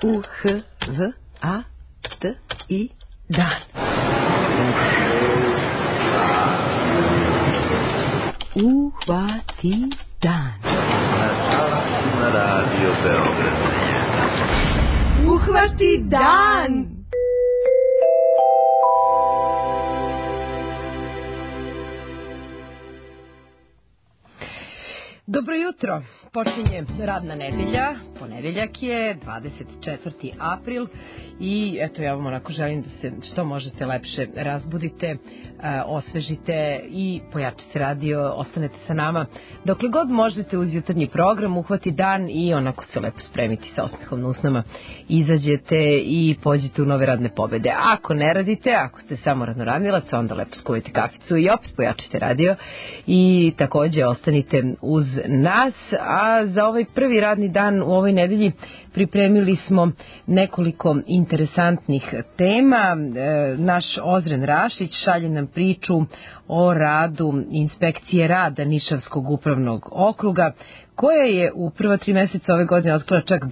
U-H-V-A-T-I dan. Uhvati dan. Na Radio Beograd. Uhvati dan. Dobro jutro, počinje radna nedelja, ponedeljak je, 24. april i eto ja vam onako želim da se što možete lepše razbudite, osvežite i pojačite radio, ostanete sa nama. Dokle god možete uz jutarnji program, uhvati dan i onako se lepo spremiti sa osmehom na usnama, izađete i pođete u nove radne pobede. Ako ne radite, ako ste samo radnoranilac, onda lepo skuvajte kaficu i opet pojačite radio i takođe ostanite uz nas, a za ovaj prvi radni dan u ovoj nedelji pripremili smo nekoliko interesantnih tema. Naš Ozren Rašić šalje nam priču o radu inspekcije rada Nišavskog upravnog okruga, koja je u prva 3 meseca ove godine otkrila čak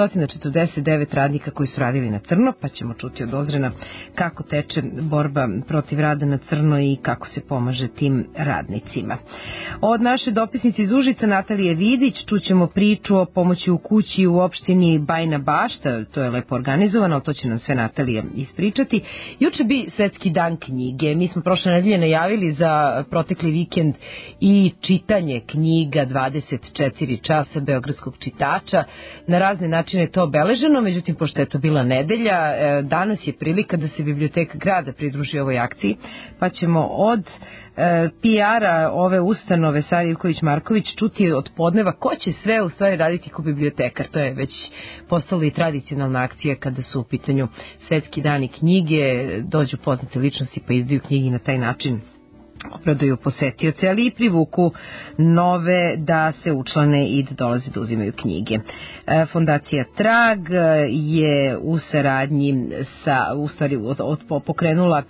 949 radnika koji su radili na crno, pa ćemo čuti od Ozrena kako teče borba protiv rada na crno i kako se pomaže tim radnicima. Od naše dopisnice iz Užica Natalije Vidić čućemo priču o pomoći u kući u opštini Bajina Bašta, to je lepo organizovano, to će nam sve Natalija ispričati. Juče bi Svetski dan knjige, mi smo prošle nedelje najavili za protekli vikend i čitanje knjiga 24 časa beogradskog čitača. Na razne načine je to obeleženo, međutim, pošto je to bila nedelja, danas je prilika da se Biblioteka grada pridruži ovoj akciji, pa ćemo od PR-a ove ustanove Sara Ivković-Marković čuti od podneva ko će sve u stvari raditi kao bibliotekar. To je već postala i tradicionalna akcija kada su u pitanju Svetski dani knjige, dođu poznate ličnosti pa izdaju knjigi na taj način obraduju posetioce, ali i privuku nove da se učlane i da dolaze da uzimaju knjige. Fondacija Trag je u saradnji sa, u stvari, pokrenula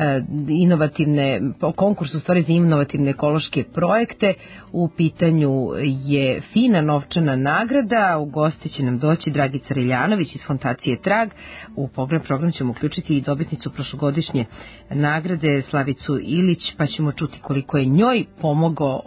konkurs u stvari za inovativne ekološke projekte. U pitanju je fina novčana nagrada, u goste će nam doći Dragica Reljanović iz Fondacije Trag. U program ćemo uključiti i dobitnicu prošlogodišnje nagrade Slavicu Ilić, pa ćemo čuti koliko je njoj pomogao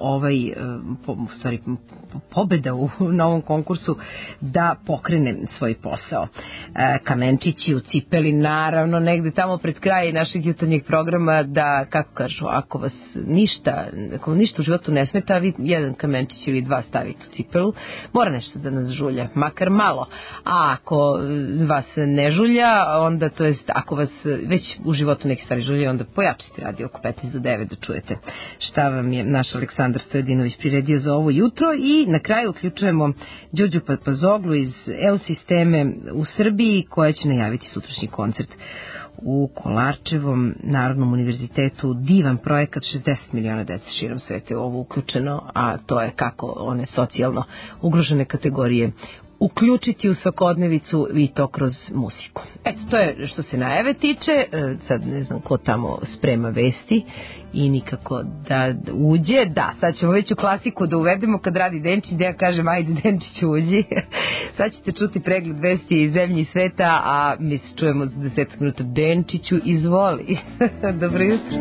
pobeda u novom konkursu da pokrene svoj posao. Kamenčići u cipeli, naravno, negde tamo pred kraj našeg jutarnjeg programa, da, kako kažu, ako ništa u životu ne smeta, vi jedan kamenčić ili dva stavite u cipelu, mora nešto da nas žulja, makar malo. A ako vas ne žulja, onda, to jest, ako vas već u životu neke stvari žulja, onda pojačite radio oko 15 do 9 da čujete šta vam je naš Aleksandar Stojedinović priredio za ovo jutro. I na kraju uključujemo Đurđu Papazoglu iz L-sisteme u Srbiji, koja će najaviti sutrašnji koncert u Kolarčevom Narodnom univerzitetu. Divan projekat, 60 miliona dece širom sveta je ovo uključeno, a to je kako one socijalno ugrožene kategorije uključiti u svakodnevicu i to kroz muziku. Eto, to je što se najave tiče. Sad ne znam ko tamo sprema vesti i nikako da uđe. Da, sad ćemo već u klasiku da uvedemo kad radi Denčić, da ja kažem ajde Denčić uđi. Sad ćete čuti pregled vesti iz zemlje i sveta, a mi se čujemo za 10 minuta. Denčiću, izvoli. Dobro jutro.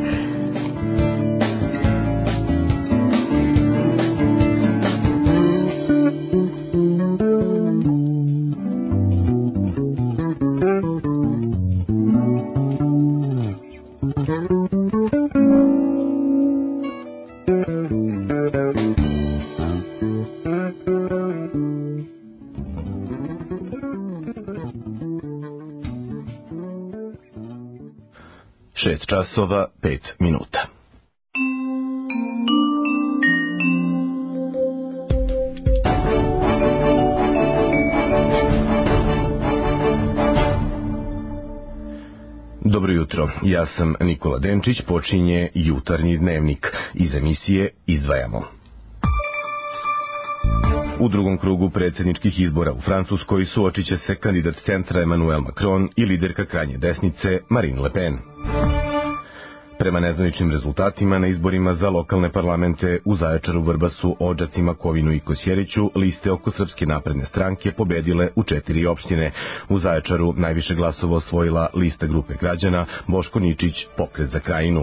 Časova 5 minuta. Dobro jutro, ja sam Nikola Denčić, počinje jutarnji dnevnik. Iz emisije izdvajamo. U drugom krugu predsjedničkih izbora u Francuskoj suočit će se kandidat centra Emmanuel Macron i liderka krajnje desnice Marine Le Pen. Prema nezvaničnim rezultatima na izborima za lokalne parlamente u Zaječaru, Vrbasu, Odžacima, Kovinu i Kosjeriću liste oko Srpske napredne stranke pobedile u 4 opštine. U Zaječaru najviše glasova osvojila lista Grupe građana Boško Ničić, Pokret za Krajinu.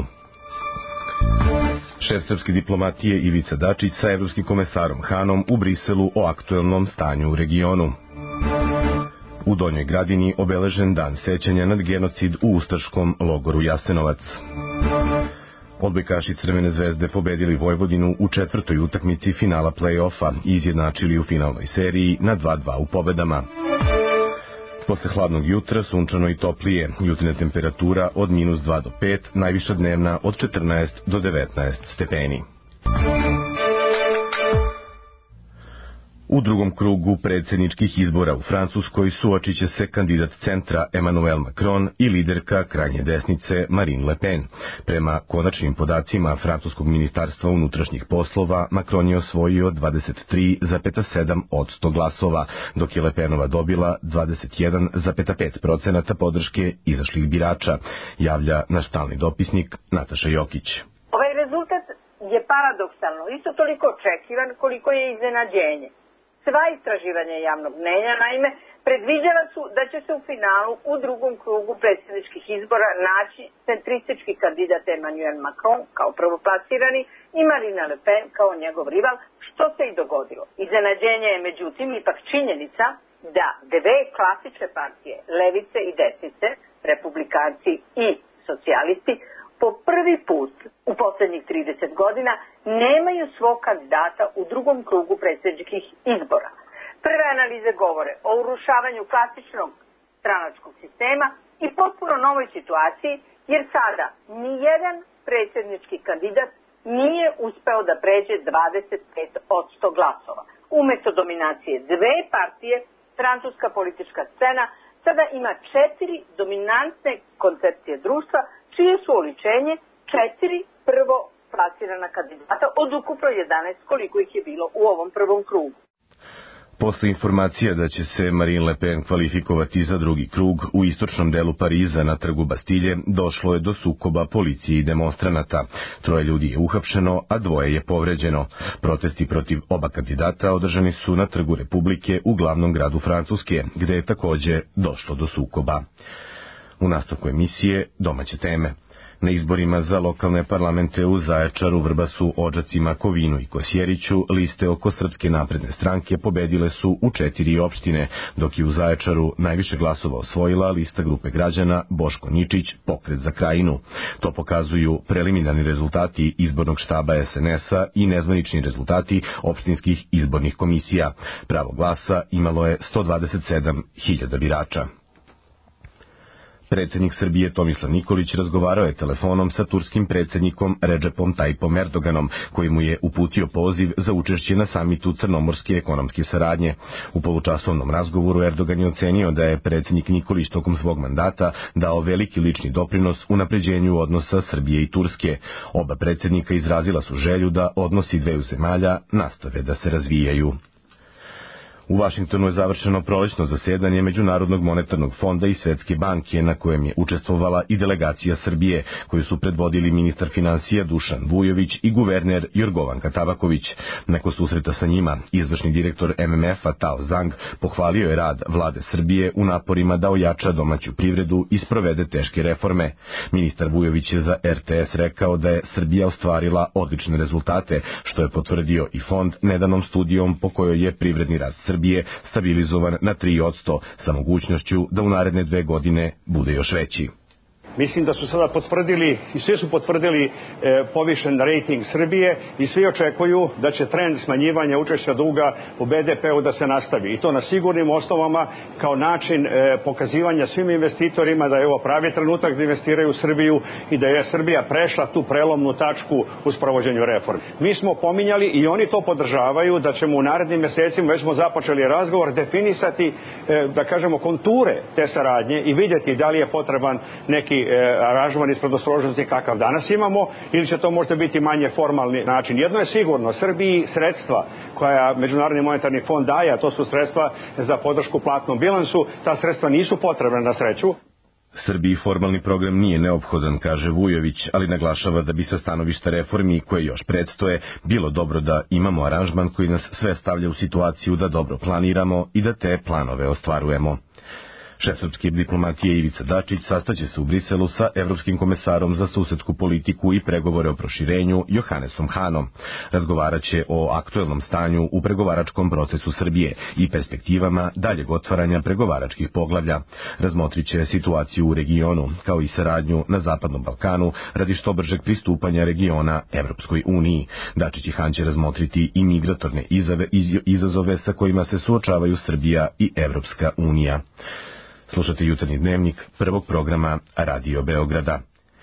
Šef srpske diplomatije Ivica Dačić sa evropskim komesarom Hanom u Briselu o aktuelnom stanju u regionu. U Donjoj Gradini obeležen dan sećanja nad genocid u ustaškom logoru Jasenovac. Odbojkaši Crvene zvezde pobedili Vojvodinu u 4. utakmici finala play-offa i izjednačili u finalnoj seriji na 2:2 u pobedama. Posle hladnog jutra sunčano i toplije, jutrina temperatura od -2 do 5, najviša dnevna od 14 do 19 stepeni. U drugom krugu predsjedničkih izbora u Francuskoj suočit će se kandidat centra Emmanuel Macron i liderka krajnje desnice Marine Le Pen. Prema konačnim podacima Francuskog ministarstva unutrašnjih poslova, Macron je osvojio 23,7% glasova, dok je Le Penova dobila 21,5% podrške izašlih birača, javlja naš stalni dopisnik Nataša Jokić. Ovaj rezultat je paradoksalno isto toliko očekivan koliko je iznenađenje. Sva istraživanja javnog mnjenja, naime, predviđala su da će se u finalu u drugom krugu predsjedničkih izbora naći centristički kandidat Emmanuel Macron kao prvoplasirani i Marine Le Pen kao njegov rival, što se i dogodilo. Iznenađenje je međutim ipak činjenica da dve klasične partije, levice i desnice, republikanci i socijalisti, po prvi put u posljednjih 30 godina nemaju svog kandidata u drugom krugu predsjedničkih izbora. Prve analize govore o urušavanju klasičnog stranačkog sistema i potpuno novoj situaciji, jer sada nijedan predsjednički kandidat nije uspeo da pređe 25% glasova. Umjesto dominacije dve partije, francuska politička scena sada ima 4 dominantne koncepcije društva, čije su oličenje 4 prvo plasirana kandidata od ukupno 11 koliko ih je bilo u ovom prvom krugu. Posle informacija da će se Marine Le Pen kvalifikovati za drugi krug, u istočnom delu Pariza na trgu Bastilje došlo je do sukoba policije i demonstranata. 3 ljudi je uhapšeno, a 2 je povređeno. Protesti protiv oba kandidata održani su na trgu Republike u glavnom gradu Francuske, gde je takođe došlo do sukoba. U nastavku emisije domaće teme. Na izborima za lokalne parlamente u Zaječaru, Vrbasu, Odžacima, Kovinu i Kosjeriću liste oko Srpske napredne stranke pobedile su u 4 opštine, dok je u Zaječaru najviše glasova osvojila lista Grupe građana Boško Ničić, Pokret za Krajinu. To pokazuju preliminarni rezultati izbornog štaba SNS-a i nezvanični rezultati opštinskih izbornih komisija. Pravo glasa imalo je 127.000 birača. Predsjednik Srbije Tomislav Nikolić razgovarao je telefonom sa turskim predsjednikom Redžepom Tajipom Erdoganom, koji mu je uputio poziv za učešće na samitu crnomorske ekonomske saradnje. U polučasovnom razgovoru Erdogan je ocenio da je predsjednik Nikolić tokom svog mandata dao veliki lični doprinos unapređenju odnosa Srbije i Turske. Oba predsjednika izrazila su želju da odnosi dveju zemalja nastave da se razvijaju. U Vašingtonu je završeno prolećno zasedanje Međunarodnog monetarnog fonda i Svetske banke, na kojem je učestvovala i delegacija Srbije, koju su predvodili ministar finansija Dušan Vujović i guverner Jorgovanka Tabaković. Nakon susreta sa njima, izvršni direktor MMF-a Tao Zhang pohvalio je rad vlade Srbije u naporima da ojača domaću privredu i sprovede teške reforme. Ministar Vujović je za RTS rekao da je Srbija ostvarila odlične rezultate, što je potvrdio i fond nedanom studijom po kojoj je privredni rast Srbije stabilizovan na 3%, sa mogućnošću da u naredne 2 godine bude još veći. Mislim da su sada potvrdili i svi su potvrdili povišen rating Srbije i svi očekuju da će trend smanjivanja učešća duga u BDP-u da se nastavi. I to na sigurnim osnovama kao način pokazivanja svim investitorima da je ovo pravi trenutak da investiraju u Srbiju i da je Srbija prešla tu prelomnu tačku u sprovođenju reformi. Mi smo pominjali i oni to podržavaju da ćemo u narednim mjesecima, već smo započeli razgovor, definisati, da kažemo, konture te saradnje i vidjeti da li je potreban neki aranžman iz predostrožnosti kakav danas imamo ili će to možda biti manje formalni način. Jedno je sigurno, Srbiji sredstva koja Međunarodni monetarni fond daje, a to su sredstva za podršku platnom bilansu, ta sredstva nisu potrebna na sreću. Srbiji formalni program nije neophodan, kaže Vujović, ali naglašava da bi sa stanovišta reformi koje još predstoje bilo dobro da imamo aranžman koji nas sve stavlja u situaciju da dobro planiramo i da te planove ostvarujemo. Šef srpske diplomatije Ivica Dačić sastaće se u Briselu sa evropskim komesarom za susedsku politiku i pregovore o proširenju Johannesom Hanom. Razgovaraće o aktuelnom stanju u pregovaračkom procesu Srbije i perspektivama daljeg otvaranja pregovaračkih poglavlja. Razmotriće situaciju u regionu, kao i saradnju na Zapadnom Balkanu radi što bržeg pristupanja regiona Evropskoj uniji. Dačić i Han će razmotriti i migratorne izazove sa kojima se suočavaju Srbija i Evropska unija. Slušate jutarnji dnevnik prvog programa Radio Beograda.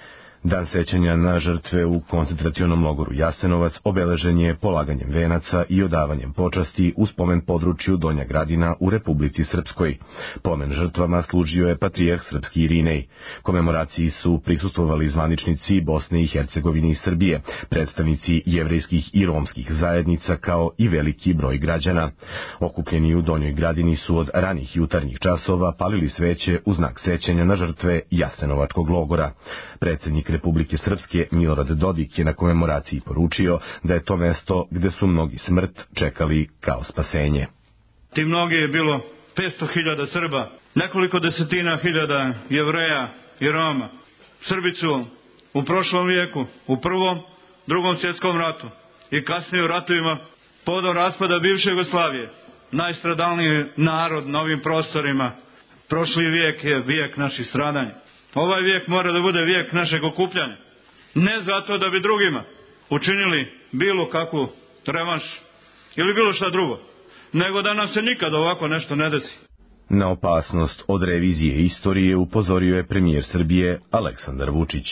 Dan sećanja na žrtve u koncentracionom logoru Jasenovac obeležen je polaganjem venaca i odavanjem počasti u spomen području Donja Gradina u Republici Srpskoj. Pomen žrtvama služio je patrijarh srpski Irinej. Komemoraciji su prisustvovali zvaničnici Bosne i Hercegovine i Srbije, predstavnici jevrejskih i romskih zajednica kao i veliki broj građana. Okupljeni u Donjoj Gradini su od ranih jutarnjih časova palili sveće u znak sećanja na žrtve Jasenovačkog logora. Predsjednik Republike Srpske Milorad Dodik je na komemoraciji poručio da je to mesto gde su mnogi smrt čekali kao spasenje. Ti mnogi je bilo 500.000 Srba, nekoliko desetina hiljada Jevreja i Roma. Srbi su u prošlom vijeku, u Prvom, Drugom svjetskom ratu i kasnije u ratovima povodom raspada bivše Jugoslavije, najstradalniji narod na ovim prostorima. Prošli vijek je vijek naših stradanja. Ovaj vijek mora da bude vijek našeg okupljanja. Ne zato da bi drugima učinili bilo kakvu revanš ili bilo šta drugo, nego da nam se nikad ovako nešto ne desi. Na opasnost od revizije istorije upozorio je premijer Srbije Aleksandar Vučić.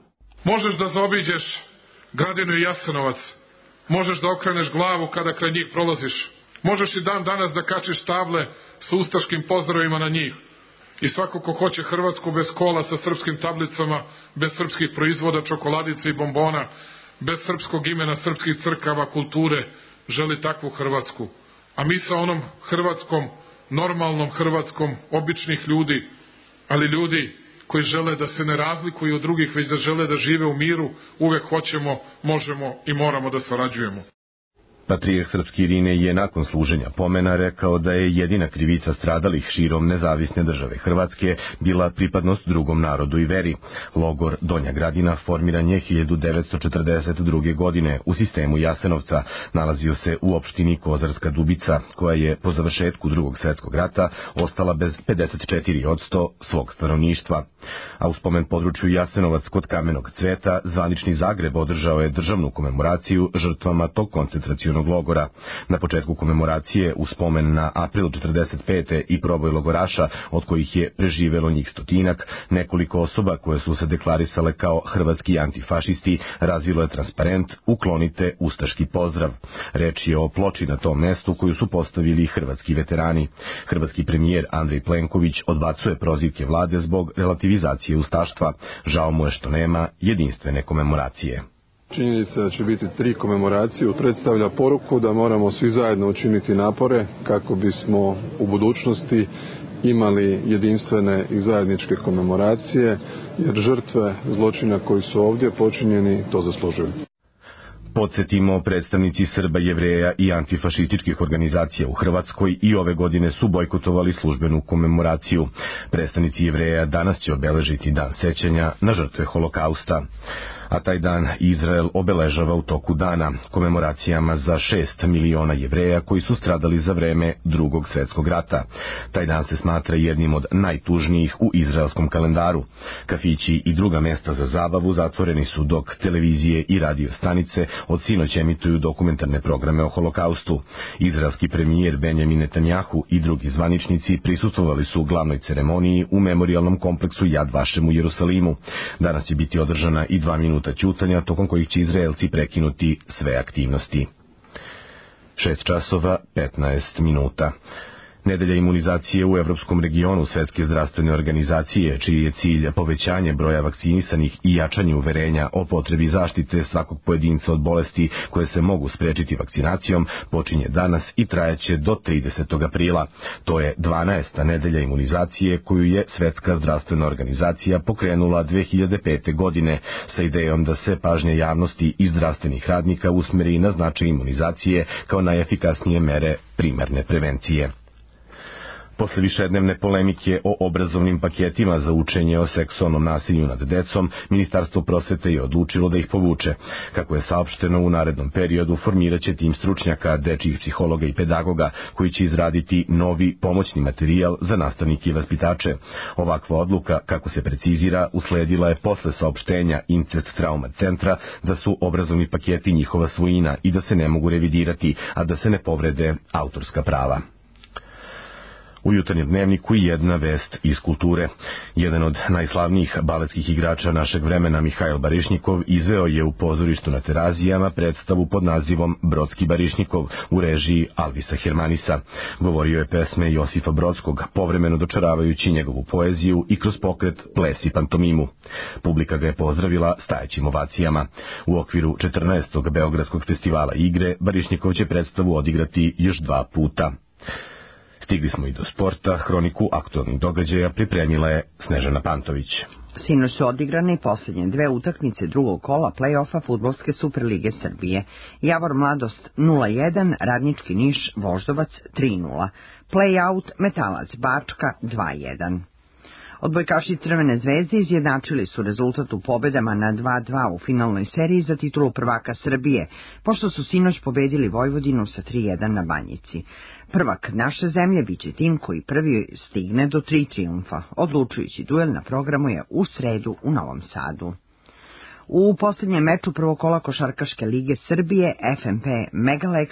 Možeš da zaobiđeš Gradinu i Jasenovac, možeš da okreneš glavu kada kraj njih prolaziš, možeš i dan danas da kačiš table sa ustaškim pozdravima na njih. I svako ko hoće Hrvatsku bez kola sa srpskim tablicama, bez srpskih proizvoda, čokoladice i bombona, bez srpskog imena, srpskih crkava, kulture, želi takvu Hrvatsku. A mi sa onom Hrvatskom, normalnom Hrvatskom, običnih ljudi, ali ljudi koji žele da se ne razlikuju od drugih, već da žele da žive u miru, uvek hoćemo, možemo i moramo da sarađujemo. Patrijarh srpski Irinej je nakon služenja pomena rekao da je jedina krivica stradalih širom nezavisne države Hrvatske bila pripadnost drugom narodu i veri. Logor Donja Gradina formiran je 1942. godine u sistemu Jasenovca. Nalazio se u opštini Kozarska Dubica, koja je po završetku Drugog svjetskog rata ostala bez 54% svog stanovništva. A u spomen području Jasenovac kod Kamenog Cveta zvanični Zagreb održao je državnu komemoraciju žrtvama tog koncentracionog logora. Na početku komemoracije u spomen na april 45. i proboj logoraša, od kojih je preživelo njih stotinak, nekoliko osoba koje su se deklarisale kao hrvatski antifašisti razvilo je transparent "Uklonite ustaški pozdrav". Reč je o ploči na tom mestu koju su postavili hrvatski veterani. Hrvatski premijer Andrej Plenković odbacuje prozivke vlade zbog relativizacije ustaštva. Žao mu je što nema jedinstvene komemoracije. Činjenica da će biti 3 komemoracije predstavlja poruku da moramo svi zajedno učiniti napore kako bismo u budućnosti imali jedinstvene i zajedničke komemoracije, jer žrtve zločina koji su ovdje počinjeni to zaslužuju. Podsjetimo, predstavnici Srba, Jevreja i antifašističkih organizacija u Hrvatskoj i ove godine su bojkotovali službenu komemoraciju. Predstavnici Jevreja danas će obeležiti dan sećanja na žrtve Holokausta. A taj dan Izrael obeležava u toku dana komemoracijama za 6 miliona Jevreja koji su stradali za vreme Drugog svjetskog rata. Taj dan se smatra jednim od najtužnijih u izraelskom kalendaru. Kafići i druga mesta za zabavu zatvoreni su dok televizije i radio stanice od sinoć emituju dokumentarne programe o Holokaustu. Izraelski premijer Benjamin Netanjahu i drugi zvaničnici prisustvovali su u glavnoj ceremoniji u memorijalnom kompleksu Jad Vašem u Jerusalimu. Danas će biti održana i 2 minuta ćutanja, tokom kojih će Izraelci prekinuti sve aktivnosti. 6 časova 15 minuta. Nedelja imunizacije u evropskom regionu Svetske zdravstvene organizacije, čiji je cilj povećanje broja vakcinisanih i jačanje uverenja o potrebi zaštite svakog pojedinca od bolesti koje se mogu sprečiti vakcinacijom, počinje danas i trajaće do 30. aprila. To je 12. nedelja imunizacije koju je Svetska zdravstvena organizacija pokrenula 2005. godine sa idejom da se pažnja javnosti i zdravstvenih radnika usmeri na značaj imunizacije kao najefikasnije mere primarne prevencije. Posle višednevne polemike o obrazovnim paketima za učenje o seksualnom nasilju nad decom, Ministarstvo prosvete je odlučilo da ih povuče. Kako je saopšteno, u narednom periodu formiraće tim stručnjaka, dečjih psihologa i pedagoga, koji će izraditi novi pomoćni materijal za nastavnike i vaspitače. Ovakva odluka, kako se precizira, usledila je posle saopštenja Incest Trauma centra da su obrazovni paketi njihova svojina i da se ne mogu revidirati, a da se ne povrede autorska prava. U jutarnjem dnevniku jedna vest iz kulture. Jedan od najslavnijih baletskih igrača našeg vremena, Mihail Barišnikov, izveo je u pozorištu na Terazijama predstavu pod nazivom Brodski Barišnikov u režiji Alvisa Hermanisa. Govorio je pesme Josifa Brodskog, povremeno dočaravajući njegovu poeziju i kroz pokret ples i pantomimu. Publika ga je pozdravila stajećim ovacijama. U okviru 14. Beogradskog festivala igre, Barišnikov će predstavu odigrati još 2 puta. Stigli smo i do sporta, hroniku aktualnih događaja pripremila je Snežana Pantović. Sinoć su odigrane i posljednje 2 utakmice drugog kola play-offa Fudbalske Superlige Srbije. Javor Mladost 0-1, Radnički Niš Voždovac 3-0, play-out Metalac Bačka 2-1. Odbojkaši Crvene zvezde izjednačili su rezultat u pobedama na 2-2 u finalnoj seriji za titulu prvaka Srbije, pošto su sinoć pobedili Vojvodinu sa 3-1 na Banjici. Prvak naše zemlje biće tim koji prvi stigne do 3 trijumfa. Odlučujući duel na programu je u sredu u Novom Sadu. U posljednjem meču prvog kola Košarkaške lige Srbije FNP Megalex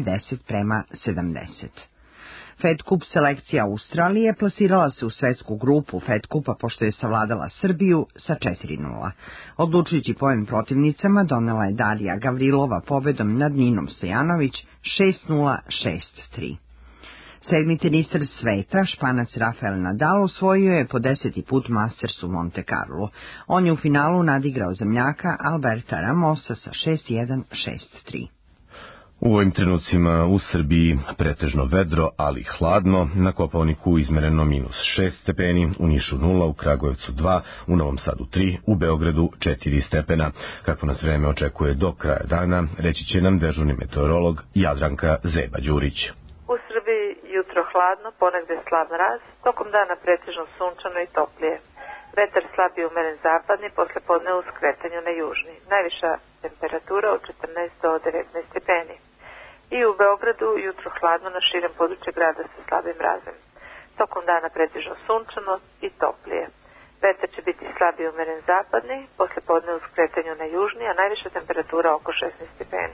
90-70. Fed Cup selekcija Australije plasirala se u svetsku grupu Fed Cupa pošto je savladala Srbiju sa 4-0. Odlučujući poen protivnicama donela je Darija Gavrilova pobedom nad Ninom Stojanović 6-0, 6-3. Sedmi teniser sveta, Španac Rafael Nadal, osvojio je po 10. put Masters u Monte Carlo. On je u finalu nadigrao zemljaka Alberta Ramosa sa 6-1, 6-3. U ovim trenucima u Srbiji pretežno vedro, ali hladno, na Kopaoniku izmereno -6 stepeni, u Nišu 0, u Kragujevcu 2, u Novom Sadu 3, u Beogradu 4 stepena. Kako nas vreme očekuje do kraja dana, reći će nam dežurni meteorolog Jadranka Zeba-Đurić. U Srbiji jutro hladno, ponegde slab mraz, tokom dana pretežno sunčano i toplije. Vetar slab i umeren zapadni, posle podne u skretanju na južni. Najviša temperatura od 14 do 19 stepeni. I u Beogradu jutro hladno na širem području grada sa slabim mrazem. Tokom dana pretežno sunčano i toplije. Vetar će biti slab i umeren zapadni, posle podne u skretanju na južni, a najviša temperatura oko 16 stepeni.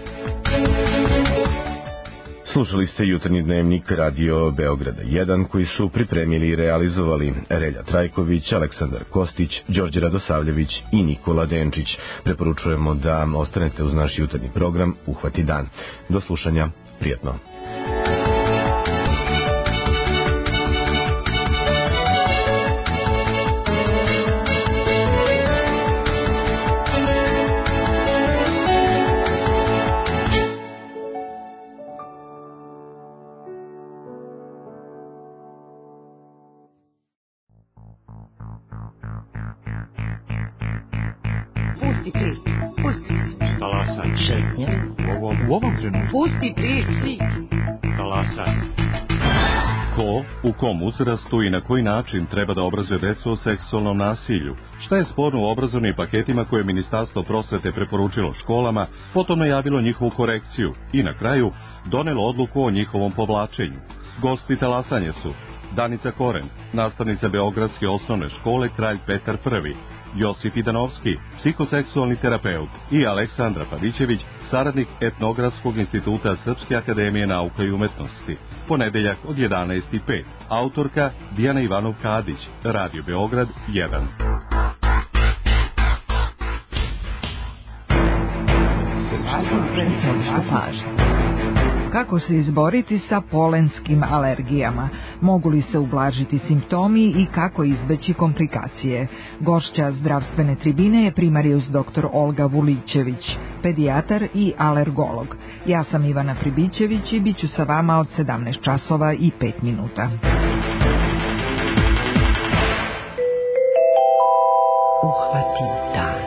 Slušali ste jutarnji dnevnik Radio Beograda 1 koji su pripremili i realizovali Relja Trajković, Aleksandar Kostić, Đorđe Radosavljević i Nikola Denčić. Preporučujemo da ostanete uz naš jutarnji program Uhvati dan. Do slušanja, prijatno. U ovom trenutku. Pusti priči. Talasaj. Ko, u kom uzrastu i na koji način treba da obrazuje decu o seksualnom nasilju? Šta je sporno u obrazovnim paketima koje je Ministarstvo prosvete preporučilo školama, potom najavilo njihovu korekciju i na kraju donelo odluku o njihovom povlačenju? Gosti talasanje su Danica Koren, nastavnica Beogradske osnovne škole Kralj Petar I, Josip Idanovski, psihoseksualni terapeut i Aleksandra Pavićević, saradnik Etnografskog instituta Srpske akademije nauka i umetnosti. Ponedeljak od 11:05. Autorka Dijana Ivanov-Kadić, Radio Beograd 1. kako se izboriti sa polenskim alergijama, mogu li se ublažiti simptomi i kako izbeći komplikacije. Gošća zdravstvene tribine je primarijus dr. Olga Vulićević, pedijatar i alergolog. Ja sam Ivana Pribićević i bit ću sa vama od 17 časova i 5 minuta. Uhvati dan.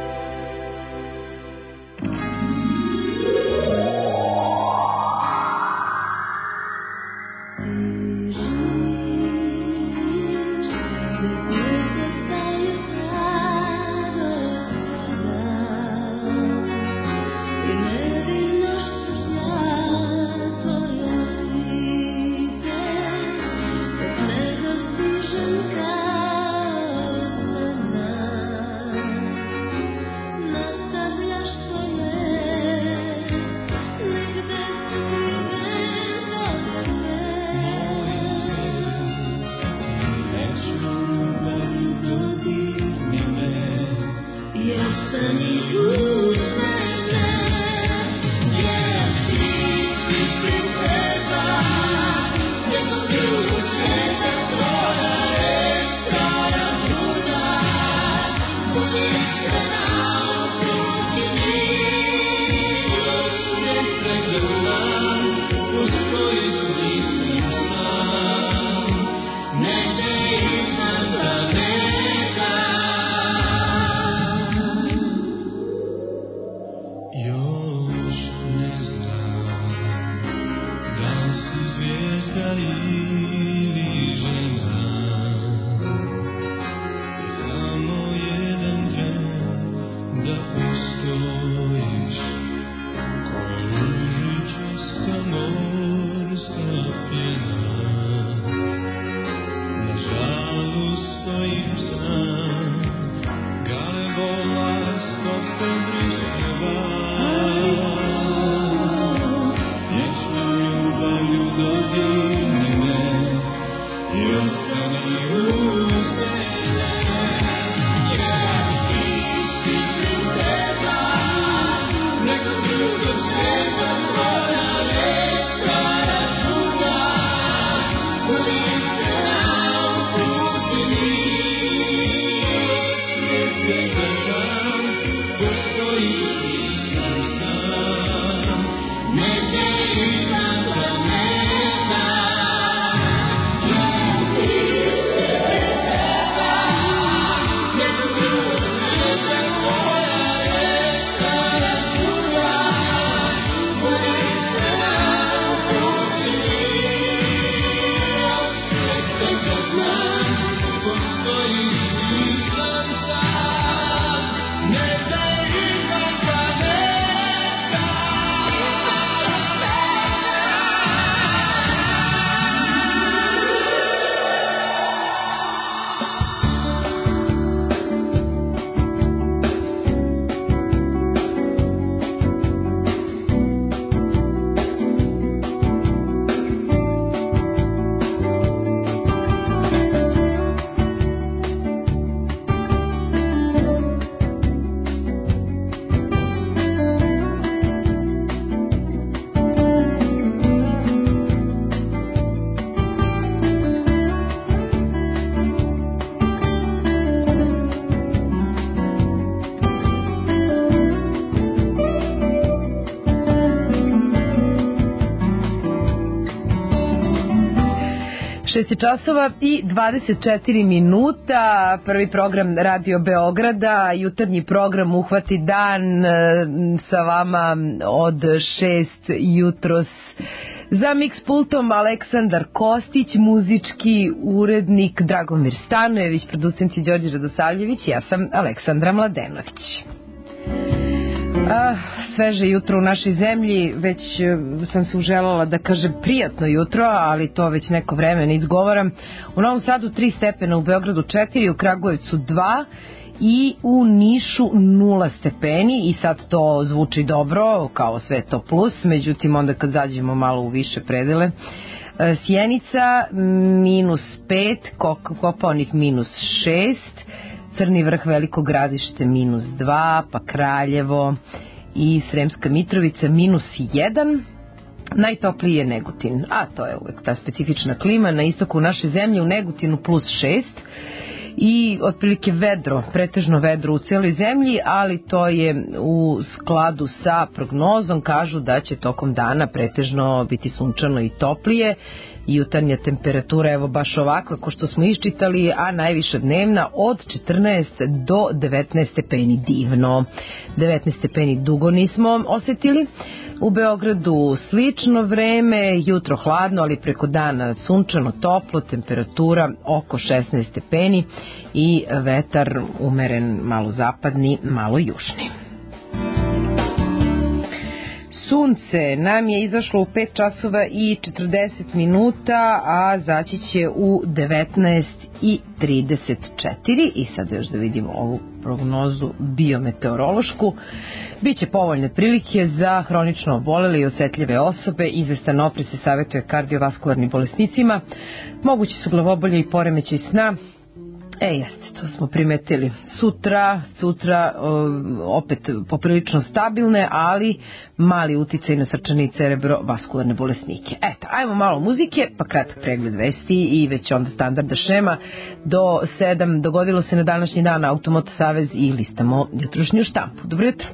časova i 24 minuta, prvi program Radio Beograda, jutarnji program Uhvati dan sa vama od 6 jutros. Za mix pultom Aleksandar Kostić, muzički urednik Dragomir Stanojević, producenti Đorđe Radosavljević, ja sam Aleksandra Mladenović. Sveže jutro u našoj zemlji, već sam se uželala da kažem prijatno jutro, ali to već neko vreme ne izgovaram. U Novom Sadu 3 stepena, u Beogradu 4, u Kragujevcu 2 i u Nišu 0 stepeni i sad to zvuči dobro, kao sve to plus, međutim onda kad zađemo malo u više predele. Sjenica -5, Kopaonik -6, Crni Vrh, Veliko Gradište -2, pa Kraljevo i Sremska Mitrovica -1, Najtopliji je Negotin, a to je uvek ta specifična klima. Na istoku naše zemlje u Negotinu +6 i otprilike vedro, pretežno vedro u celoj zemlji, ali to je u skladu sa prognozom. Kažu da će tokom dana pretežno biti sunčano i toplije. Jutarnja temperatura evo baš ovakva ko što smo iščitali, a najviša dnevna od 14 do 19 stepeni. Divno. 19 stepeni dugo nismo osetili. U Beogradu slično vreme, jutro hladno, ali preko dana sunčano, toplo, temperatura oko 16 stepeni i vetar umeren, malo zapadni, malo južni. Sunce nam je izašlo u 5 časova i 40 minuta, a zaći će u 19:34 i sad još da vidimo ovu prognozu biometeorološku. Biće povoljne prilike za hronično obolele i osetljive osobe, izvestan oprez se savjetuje kardiovaskularnim bolesnicima, mogući su glavobolje i poremećaj sna. Jeste, to smo primetili. Sutra opet poprilično stabilne, ali mali uticaj na srčane i cerebrovaskularne bolesnike. Eto, ajmo malo muzike, pa kratak pregled vesti i već onda standardna šema. Do 7 dogodilo se na današnji dan Automoto Savez i listamo jutrošnju štampu. Dobro jutro.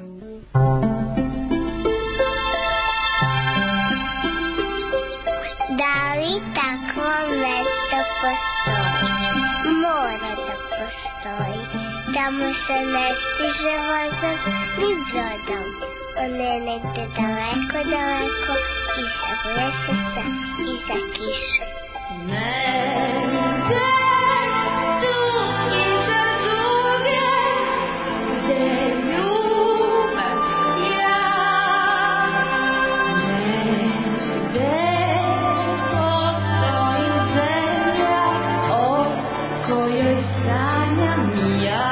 Da li takvo mesto postoji? Mora da postoji. Tamo se ne stiže vozom ni brodom. On je negde daleko, daleko, iza meseca, iza kiše. Negde tu iza duge, gde ljubim ja. Negde postoji zemlja o kojoj sanjam ja.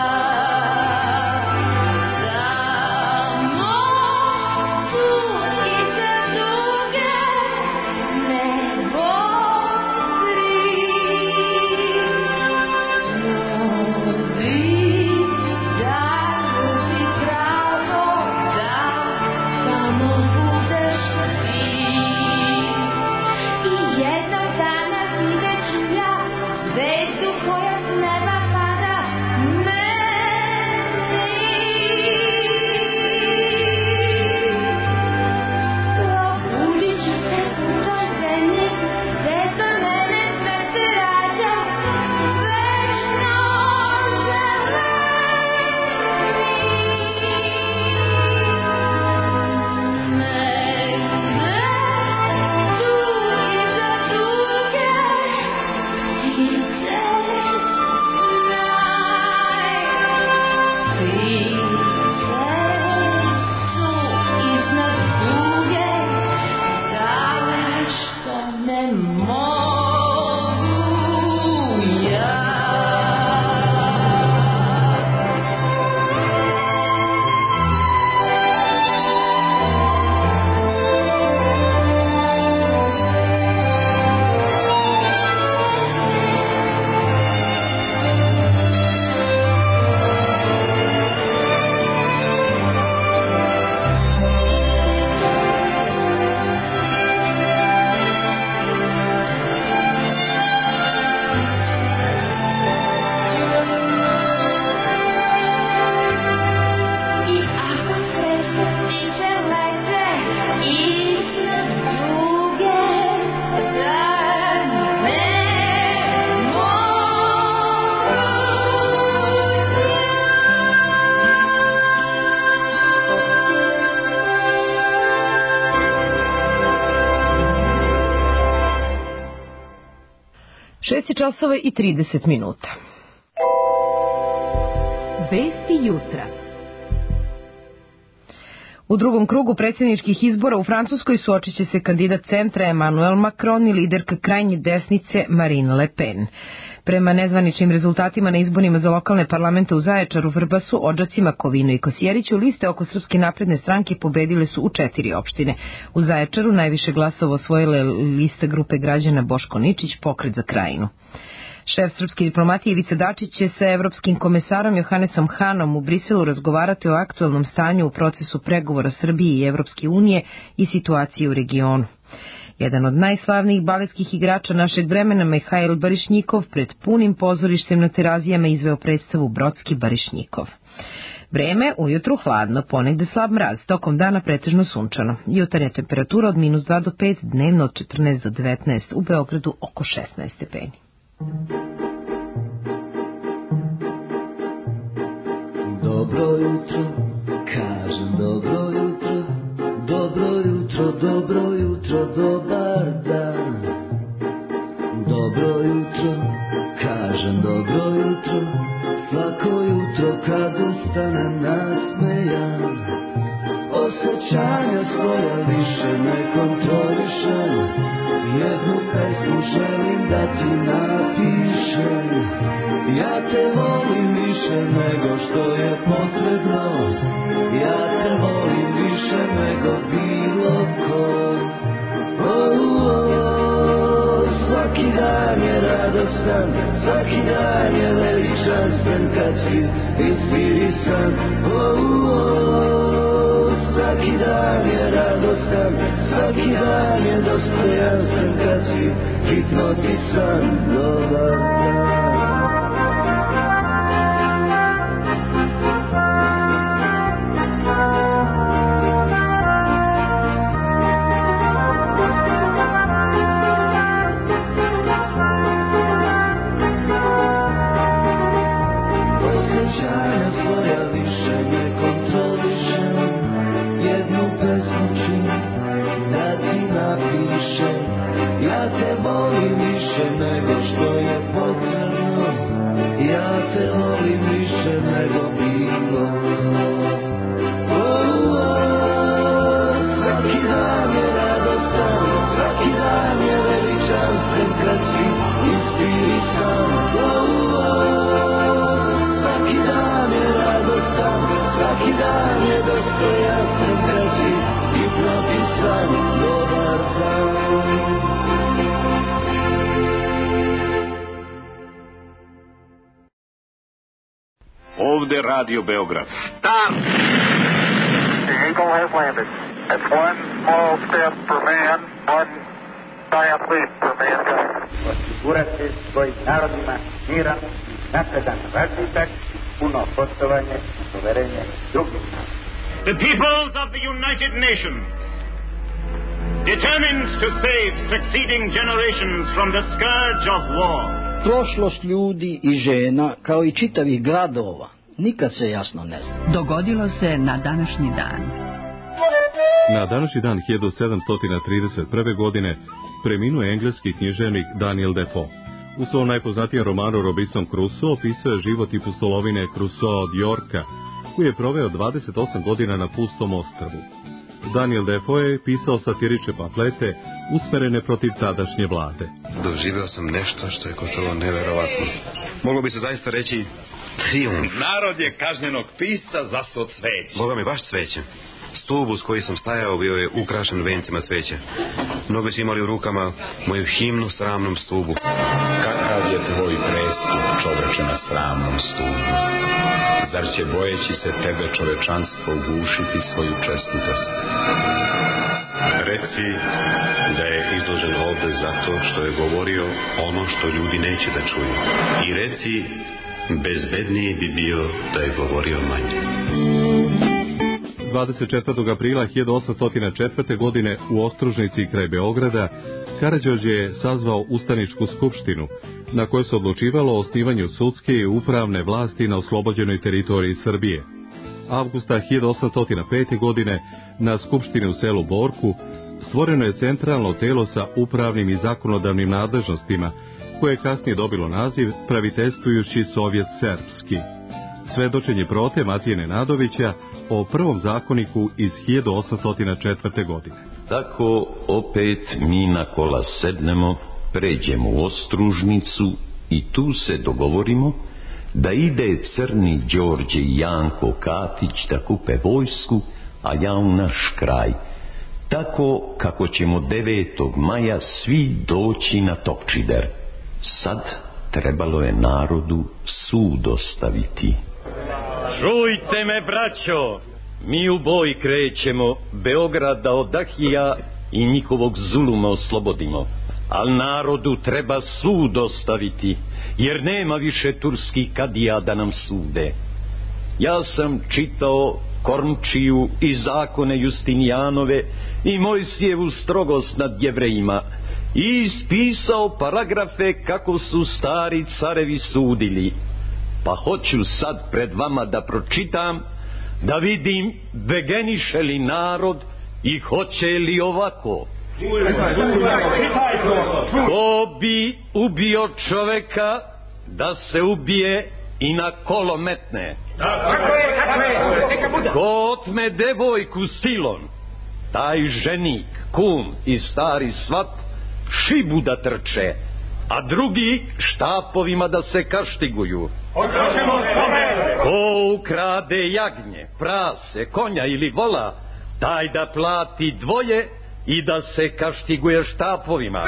Časova i 30 minuta. Vesti jutra. U drugom krugu predsjedničkih izbora u Francuskoj suočit će se kandidat centra Emmanuel Macron i liderka krajnje desnice Marine Le Pen. Prema nezvaničnim rezultatima na izborima za lokalne parlamente u Zaječaru, Vrbasu, Odžacima, Kovinu i Kosjeriću, liste oko Srpske napredne stranke pobedile su u 4 opštine. U Zaječaru najviše glasova osvojile liste grupe građana Boško Ničić, Pokret za Krajinu. Šef srpske diplomatije Ivica Dačić će sa evropskim komesarom Johannesom Hanom u Briselu razgovarati o aktualnom stanju u procesu pregovora Srbije i Evropske unije i situaciji u regionu. Jedan od najslavnijih baletskih igrača našeg vremena, Mihajl Barišnikov, pred punim pozorištem na Terazijama izveo predstavu Brodski Barišnikov. Vreme, ujutru hladno, ponegde slab mraz, tokom dana pretežno sunčano. Jutarnja temperatura od -2 do 5, dnevno od 14 do 19, u Beogradu oko 16 stepeni. Dobro jutro, kažem dobro jutro, dobro jutro, dobro jutro, dobar dan. Dobro jutro, kažem dobro jutro, svako jutro kad ustane nasmejan. Osjećanja svoja više ne kontrolišem, jednu pesmu želim da ti napišem. Ja te volim više nego što je potrebno, ja te volim više nego bilo ko. Svaki dan je radostan, svaki dan je veličanstven kad si inspirisan. Svaki dan je radostan, svaki dan je dostojanstven kad si hipnotisan. Dobar dan. Ja te volim više nego što je potrebno, ja te volim više nego bilo. Svaki dan je radostan, svaki dan je veličanstven kad si inspirisan. Svaki dan je radostan, svaki dan je dostojanstven kad si hipnotisan. Dobar dan. Ovde Radio Beograd. Stop! The Eagle has landed. That's one small step for man, one giant leap for mankind. Osigurati svojim narodima miran, napredan razvitak, puno poštovanje i poverenje drugim. The peoples of the United Nations, determined to save succeeding generations from the scourge of war. Prošlost ljudi i žena, kao i čitavih gradova, nikad se jasno ne zna. Dogodilo se na današnji dan. Na današnji dan 1731. godine preminuo je engleski književnik Daniel Defoe. U svom najpoznatijem romanu Robinson Crusoe opisuje život i pustolovine Crusoe od Yorka, koji je proveo 28 godina na pustom ostrvu. Daniel Defoe je pisao satirične pamflete usmerene protiv tadašnje vlade. Doživeo sam nešto što je koštalo neverovatno. Moglo bi se zaista reći trijumf. Narod je kažnjenog pisca zasuo cveće. Boga mi baš cveće. Stub uz koji sam stajao bio je ukrašen vencima cveća. Mnogi su imali u rukama moju himnu sramnom stubu. Kakav je tvoj prestup, čoveče, na sramnom stubu? Zar će bojeći se tebe čovečanstvo ugušiti svoju čestitost? Reci da je izložen ovde zato što je govorio ono što ljudi neće da čuju. I reci, bezbedniji bi bio da je govorio manje. 24. aprila 1804. godine u Ostružnici kraj Beograda Karađorđe je sazvao Ustaničku skupštinu, na kojoj se odlučivalo o osnivanju sudske i upravne vlasti na oslobođenoj teritoriji Srbije. Avgusta 1805. godine na skupštini u selu Borku stvoreno je centralno telo sa upravnim i zakonodavnim nadležnostima, koje je kasnije dobilo naziv Praviteljstvujući Sovjet Srpski. Svedočenje prote Matije Nenadovića o prvom zakoniku iz 1804. godine. Tako opet mi na kola sednemo, pređemo u Ostružnicu i tu se dogovorimo da ide Crni Đorđe i Janko Katić da kupe vojsku, a ja u naš kraj. Tako kako ćemo 9. maja svi doći na Topčider. Sad trebalo je narodu sud ostaviti. Čujte me, braćo, mi u boj krećemo, Beograda od Dahija i njihovog zuluma oslobodimo. Al narodu treba sud ostaviti, jer nema više turskih kadija da nam sude. Ja sam čitao Kornčiju i zakone Justinijanove i Mojsijevu strogost nad Jevrejima i ispisao paragrafe kako su stari carevi sudili. Pa hoću sad pred vama da pročitam, da vidim begeniše li narod i hoće li ovako. Ko bi ubio čoveka, da se ubije i na kolo metne. Ko otme devojku silom, taj ženik, kum i stari svat šibu da trče, a drugi štapovima da se kaštiguju. Ko ukrade jagnje, prase, konja ili vola, taj da plati dvoje i da se kaštiguje štapovima.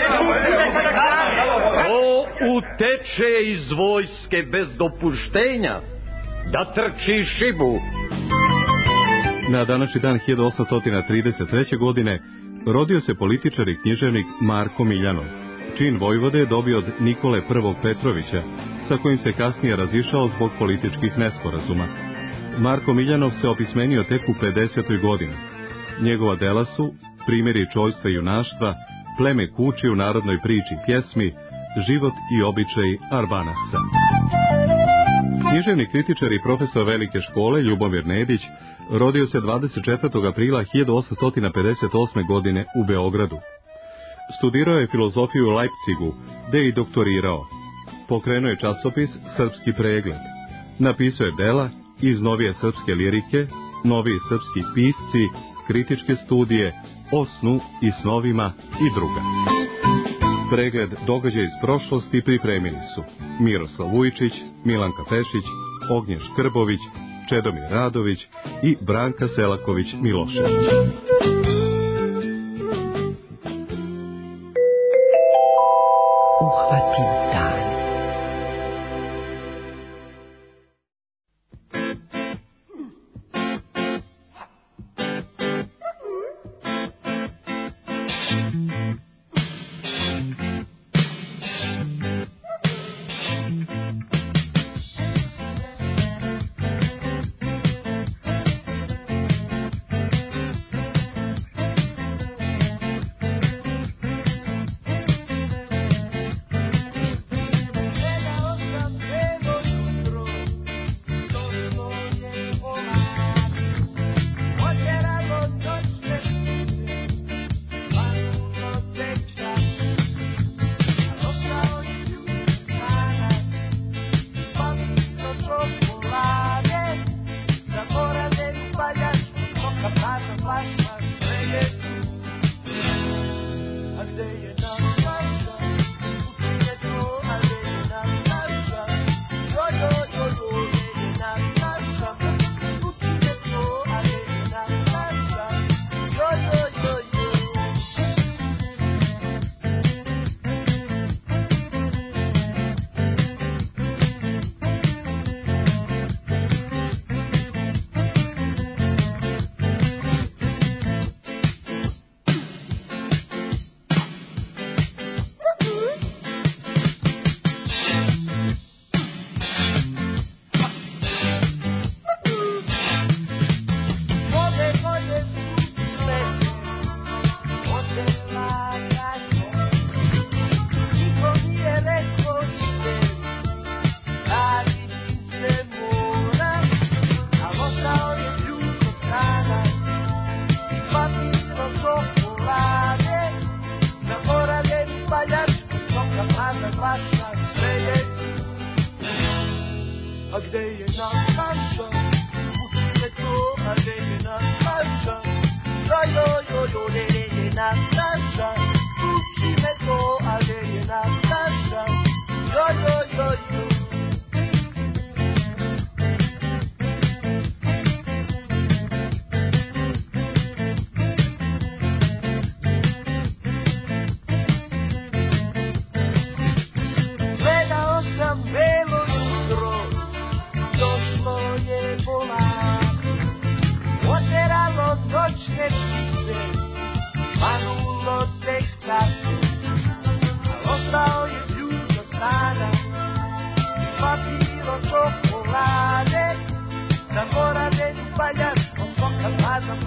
Ko uteče iz vojske bez dopuštenja, da trči šibu. Na današnji dan 1833. godine rodio se političar i književnik Marko Miljanov. Čin vojvode je dobio od Nikole I. Petrovića, sa kojim se kasnije razišao zbog političkih nesporazuma. Marko Miljanov se opismenio tek u 50. godini. Njegova dela su Primjeri čojstva i junaštva, Pleme kući u narodnoj priči pjesmi, Život i običaj Arbanasca. Književni kritičar i profesor velike škole Ljubomir Nedić rodio se 24. aprila 1858. godine u Beogradu. Studirao je filozofiju u Leipzigu, gde je i doktorirao. Pokrenuo je časopis Srpski pregled. Napisao je dela iz novije srpske lirike, noviji srpski pisci, kritičke studije, o snu i snovima i druga. Pregled događaja iz prošlosti pripremili su Miroslav Vujčić, Milanka Pešić, Ognjen Škrbović, Čedomir Radović i Branka Selaković-Milošević. Uhvatio dan.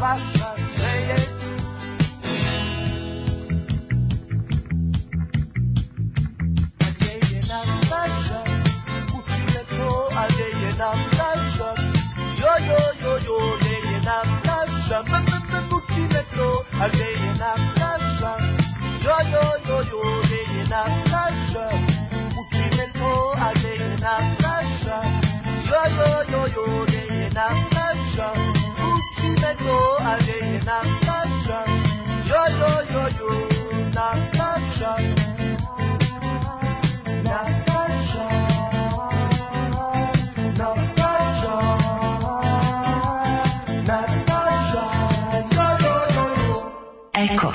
vaša greje. A gdje je nam naša, uči me to, a gdje je nam naša, jo, jo, jo, jo, gdje je nam naša, uči me to, a gdje je nam naša, jo, jo, jo, jo, gdje je nam naša, uči me to, a gdje je nam naša, jo, jo, jo, jo, gdje je nam naša, uči me to, a gdje je nam naša, jo, jo, jo, jo, nam naša, nam naša, nam naša, nam naša, jo, jo, jo, jo. Eko.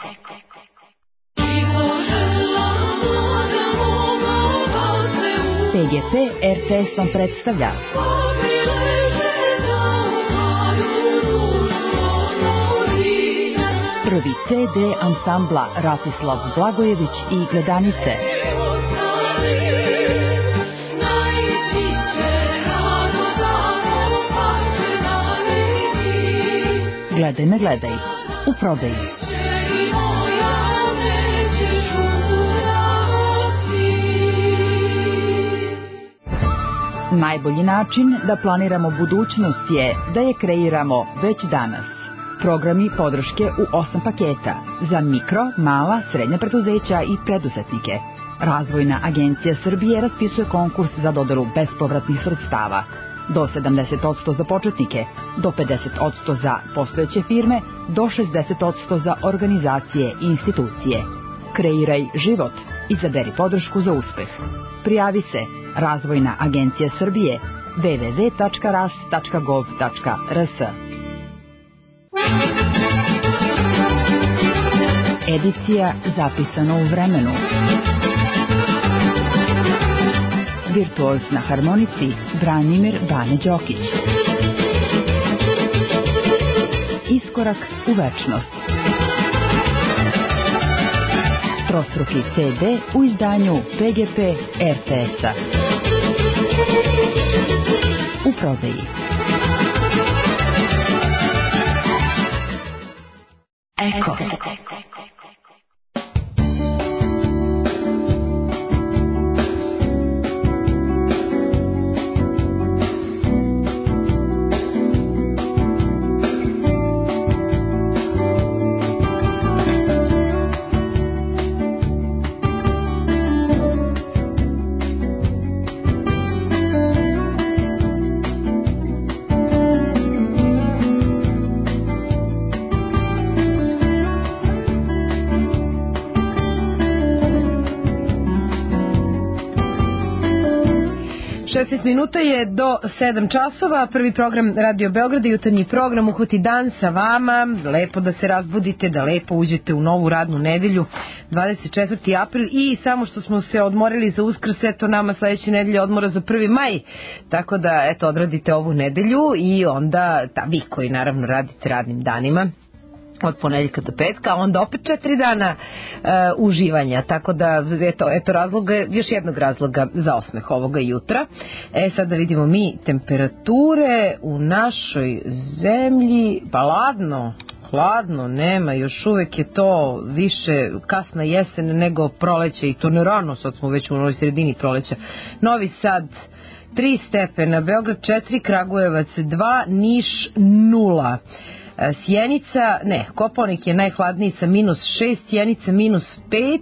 PGP RTS vam predstavlja prvi CD ansambla Ratislav Blagojević i Gledanice. Gledaj me, gledaj, u prodaji. Najbolji način da planiramo budućnost je da je kreiramo već danas. Programi podrške u 8 paketa za mikro, mala, srednja preduzeća i preduzetnike. Razvojna agencija Srbije raspisuje konkurs za dodelu bespovratnih sredstava. Do 70% za početnike, do 50% za postojeće firme, do 60% za organizacije i institucije. Kreiraj život. Izaberi podršku za uspeh. Prijavi se Razvojna agencija Srbije www.ras.gov.rs. Edicija zapisana u vremenu. Virtuoz na harmonici Branimir Bane Đokić. Iskorak u večnost. Trostruki CD u izdanju PGP RTS-a. U prodaji. Eko. Minuta je do 7 časova, prvi program Radio Beograda, jutarnji program Uhvati dan sa vama, lepo da se razbudite, da lepo uđete u novu radnu nedelju, 24. april i samo što smo se odmorili za Uskrs, eto nama sledeće nedelje odmora za 1. maj, tako da eto odradite ovu nedelju i onda, vi koji naravno radite radnim danima, od ponedeljka do petka, a onda opet 4 dana uživanja, tako da eto razloga, još jednog razloga za osmeh ovoga jutra. Sad da vidimo mi temperature u našoj zemlji, pa hladno, nema, još uvek je to više kasna jesen nego proleće i to ne rano, sad smo već u novoj sredini proleća. Novi Sad 3 stepena, Beograd 4, Kragujevac 2, Niš 0. Sjenica, Kopaonik je najhladniji sa -6, Sjenica -5,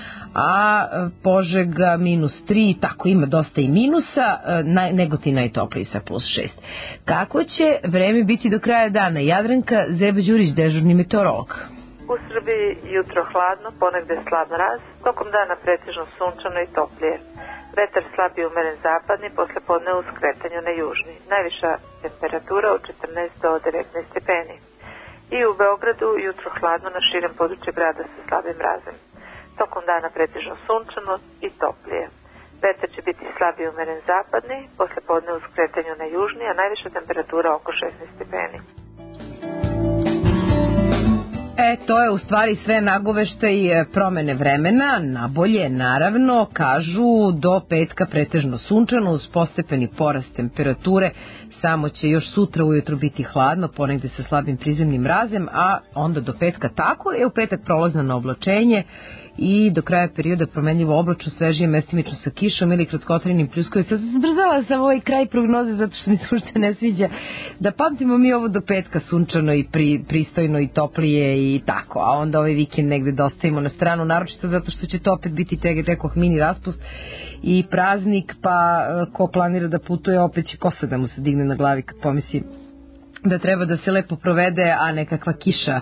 a Požega -3, tako ima dosta i minusa, Negotin najtopliji sa +6. Kako će vreme biti do kraja dana? Jadranka Zeba-Đurić, dežurni meteorolog. U Srbiji jutro hladno, ponegde slab mraz, tokom dana pretežno sunčano i toplije. Vetar slab i umeren zapadni, posle podne u skretanju na južni. Najviša temperatura od 14 do 19 stepeni. I u Beogradu jutro hladno na širem području grada sa slabim mrazem. Tokom dana pretežno sunčano i toplije. Vetar će biti slab i umeren zapadni, posle podne u skretanju na južni, a najviša temperatura oko 16 stepeni. To je u stvari sve nagoveštaj promene vremena, na bolje naravno, kažu do petka pretežno sunčano uz postepeni porast temperature, samo će još sutra ujutru biti hladno, ponegde sa slabim prizemnim mrazem, a onda do petka tako je u petak prolazno na oblačenje i do kraja perioda promenljivo oblačno, svežije mestimično sa kišom ili kratkotrenim pljuskovicama. Zbrzala sam ovaj kraj prognoze zato što mi se uopšte ne sviđa da pamtimo mi ovo do petka sunčano i pristojno i toplije i tako, a onda ovaj vikend negde da ostavimo na stranu, naročito zato što će to opet biti tekoh mini raspust i praznik, pa ko planira da putuje opet će kosa da mu se digne na glavi kad pomisli da treba da se lepo provede, a nekakva kiša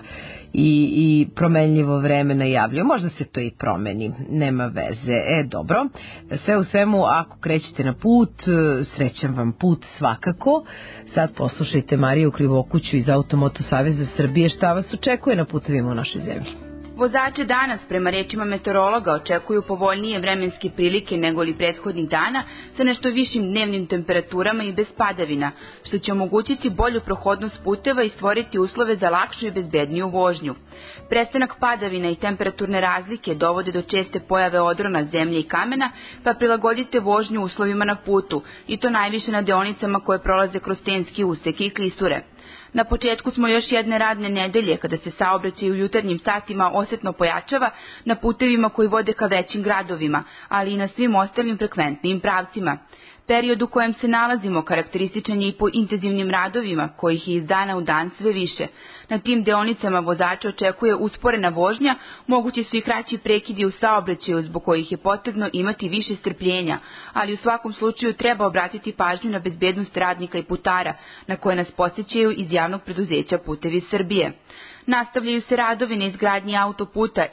i promenljivo vreme najavljaju. Možda se to i promeni, nema veze. Dobro, sve u svemu, ako krećete na put, srećan vam put svakako. Sad poslušajte Mariju Krivokuću iz Automoto Saveza Srbije šta vas očekuje na putevima u našoj zemlji. Vozače danas, prema rečima meteorologa, očekuju povoljnije vremenske prilike nego li prethodnih dana sa nešto višim dnevnim temperaturama i bez padavina, što će omogućiti bolju prohodnost puteva i stvoriti uslove za lakšu i bezbedniju vožnju. Prestanak padavina i temperaturne razlike dovode do česte pojave odrona zemlje i kamena, pa prilagodite vožnju uslovima na putu, i to najviše na deonicama koje prolaze kroz stenski useke i klisure. Na početku smo još jedne radne nedelje kada se saobraćaj u jutarnjim satima osetno pojačava na putevima koji vode ka većim gradovima, ali i na svim ostalim frekventnim pravcima. Period u kojem se nalazimo karakterističan je i po intenzivnim radovima, kojih je iz dana u dan sve više. Na tim deonicama vozača očekuje usporena vožnja, mogući su i kraći prekidi u saobraćaju zbog kojih je potrebno imati više strpljenja, ali u svakom slučaju treba obratiti pažnju na bezbednost radnika i putara, na koje nas podsjećaju iz javnog preduzeća Putevi Srbije. Nastavljaju se radovi na izgradnji autoputa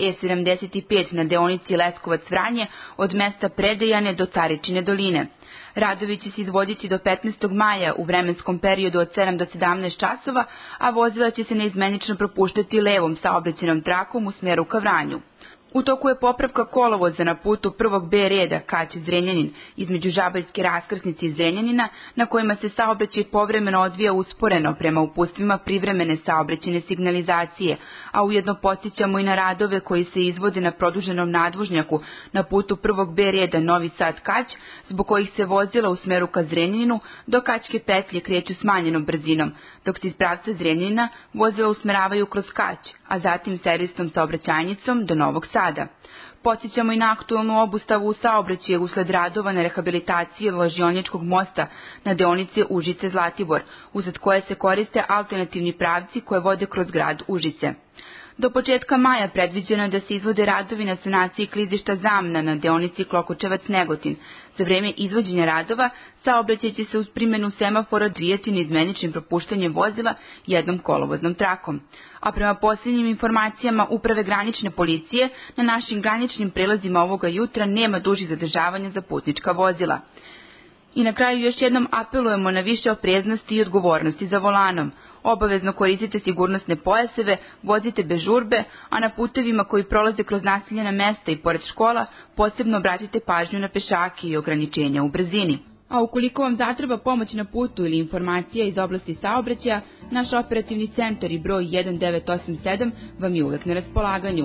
E75 na deonici Leskovac-Vranje od mesta Predejane do Taričine doline. Radovi će se izvoditi do 15. maja u vremenskom periodu od 7 do 17 časova, a vozila će se neizmenično propuštati levom saobraćajnom trakom u smeru ka Vranju. U toku je popravka kolovoza na putu prvog B reda Kać-Zrenjanin između Žabaljske raskrsnice i Zrenjanina, na kojima se saobraćaj povremeno odvija usporeno prema upustvima privremene saobraćajne signalizacije, a ujedno podsjećamo i na radove koji se izvode na produženom nadvožnjaku na putu prvog B reda Novi Sad-Kać, zbog kojih se vozila u smeru ka Zrenjaninu do Kaćke petlje kreću smanjenom brzinom, dok se iz pravca Zrenjanina vozila usmeravaju kroz Kać, a zatim servisnom saobraćajnicom do Novog Sada. Podsjećamo i na aktualnu obustavu u saobraćaju usled radova na rehabilitaciji Ložionjačkog mosta na deonici Užice-Zlatibor, usled koje se koriste alternativni pravci koje vode kroz grad Užice. Do početka maja predviđeno je da se izvode radovi na sanaciji klizišta Zamna na deonici Klokočevac-Negotin. Za vreme izvođenja radova saobraćaj će se uz primjenu semafora odvijati neizmeničnim propuštanjem vozila jednom kolovoznom trakom. A prema posljednjim informacijama Uprave granične policije, na našim graničnim prelazima ovoga jutra nema dužih zadržavanja za putnička vozila. I na kraju još jednom apelujemo na više opreznosti i odgovornosti za volanom. Obavezno koristite sigurnosne pojaseve, vozite bez žurbe, a na putevima koji prolaze kroz naseljena mesta i pored škola posebno obratite pažnju na pešake i ograničenja u brzini. A ukoliko vam zatreba pomoć na putu ili informacija iz oblasti saobraćaja, naš operativni centar i broj 1987 vam je uvek na raspolaganju.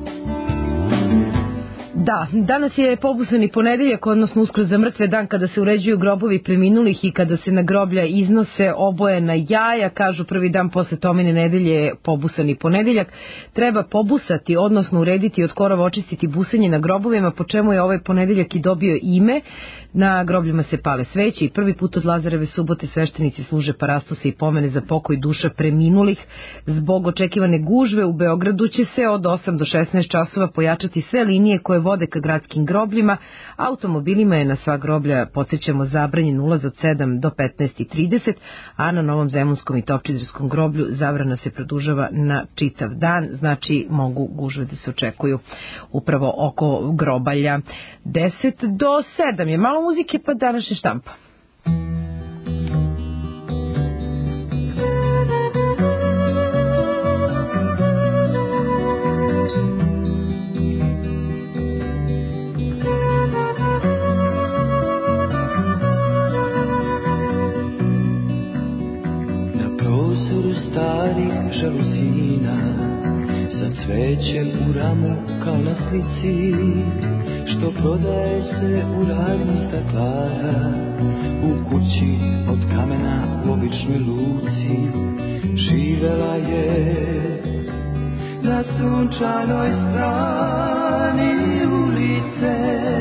Da, danas je pobusani ponedeljak, odnosno uskrs za mrtve dan kada se uređuju grobovi preminulih i kada se na groblja iznose obojena jaja, kažu prvi dan posle Tomine nedelje je pobusani ponedeljak. Treba pobusati, odnosno urediti i od korova očistiti busanje na grobovima, po čemu je ovaj ponedeljak i dobio ime. Na grobljima se pale sveće i prvi put od Lazareve subote sveštenici služe parastose i pomene za pokoj duša preminulih. Zbog očekivane gužve u Beogradu će se od 8 do 16 časova pojačati sve linije koje vode ka gradskim grobljima. Automobilima je na sva groblja, podsjećamo, zabranjen ulaz od 7 do 15:30, a na Novom Zemunskom i Topčiderskom groblju zabrana se produžava na čitav dan, znači mogu gužve da se očekuju upravo oko grobalja. 10 do 7 je malo muzike, pa današnja štampa. Na prozoru starih žaluzina sa cveće u ramu kao na slici, što prodaje se u radnji staklara. U kući od kamena u običnoj luci živela je na sunčanoj strani ulice.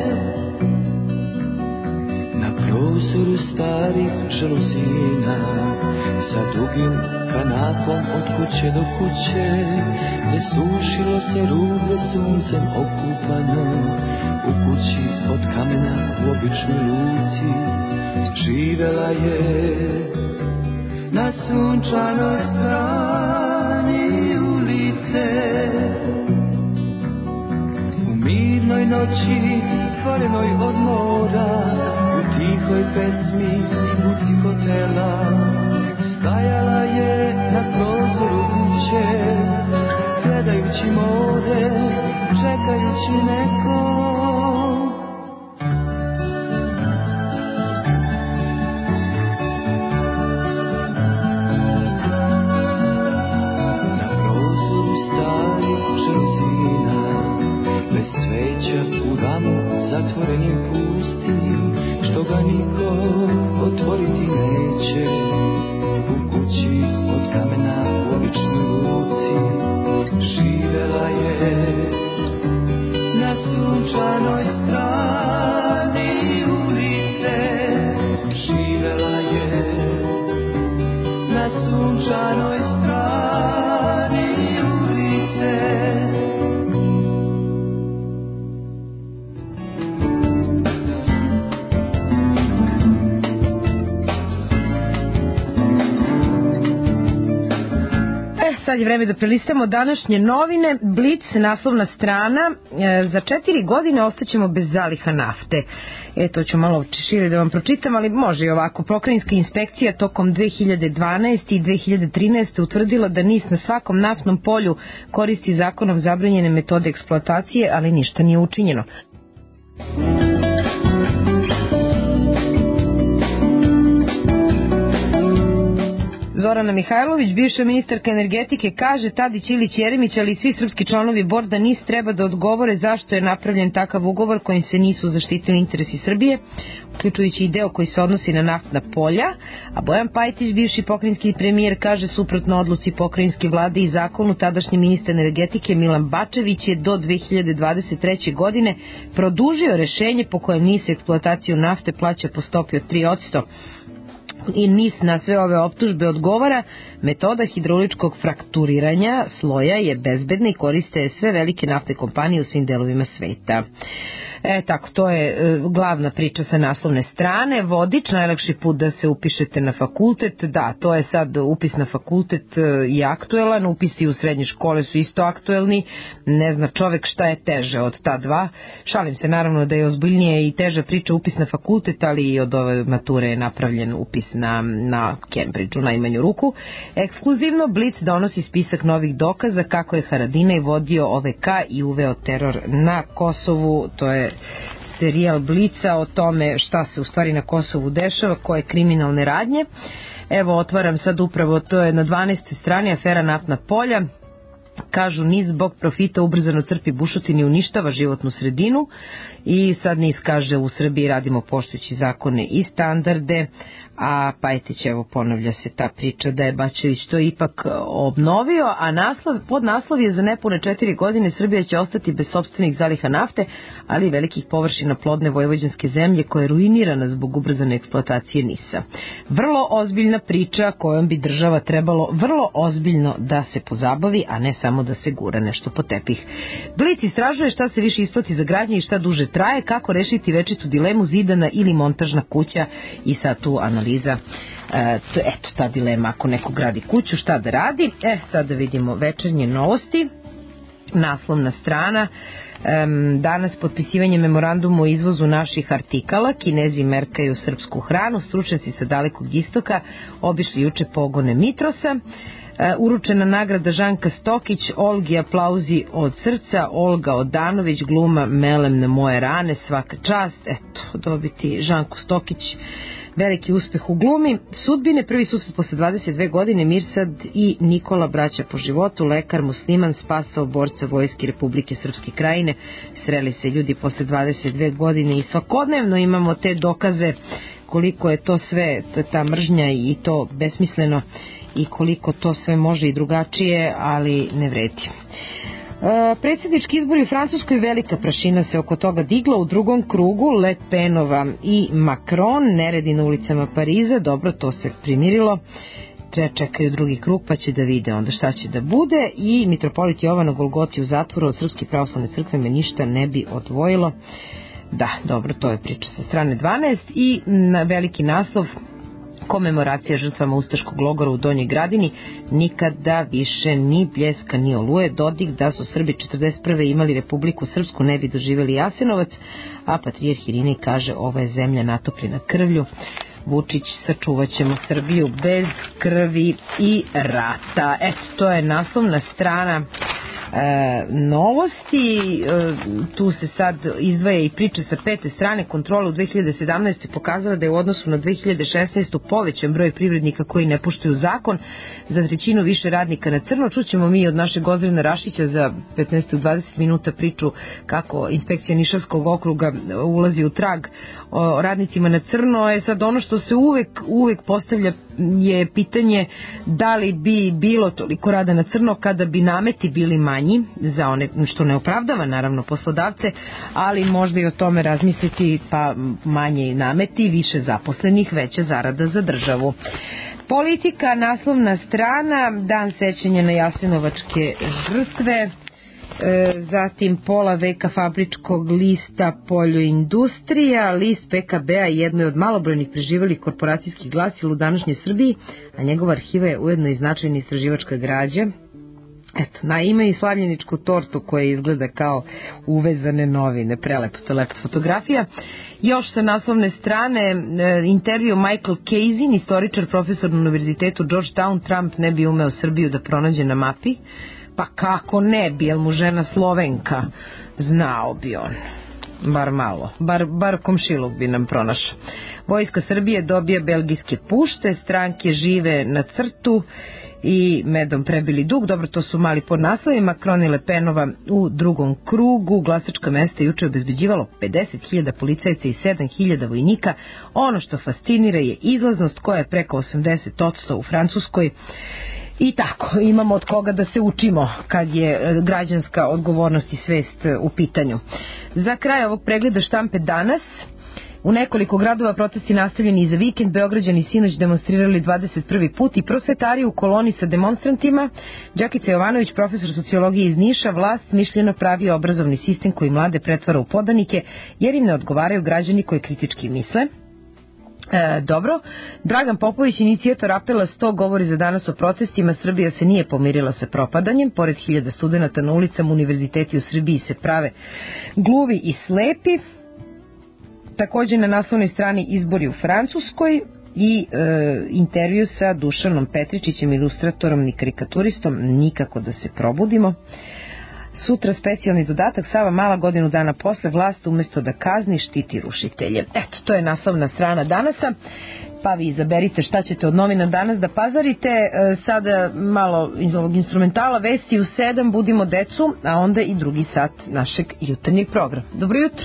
Na prozoru starih žaluzina, sa dugim kanapom od kuće do kuće, gde sušilo se rublje suncem okupano. U kući od kamena u običnoj luci živela je na sunčanoj strani ulice. U mirnoj noći stvorenoj od mora, u tihoj pesmi i buci hotela, stajala je na prozoru kuće, gledajući more, čekajući nekog. Zatvorenim pustim, što ga niko otvoriti neće. U kući od kamena u običnoj luci živela je na sunčanoj strani ulice. Živela je na sunčanoj strani ulice. Sad je vreme da prelistamo današnje novine. Blic, naslovna strana, za 4 godine ostaćemo bez zaliha nafte. To ću malo šire da vam pročitam, ali može i ovako. Pokrajinska inspekcija tokom 2012. i 2013. utvrdila da NIS na svakom naftnom polju koristi zakonom zabranjene metode eksploatacije, ali ništa nije učinjeno. Zorana Mihajlović, bivša ministarka energetike, kaže Tadić, Ilić, Jeremić, ali i svi srpski članovi borda NIS treba da odgovore zašto je napravljen takav ugovor kojim se nisu zaštitili interesi Srbije, uključujući i deo koji se odnosi na naftna polja. A Bojan Pajtić, bivši pokrajinski premijer, kaže suprotno odluci pokrajinske vlade i zakonu, tadašnji ministar energetike Milan Bačević je do 2023. godine produžio rešenje po kojem NIS eksploataciju nafte plaća po stopi od 3%. I NIS na sve ove optužbe odgovara: metoda hidrauličkog frakturiranja sloja je bezbedna i koriste sve velike naftne kompanije u svim delovima sveta. Tako, to je glavna priča sa naslovne strane. Vodič, najlakši put da se upišete na fakultet. Da, to je sad upis na fakultet i aktuelan, upisi u srednje škole su isto aktuelni. Ne zna čovek šta je teže od ta dva. Šalim se, naravno da je ozbiljnije i teža priča upis na fakultet, ali i od ove mature je napravljen upis na Cambridgeu, najmanju ruku. Ekskluzivno Blic donosi spisak novih dokaza kako je Haradinaj vodio OVK i uveo teror na Kosovu. To je serijal Blica o tome šta se u stvari na Kosovu dešava, koje kriminalne radnje. Evo, otvaram sad upravo, to je na 12. strani, afera naftna polja. Kažu NIS zbog profita ubrzano crpi bušotine i uništava životnu sredinu. I sad NIS kaže u Srbiji radimo poštujući zakone i standarde, a Pajtić, evo, ponavlja se ta priča da je Bačević to ipak obnovio, a podnaslov je: za nepune 4 godine Srbija će ostati bez sopstvenih zaliha nafte, ali i velikih površina plodne vojvođanske zemlje koja je ruinirana zbog ubrzane eksploatacije NIS-a. Vrlo ozbiljna priča kojom bi država trebalo vrlo ozbiljno da se pozabavi, a ne samo da se gura nešto po tepih. Blic istražuje šta se više isplati za gradnje i šta duže traje, kako rešiti večitu dilemu zidana ili montažna kuća, i sad tu analiza, eto ta dilema, ako neko gradi kuću, šta da radi. Sad da vidimo večernje novosti. Naslovna strana, danas potpisivanje memoranduma o izvozu naših artikala, Kinezi merkaju srpsku hranu, stručnjaci sa Dalekog istoka obišli juče pogone Mitrosa. Uručena nagrada Žanka Stokić, Olgi aplauzi od srca, Olga Odanović, gluma Melem na moje rane, svaka čast. Eto, dobiti Žanku Stokić veliki uspeh u glumi. Sudbine, prvi susret posle 22 godine, Mirsad i Nikola, braća po životu, lekar musliman, spasao borca Vojske Republike Srpske Krajine. Sreli se ljudi posle 22 godine i svakodnevno imamo te dokaze koliko je to sve, ta mržnja i to besmisleno i koliko to sve može i drugačije, ali ne vredi. Predsjednički izbori u Francuskoj, velika prašina se oko toga digla u drugom krugu. Le Penova i Macron, neredi na ulicama Pariza, dobro, to se primirilo. Čekaju drugi krug pa će da vide onda šta će da bude. I mitropolit Jovan na Golgoti u zatvoru, od Srpske pravoslavne crkve me ništa ne bi odvojilo. Da, dobro, to je priča sa strane 12. I na veliki naslov, komemoracija žrtvama ustaškog logora u Donjoj Gradini, nikada više ni bljeska ni oluje. Dodik da su Srbi 41. imali Republiku Srpsku ne bi doživjeli Jasenovac, a patrijarh Irinej kaže ovo je zemlja natopljena krvlju. Vučić, sačuvat ćemo Srbiju bez krvi i rata. Eto, to je naslovna strana Novosti. Tu se sad izdvaja i priče sa 5. strane. Kontrola u 2017. pokazala da je u odnosu na 2016. povećan broj privrednika koji ne poštuju zakon, za trećinu više radnika na crno. Čućemo mi od našeg Ozrena Rašića za 15-20 minuta priču kako inspekcija Nišavskog okruga ulazi u trag o radnicima na crno. Sad ono što se uvek postavlja je pitanje da li bi bilo toliko rada na crno kada bi nameti bili manji za one, što ne opravdava naravno poslodavce, ali možda i o tome razmisliti, pa manje nameti, više zaposlenih, veća zarada za državu. Politika, naslovna strana, dan sećanja na jasenovačke žrtve, zatim pola veka fabričkog lista Poljoindustrija, list PKB-a jedno je od malobrojnih preživelih korporacijskih glasila u današnjoj Srbiji, a njegova arhiva je ujedno i značajna istraživačka građa. Eto, na ime i slavljeničku tortu koja izgleda kao uvezane novine, prelepo, to je lepa fotografija. Još sa naslovne strane intervju Michael Kazin, istoričar, profesor na univerzitetu Georgetown. Trump ne bi umeo Srbiju da pronađe na mapi. Pa kako ne bi, jel mu žena Slovenka, znao bi on, bar malo, bar komšiluk bi nam pronašao. Vojska Srbije dobija belgijske pušte, stranke žive na crtu i medom prebili dug. Dobro, to su mali podnaslovi. Macron i Le Penova u drugom krugu. Glasačka mesta juče obezbeđivalo 50.000 policajca i 7.000 vojnika. Ono što fascinira je izlaznost koja je preko 80% u Francuskoj. I tako, imamo od koga da se učimo kad je građanska odgovornost i svest u pitanju. Za kraj ovog pregleda štampe danas, u nekoliko gradova protesti nastavljeni i za vikend. Beograđani sinoć demonstrirali 21. put i prosvetari u koloni sa demonstrantima. Đakica Jovanović, profesor sociologije iz Niša, vlast smišljeno pravi obrazovni sistem koji mlade pretvara u podanike jer im ne odgovaraju građani koji kritički misle. Dobro, Dragan Popović, inicijator apela 100, govori za danas o protestima. Srbija se nije pomirila sa propadanjem. Pored 1000 studenata na ulicama, univerziteti u Srbiji se prave gluvi i slepi. Također na naslovnoj strani izbori u Francuskoj i intervju sa Dušanom Petričićem, ilustratorom i karikaturistom. Nikako da se probudimo. Sutra specijalni dodatak, Sava Mala godinu dana posle, vlast umjesto da kazni štiti rušitelje. Eto, to je naslovna strana danasa, pa vi izaberite šta ćete od novina danas da pazarite. Sada malo iz ovog instrumentala, vesti u 7, budimo decu, a onda i drugi sat našeg jutarnjeg programa. Dobro jutro!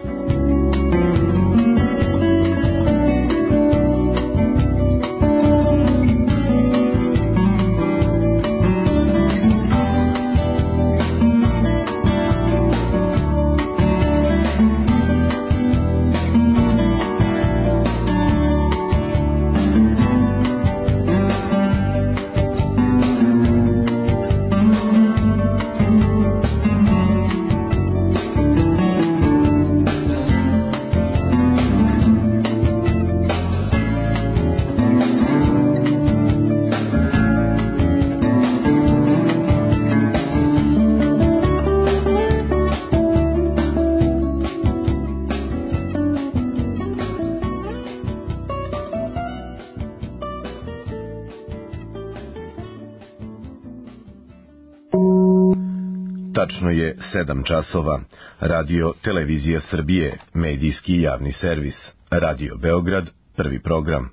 Tačno je 7 časova. Radio Televizija Srbije, medijski javni servis. Radio Beograd, Prvi program.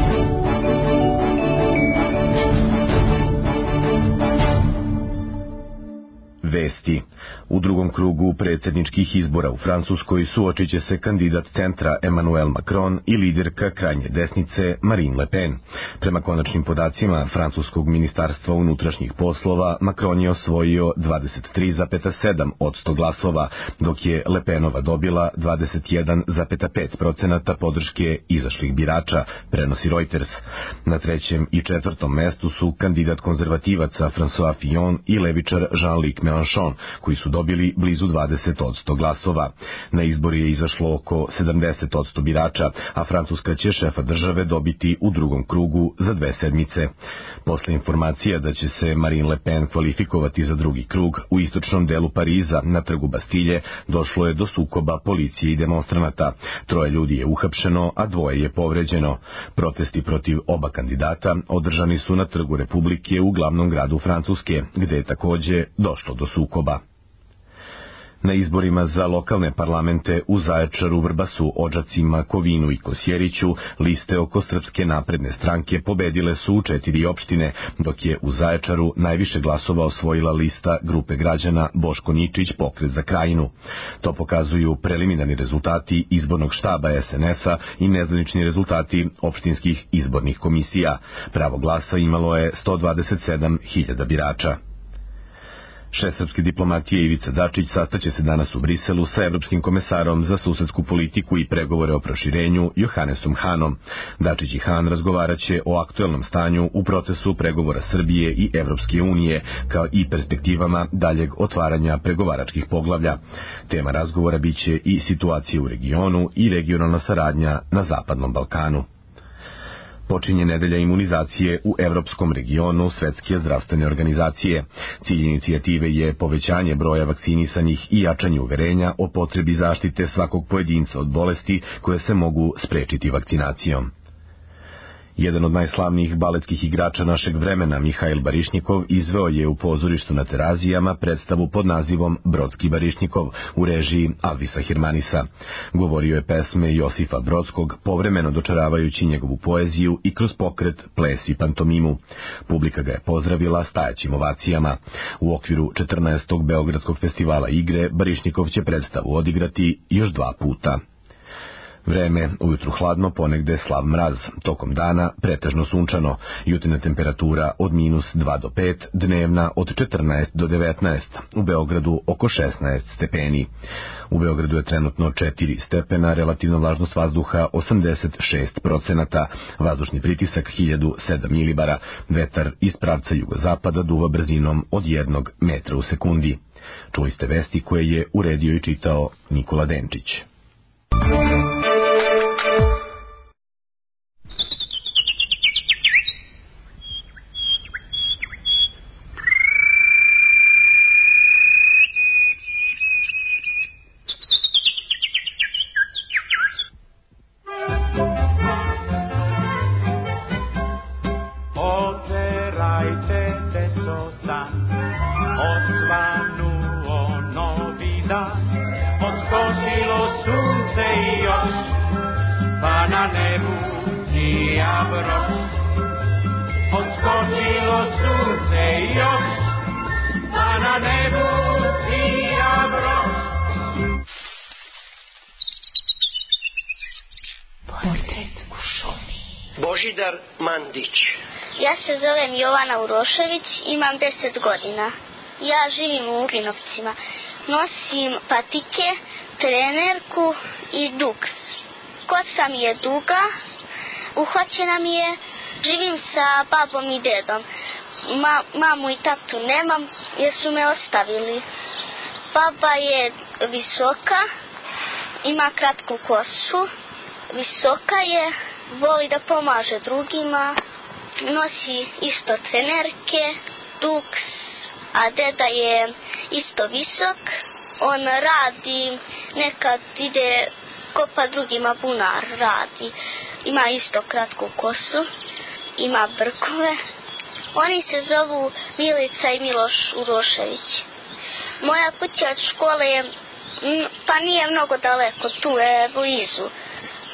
Vesti. U drugom krugu predsjedničkih izbora u Francuskoj suočit će se kandidat centra Emmanuel Macron i liderka krajnje desnice Marine Le Pen. Prema konačnim podacima Francuskog ministarstva unutrašnjih poslova, Macron je osvojio 23,7% glasova, dok je Le Penova dobila 21,5% podrške izašlih birača, prenosi Reuters. Na trećem i četvrtom mestu su kandidat konzervativaca François Fillon i levičar Jean-Luc Mélenchon, koji su dobili blizu 20% glasova. Na izbori je izašlo oko 70% birača, a Francuska će šefa države dobiti u drugom krugu za 2 sedmice. Posle informacija da će se Marine Le Pen kvalifikovati za drugi krug, u istočnom delu Pariza, na trgu Bastilje, došlo je do sukoba policije i demonstranata. 3 ljudi je uhapšeno, a 2 je povređeno. Protesti protiv oba kandidata održani su na trgu Republike u glavnom gradu Francuske, gde je takođe došlo do sukoba. Na izborima za lokalne parlamente u Zaječaru, Vrbasu, Odžacima, Kovinu i Kosjeriću liste oko Srpske napredne stranke pobedile su u 4 opštine, dok je u Zaječaru najviše glasova osvojila lista grupe građana Boško Ničić Pokret za Krajinu. To pokazuju preliminarni rezultati izbornog štaba SNS-a i nezvanični rezultati opštinskih izbornih komisija. Pravo glasa imalo je 127.000 birača. Šef srpske diplomatije Ivica Dačić sastaće se danas u Briselu sa evropskim komesarom za susedsku politiku i pregovore o proširenju Johannesom Hanom. Dačić i Han razgovaraće o aktuelnom stanju u procesu pregovora Srbije i Evropske unije, kao i perspektivama daljeg otvaranja pregovaračkih poglavlja. Tema razgovora biće i situacija u regionu i regionalna saradnja na Zapadnom Balkanu. Počinje nedelja imunizacije u evropskom regionu Svetske zdravstvene organizacije. Cilj inicijative je povećanje broja vakcinisanih i jačanje uverenja o potrebi zaštite svakog pojedinca od bolesti koje se mogu sprečiti vakcinacijom. Jedan od najslavnijih baletskih igrača našeg vremena, Mihail Barišnikov, izveo je u pozorištu na Terazijama predstavu pod nazivom Brodski Barišnikov u režiji Alvisa Hirmanisa. Govorio je pesme Josifa Brodskog, povremeno dočaravajući njegovu poeziju i kroz pokret, ples i pantomimu. Publika ga je pozdravila stajaćim ovacijama. U okviru 14. Beogradskog festivala igre Barišnikov će predstavu odigrati još 2 puta. Vreme, ujutru hladno, ponegde slab mraz, tokom dana pretežno sunčano, jutarnja temperatura od -2 do 5, dnevna od 14 do 19, u Beogradu oko 16 stepeni. U Beogradu je trenutno 4 stepena, relativna vlažnost vazduha 86%, vazdušni pritisak 1007 milibara, vetar iz pravca jugozapada duva brzinom od 1 metra u sekundi. Čuli ste vesti koje je uredio i čitao Nikola Denčić. Božidar Mandić. Ja se zovem Jovana Urošević, imam 10 godina. Ja živim u Ugrinovcima. Nosim patike, trenerku i duks. Kosa mi je duga, uhvaćena mi je. Živim sa babom i dedom. Mamu i tatu nemam jer su me ostavili. Baba je visoka, ima kratku kosu, visoka je, voli da pomaže drugima, nosi isto trenerke, duks, a deda je isto visok. On radi, nekad ide kopa drugima bunar, radi. Ima isto kratku kosu, ima brkove. Oni se zovu Milica i Miloš Urošević. Moja kuća od škole je, pa nije mnogo daleko, tu je blizu.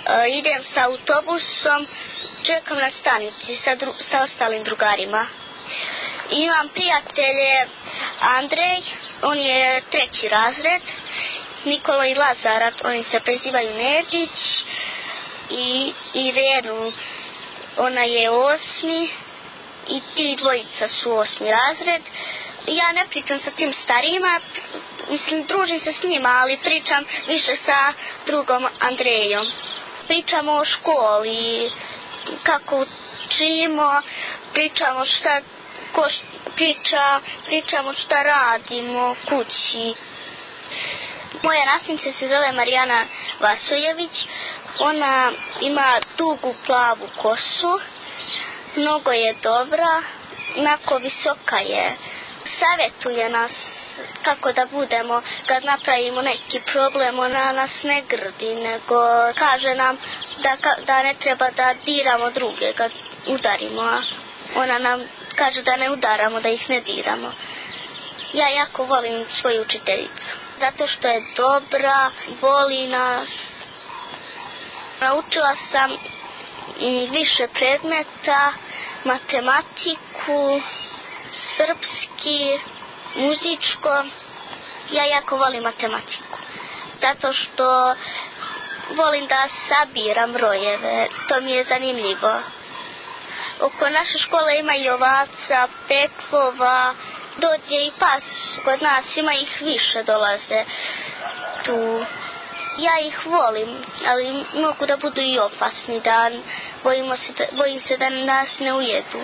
idem sa autobusom, čekam na stanici sa ostalim drugarima. Imam prijatelje Andrej, on je 3. razred, Nikola i Lazar, oni se prezivaju Nedić, i Irenu, ona je 8. i ti dvojica su 8. razred. Ja ne pričam sa tim starijima, mislim, družim se s njima, ali pričam više sa drugom Andrejom. Pričamo o školi, kako učimo, pričamo šta ko pričamo šta radimo kući. Moja nastavnica se zove Marijana Vasojević, ona ima dugu plavu kosu, mnogo je dobra, onako visoka je. Savjetuje nas kako da budemo kad napravimo neki problem, ona nas ne grdi, nego kaže nam da ne treba da diramo druge kad udarimo. Ona nam kaže da ne udaramo, da ih ne diramo. Ja jako volim svoju učiteljicu, zato što je dobra, voli nas. Naučila sam više predmeta, matematiku, srpski, muzičko. Ja jako volim matematiku, zato što volim da sabiram brojeve, to mi je zanimljivo. Oko naše škole ima i ovaca, petlova, dođe i pas kod nas, ima ih više dolaze tu. Ja ih volim, ali mogu da budu i opasni, bojim se da nas ne ujedu.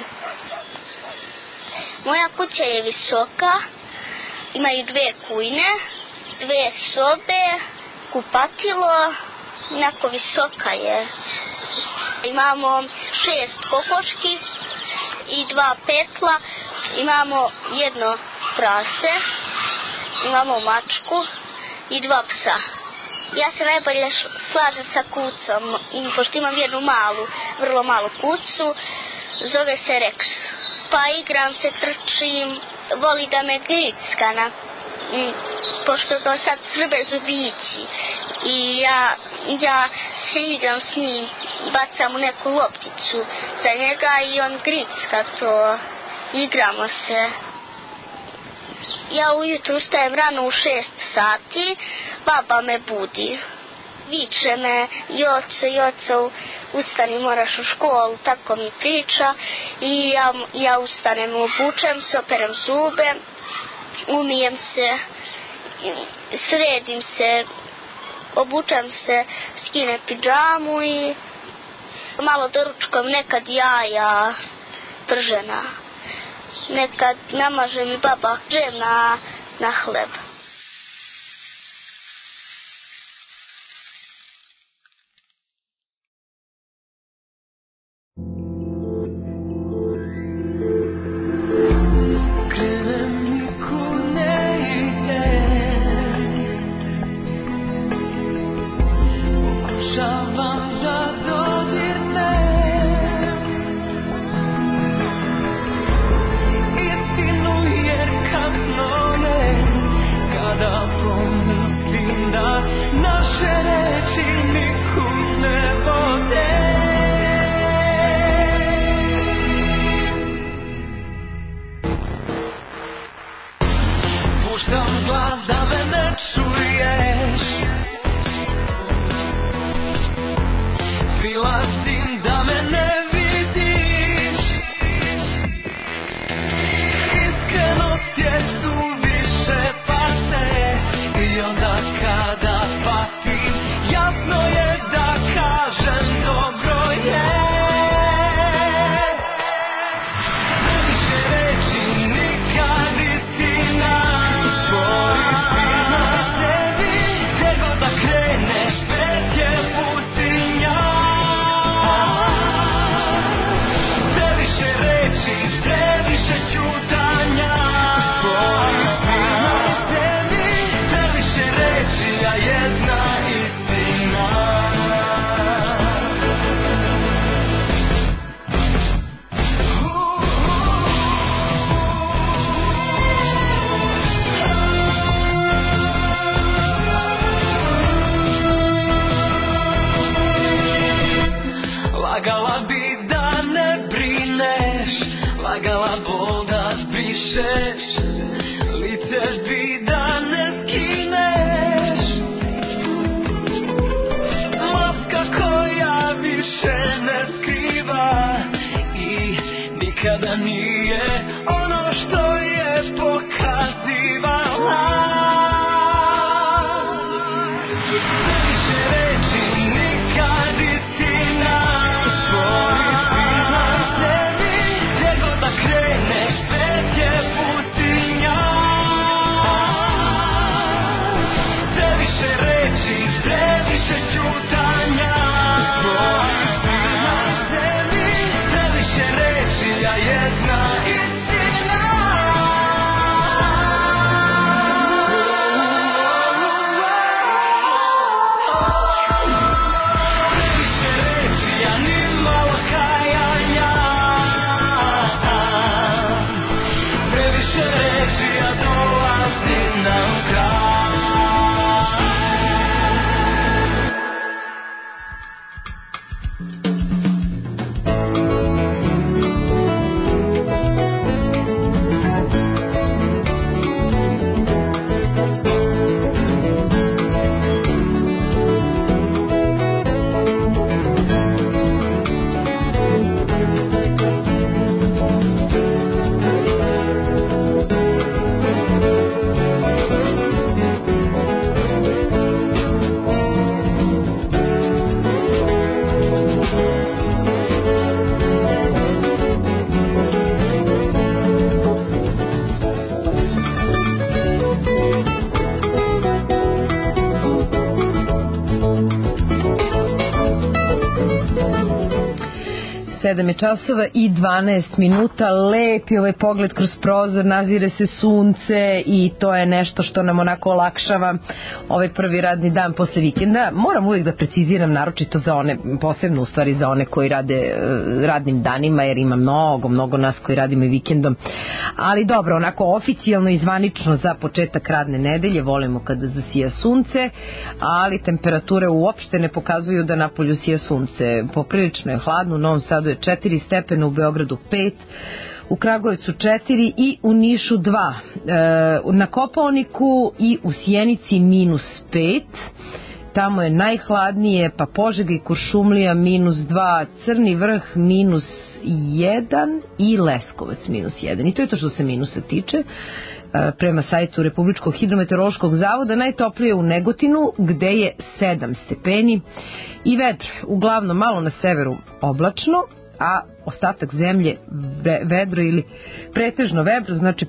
Moja kuća je visoka, imaju 2 kujne, 2 sobe, kupatilo, jako visoka je. Imamo 6 kokoški i 2 petla, imamo 1 prase, imamo mačku i 2 psa. Ja se najbolje slažem sa kucom, pošto imam jednu vrlo malu kucu, zove se Rex. Pa igram se, trčim, voli da me gricka, pošto to sad srbe zubići. I ja se igram s njim, bacam mu neku lopticu za njega i on gricka to, igramo se. Ja ujutru ustajem rano u 6 sati, baba me budi. Viče me, Joco, ustani, moraš u školu, tako mi priča. I ja ustanem, obučem se, operem zube, umijem se, sredim se, obučem se, skinem pidžamu i malo doručkom nekad jaja pržena. Nekad namaže mi baba džem na hleb. Lagala bi da ne brineš, lagala bol da zbrišeš, lice bi da ne skineš, maska koja više ne skriva i nikada nije ono što je pokazivala. Sedam je časova i 12 minuta, lep je ovaj pogled kroz prozor, nazire se sunce i to je nešto što nam onako olakšava ovaj prvi radni dan posle vikenda. Moram uvijek da preciziram, naročito za one, posebno u stvari za one koji rade radnim danima, jer ima mnogo nas koji radimo i vikendom. Ali dobro, onako oficijalno i zvanično za početak radne nedelje volimo kada zasija sunce, ali temperature uopšte ne pokazuju da napolju sija sunce. Poprilično je hladno, u Novom Sadu je 4 stepena, u Beogradu 5, u Kragujevcu 4 i u Nišu 2. Na Kopaoniku i u Sjenici -5. Tamo je najhladnije, pa Požega i Kuršumlija -2, Crni Vrh -1 i Leskovac -1. I to je to što se minusa tiče. Prema sajtu Republičkog hidrometeorološkog zavoda najtoplije u Negotinu gde je 7 stepeni i vedro, uglavnom malo na severu oblačno, a ostatak zemlje vedro ili pretežno vedro, znači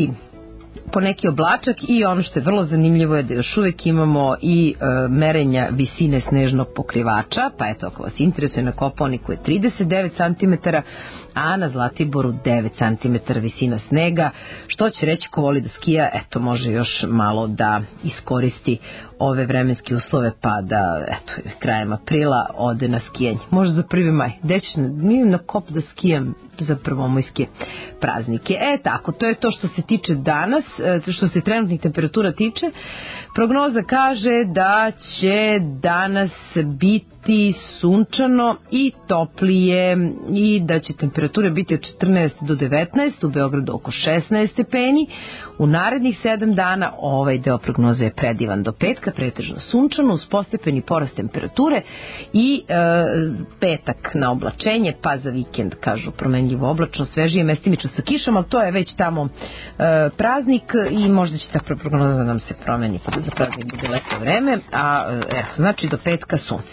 po neki oblačak. I ono što je vrlo zanimljivo je da još uvijek imamo i merenja visine snežnog pokrivača, pa eto, ako vas interesuje, na Kopaoniku je 39 cm, a na Zlatiboru 9 cm visina snega, što će reći ko voli da skija, eto, može još malo da iskoristi ove vremenske uslove, pa da, eto, krajem aprila ode na skijanje. Možda za 1. maj. Mi na kop da skijam za prvomajske praznike. Tako, to je to što se tiče danas, što se trenutnih temperatura tiče. Prognoza kaže da će danas biti sunčano i toplije i da će temperature biti od 14 do 19, u Beogradu oko 16 stepeni. U narednih 7 dana ovaj deo prognoze je predivan, do petka pretežno sunčano uz postepeni porast temperature i petak na oblačenje, pa za vikend kažu promenljivo oblačno, svežije, mestimično sa kišom, ali to je već tamo praznik i možda će ta prognoza da nam se promeni, pa da za praznik bude lepo vreme, a znači do petka sunce.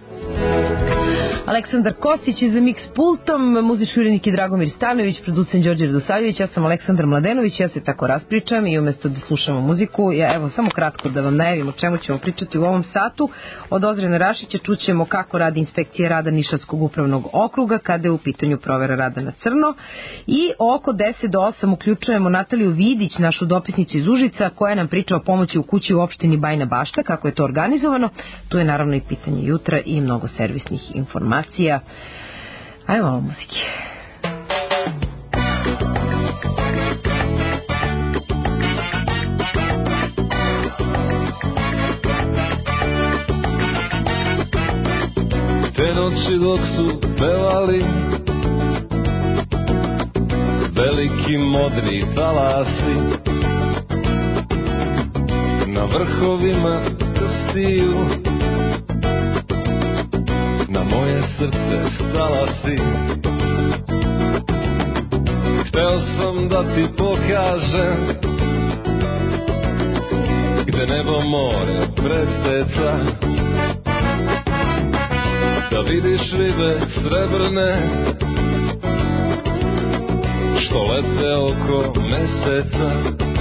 Aleksandar Kostić je za Mix pultom, muzički urednik je Dragomir Stanović, producent Đorđe Radosavljević, ja sam Aleksandar Mladenović, ja se tako raspričam i umjesto da slušamo muziku, evo samo kratko da vam najavim o čemu ćemo pričati u ovom satu. Od Ozrena Rašića čućemo kako radi inspekcija rada Nišavskog upravnog okruga kada je u pitanju provera rada na crno, i oko 10 do 8 uključujemo Nataliju Vidić, našu dopisnicu iz Užica, koja nam priča o pomoći u kući u opštini Bajina Bašta, kako je to organizovano. Tu je naravno i pitanje jutra i mnogo servisnih informacija. Ajmo malo muzike. Te noći dok su pevali veliki modri talasi, na vrhovima krstiju, na moje srce stala si. Hteo sam da ti pokažem gde nebo more preseca, da vidiš ribe srebrne što lete oko meseca.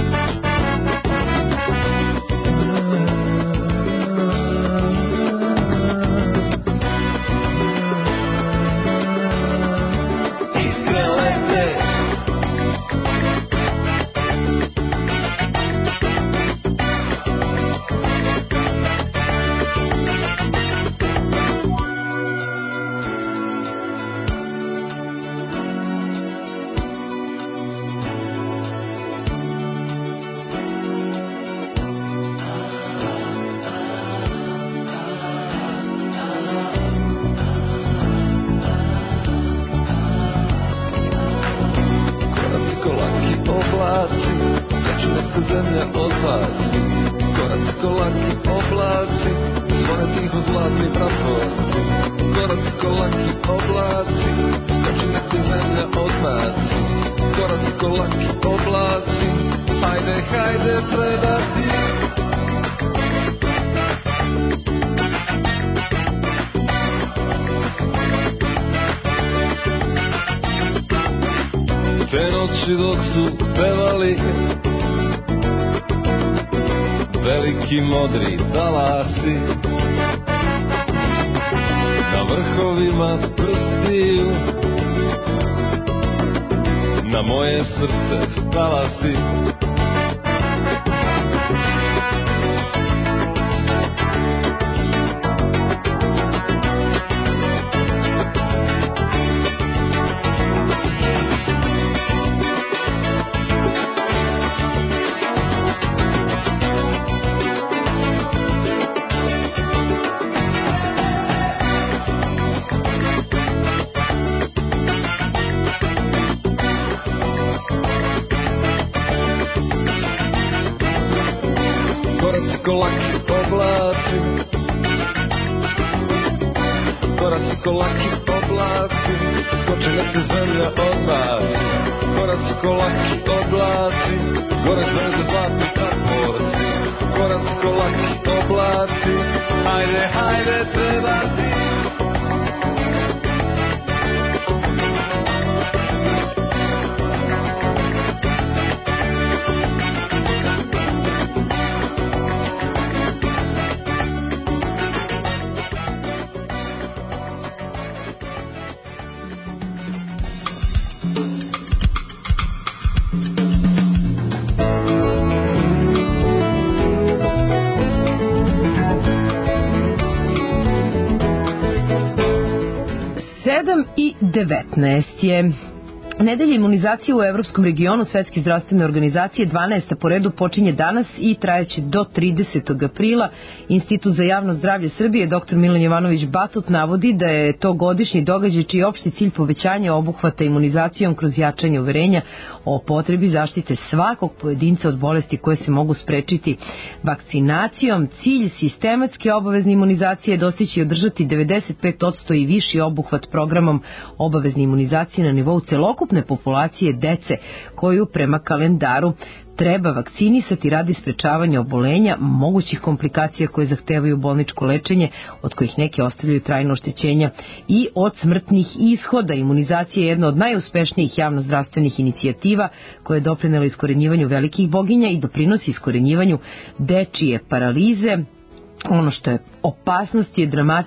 Dok su pevali veliki modri talasi, na vrhovima prstiju, na moje srce stala si. I 19 je. Nedelja imunizacije u Evropskom regionu Svetske zdravstvene organizacije 12. po redu počinje danas i trajeće do 30. aprila. Institut za javno zdravlje Srbije dr. Milan Jovanović Batut navodi da je to godišnji događaj čiji je opšti cilj povećanja obuhvata imunizacijom kroz jačanje uverenja o potrebi zaštite svakog pojedinca od bolesti koje se mogu sprečiti vakcinacijom. Cilj sistematske obavezne imunizacije je dostići i održati 95% i viši obuhvat programom obavezne imunizacije na nivou celokupne populacije dece koju prema kalendaru treba vakcinisati radi sprečavanja obolenja, mogućih komplikacija koje zahtevaju bolničko lečenje, od kojih neke ostavljaju trajno oštećenja, i od smrtnih ishoda. Imunizacija je jedna od najuspešnijih javnozdravstvenih inicijativa koja je doprinela iskorenjivanju velikih boginja i doprinosi iskorenjivanju dečije paralize. Ono što je opasnost je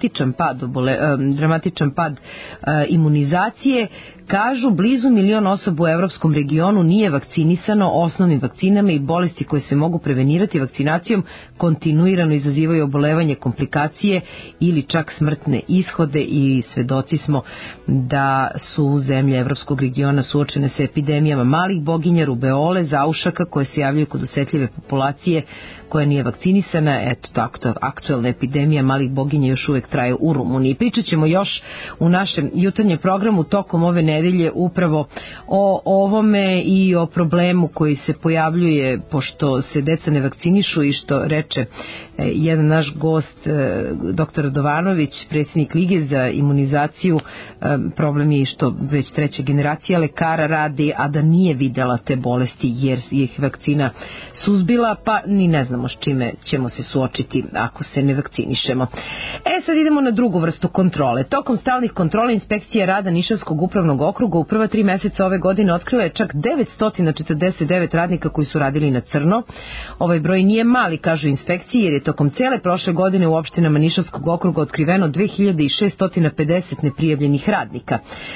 dramatičan pad imunizacije. Kažu, blizu 1 milion osoba u evropskom regionu nije vakcinisano osnovnim vakcinama i bolesti koje se mogu prevenirati vakcinacijom kontinuirano izazivaju obolevanje, komplikacije ili čak smrtne ishode, i svedoci smo da su zemlje evropskog regiona suočene sa epidemijama malih boginja, rubeole, zaušaka koje se javljaju kod osetljive populacije koja nije vakcinisana. Eto tako, aktuelna epidemija malih boginja još uvek traje u Rumuniji. Pričat ćemo još u našem jutarnjem programu tokom ove nedelje upravo o ovome i o problemu koji se pojavljuje pošto se deca ne vakcinišu i što reče jedan naš gost, dr. Radovanović, predsjednik Lige za imunizaciju. Problem je što već treća generacija lekara radi, a da nije videla te bolesti jer ih vakcina suzbila, pa ni ne znamo s čime ćemo se suočiti ako se ne vakcinišemo. Sad idemo na drugu vrstu kontrole. Tokom stalnih kontrola inspekcije rada Nišavskog upravnog okruga u prva 3 meseca ove godine otkrila je čak 949 radnika koji su radili na crno. Ovaj broj nije mali, kažu inspekcije, jer je tokom cele prošle godine u opštinama Nišavskog okruga otkriveno 2650 neprijavljenih radnika.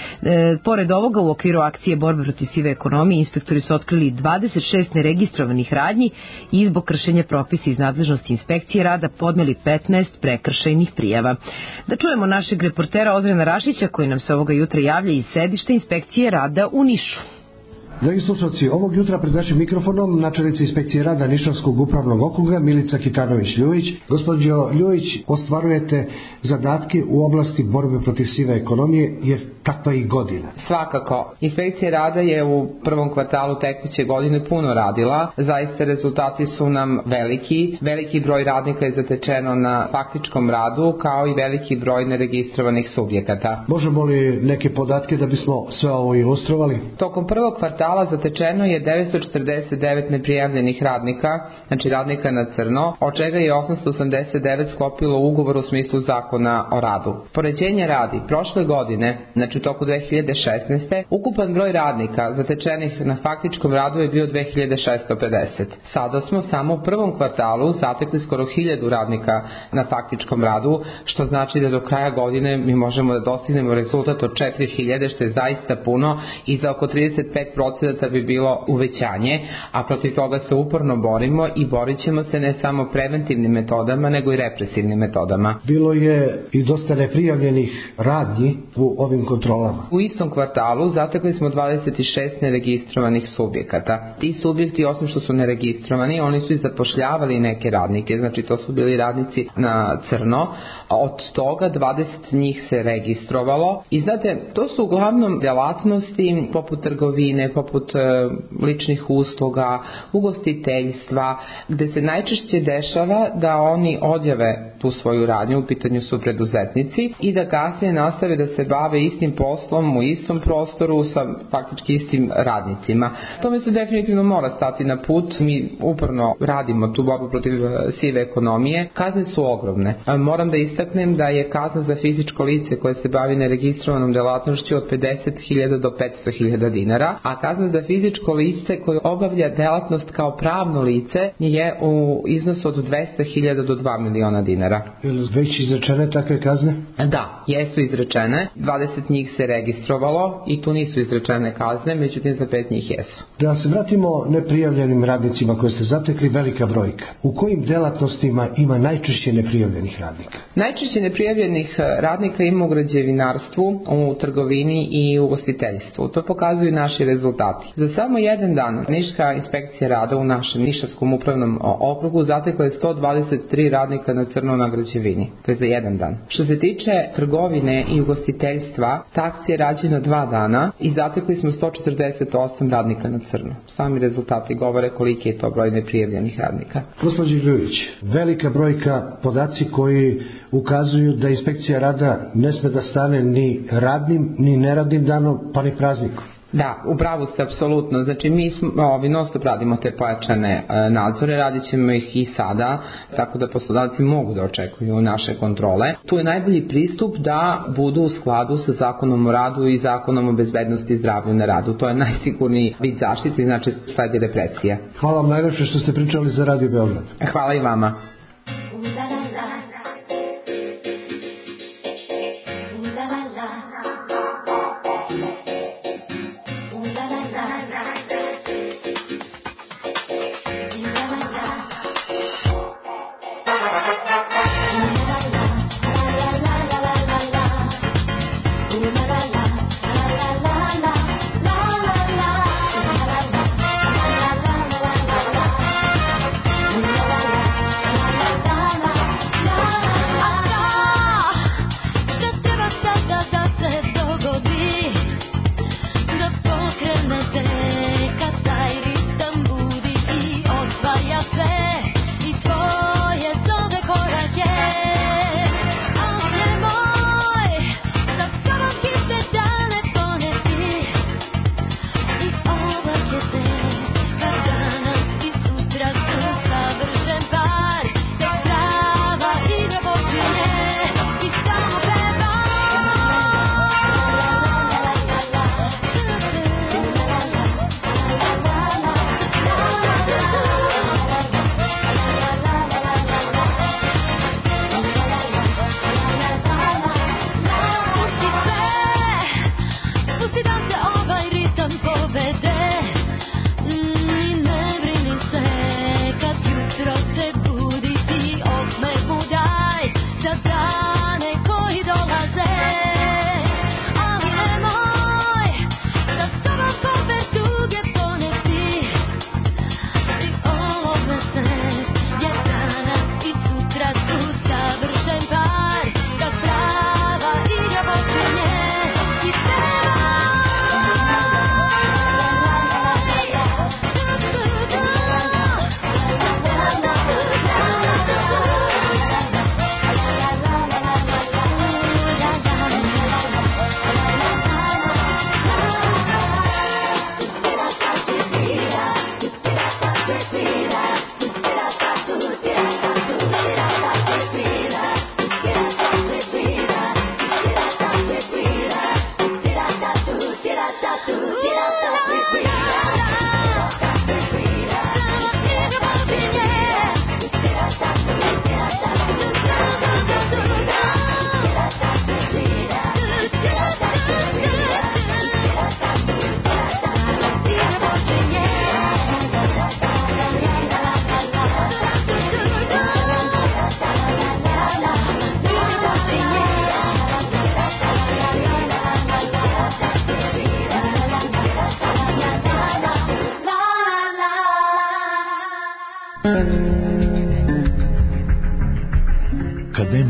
Pored ovoga, u okviru akcije borbe protiv sive ekonomije, inspektori su otkrili 26 neregistrovanih radnji i zbog kršenja propisa iz nadležnosti inspekcije rada podneli 15 prekršajnih prijava. Da čujemo našeg reportera Ozrena Rašića koji nam se ovoga jutra javlja iz sedišta inspekcije rada u Nišu. Dragi slušalci, ovog jutra pred našim mikrofonom načelnica inspekcije rada Nišavskog upravnog okruga Milica Kitanović-Ljujić. Gospođo Ljujić, ostvarujete zadatke u oblasti borbe protiv sive ekonomije, jer takva i godina. Svakako. Inspekcija rada je u prvom kvartalu tekuće godine puno radila. Zaista rezultati su nam veliki. Veliki broj radnika je zatečeno na faktičkom radu, kao i veliki broj neregistrovanih subjekata. Možemo li neke podatke da bismo sve ovo ilustrovali? Tokom prvog kvartala zatečeno je 949 neprijavljenih radnika, znači radnika na crno, od čega je 889 sklopilo ugovor u smislu zakona o radu. Poređenja radi, prošle godine, znači u toku 2016. ukupan broj radnika zatečenih na faktičkom radu je bio 2650. Sada smo samo u prvom kvartalu zatekli skoro 1000 radnika na faktičkom radu, što znači da do kraja godine mi možemo da dostignemo rezultat od 4000, što je zaista puno i za oko 35% da bi bilo uvećanje, a protiv toga se uporno borimo i borit ćemo se ne samo preventivnim metodama, nego i represivnim metodama. Bilo je i dosta neprijavljenih radnji u ovim kontrolama. U istom kvartalu zatekli smo 26 neregistrovanih subjekata. Ti subjekti, osim što su neregistrovani, oni su i zapošljavali neke radnike, znači to su bili radnici na crno, a od toga 20 njih se registrovalo i znate, to su uglavnom delatnosti poput trgovine, poput ličnih usluga, ugostiteljstva, gde se najčešće dešava da oni odjave tu svoju radnju, u pitanju su preduzetnici, i da kasnije nastave da se bave istim poslom u istom prostoru sa faktički istim radnicima. Tome se definitivno mora stati na put. Mi uporno radimo tu borbu protiv sive ekonomije. Kazne su ogromne. Moram da istaknem da je kazna za fizičko lice koje se bavi neregistrovanom delatnošću od 50.000 do 500.000 dinara, a kazna za fizičko lice koje obavlja delatnost kao pravno lice je u iznosu od 200.000 do 2 miliona dinara. Je li već izrečene takve kazne? Da, jesu izrečene. 20 njih se registrovalo i tu nisu izrečene kazne, međutim za 5 njih jesu. Da se vratimo neprijavljenim radnicima koje ste zatekli, velika brojka. U kojim delatnostima ima najčešće neprijavljenih radnika? Najčešće neprijavljenih radnika ima u građevinarstvu, u trgovini i u ugostiteljstvu. To pokazuju naši rezultati. Za samo jedan dan Niška inspekcija rada u našem Nišavskom upravnom okrugu zatekla je 123 radnika na crno na građevini. To je za jedan dan. Što se tiče trgovine i ugostiteljstva, ta akcija je rađena 2 dana i zatekli smo 148 radnika na crno. Sami rezultati govore koliki je to broj neprijavljenih radnika. Gospođo Ljujić, velika brojka, podaci koji ukazuju da inspekcija rada ne sme da stane ni radnim, ni neradnim danom, pa ni praznikom. Da, upravo ste apsolutno. Znači mi non stop radimo te pojačane nadzore, radit ćemo ih i sada, tako da poslodavci mogu da očekuju naše kontrole. Tu je najbolji pristup da budu u skladu sa zakonom o radu i zakonom o bezbednosti i zdravlju na radu. To je najsigurniji vid zaštite, znači sledi represija. Hvala vam najlepše što ste pričali za Radio Beograd. Hvala i vama.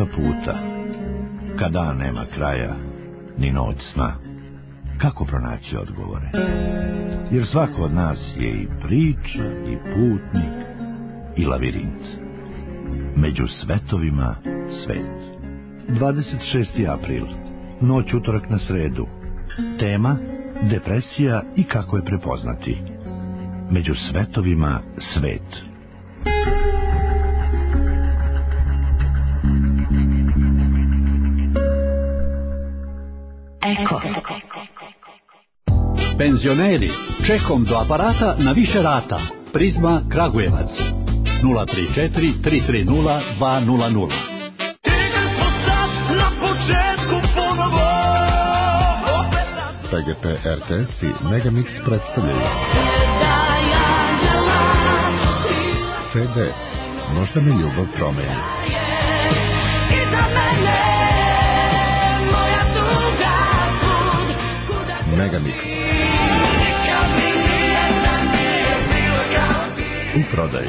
nema puta, kad dan nema kraja, ni noć sna, kako pronaći odgovore? Jer svako od nas je i priča, i putnik, i lavirint. Među svetovima svet. 26. april, noć utorak na sredu. Tema: depresija i kako je prepoznati. Među svetovima svet. Eko. Penzioneri, čekom do aparata na više rata. Prizma Kragujevac 034 330 200. PGP RTS i Megamix predstavljaju CD Možda me ljubav promeni. Megamix u prodaji.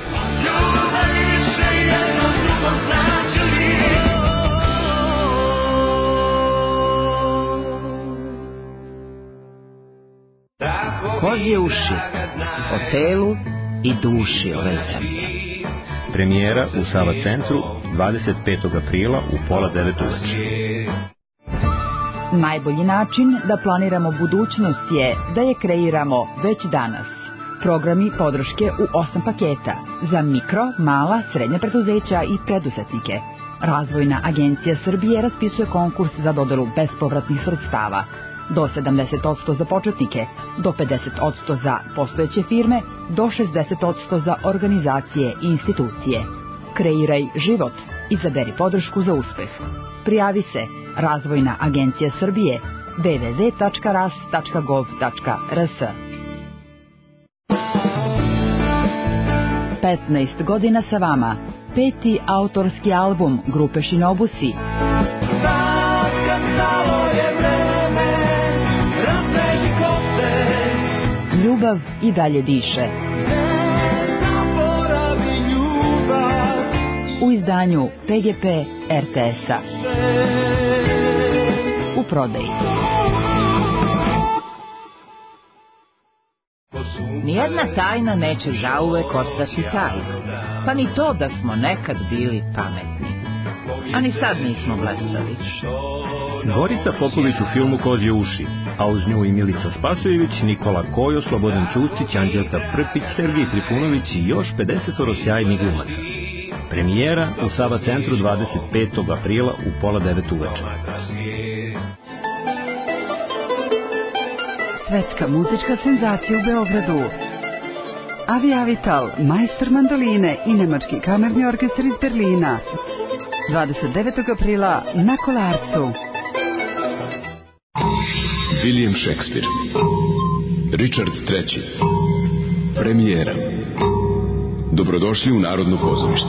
Kozje uši o telu i duši ove zemlje. Premijera u Sava centru 25. aprila u 8:30 uveče. Najbolji način da planiramo budućnost je da je kreiramo već danas. Programi podrške u 8 paketa za mikro, mala, srednja preduzeća i preduzetnike. Razvojna agencija Srbije raspisuje konkurs za dodelu bespovratnih sredstava. Do 70% za početnike, do 50% za postojeće firme, do 60% za organizacije i institucije. Kreiraj život, izaberi podršku za uspeh. Prijavi se Razvojna agencija Srbije www.ras.gov.rs. 15 godina sa vama. 5. autorski album grupe Shinobusi. Ljubav i dalje diše. U izdanju PGP RTS-a. U prodaji. Nijedna tajna neće zauvek ostati tajna, pa ni to da smo nekad bili pametni. A ni sad nismo blesavi. Gorica Popović u filmu Kozje uši, a uz nju i Milica Spasojević, Nikola Kojo, Slobodan Ćustić, Anđelka Prpić, Sergij Trifunović i još 50 sjajnih glumaca. Premijera u Sava centru 25. aprila u 8:30 uveče. Svetska muzička senzacija u Beogradu. Avi Avital, majstor mandoline i nemački kamerni orkestar iz Berlina. 29. aprila na Kolarcu. William Shakespeare, Richard III. Premijera. Dobrodošli u Narodno pozorište.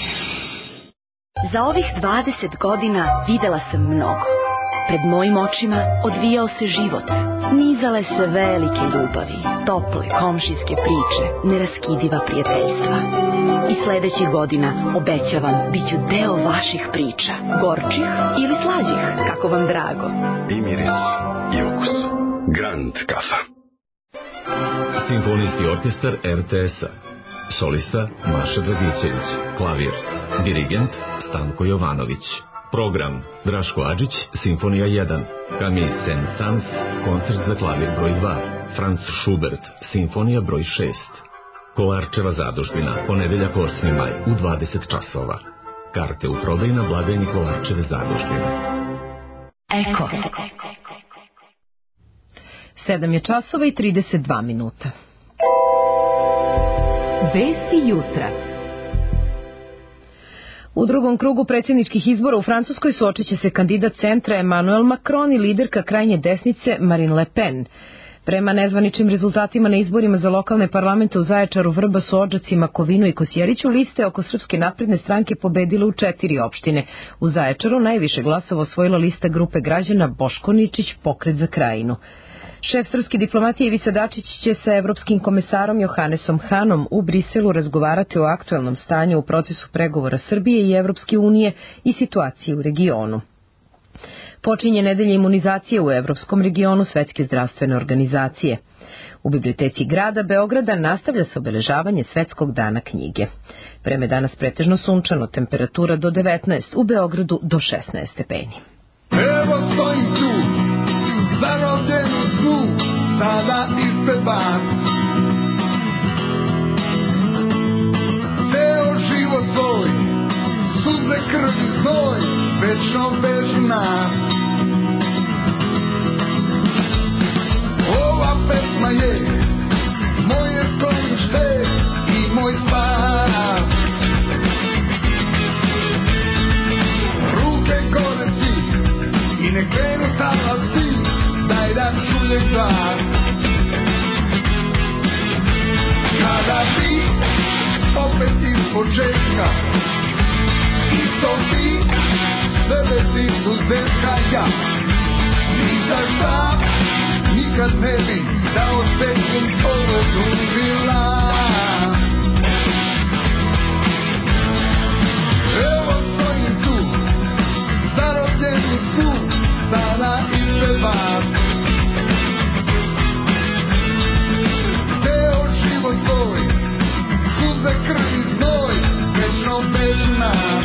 Za ovih 20 godina videla sam mnogo. Pred mojim očima odvijao se život. Nizale se velike ljubavi, tople komšijske priče, neraskidiva prijateljstva. I sledećih godina, obećavam, bit ću deo vaših priča, gorčih ili slađih, kako vam drago. I miris, i okus. Grand kafa. Simfonijski orkestar RTS-a. Solista Maša Dragićević. Klavir. Dirigent Stanko Jovanović. Program Draško Adžić, Simfonija 1, Camille Saint-Saëns, koncert za klavir broj 2, Franz Schubert, Simfonija broj 6. Kolarčeva zadužbina, ponedeljak 8. maj u 20 časova. Karte u prodaji na blagajni Kolarčeve zadužbine. Eko. 7 je časova i 32 minuta. Vesti jutra. U drugom krugu predsjedničkih izbora u Francuskoj suočit će se kandidat centra Emmanuel Macron i liderka krajnje desnice Marine Le Pen. Prema nezvaničnim rezultatima na izborima za lokalne parlamente u Zaječaru, Vrbasu, Odžacima, Kovinu i Kosjeriću, liste oko Srpske napredne stranke pobedile u 4 opštine. U Zaječaru najviše glasova osvojila lista grupe građana Boško Ničić, Pokret za Krajinu. Šef srpske diplomatije Ivica Dačić će sa evropskim komesarom Johannesom Hanom u Briselu razgovarati o aktuelnom stanju u procesu pregovora Srbije i Evropske unije i situaciji u regionu. Počinje nedelja imunizacije u Evropskom regionu Svetske zdravstvene organizacije. U biblioteci grada Beograda nastavlja se obeležavanje Svetskog dana knjige. Vreme danas pretežno sunčano, temperatura do 19, u Beogradu do 16 stepeni. Evo stojim tu, zarobljen u snu, sada ispred vas. Ceo život svoj, suze, krv i znoj, večno beži nas. Ova pesma je moje sklonište i moj spas. Ruke gore si i ne krenu talasi, daj da čujem glas. Kada bi opet iz početka, isto bi sebe si uzdeska ja. Ni za šta nikad ne bi da osetim ovo ljubila. Evo stojim tu, zarobljen u snu, sada ispred vas. Ceo život svoj, suze, krv i znoj, večno bez nas.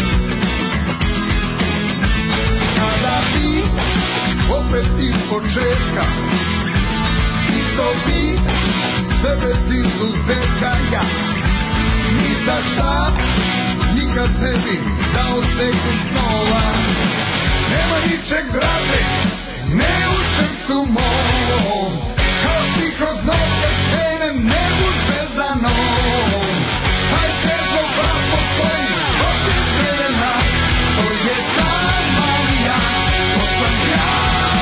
Kada bi opet iz početka, isto bi sebe si uzdeska ja. Ni za šta nikad ne bi dao sekundu snova. Nema ničeg draže, ne u srcu mom, kao ti kroz noće krenem nebu zvezdanom. Taj svežo brak postoji, protiv vremena, to je sama ja, to sam ja.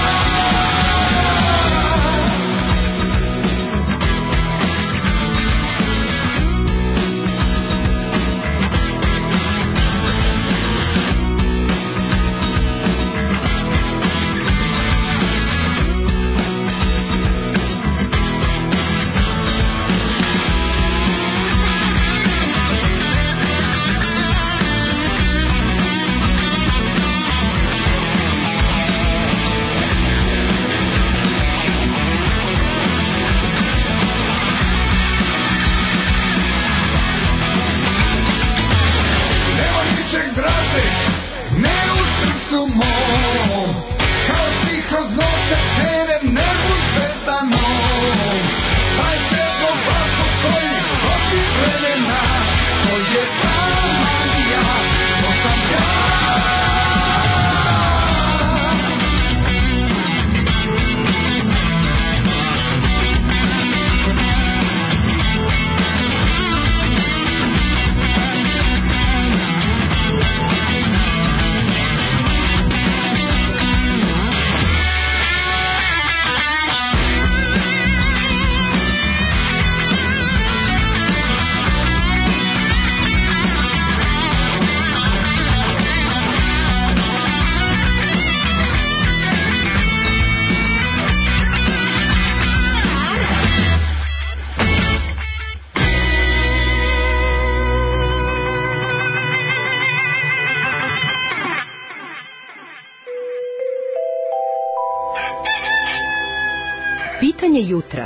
Pitanje jutra.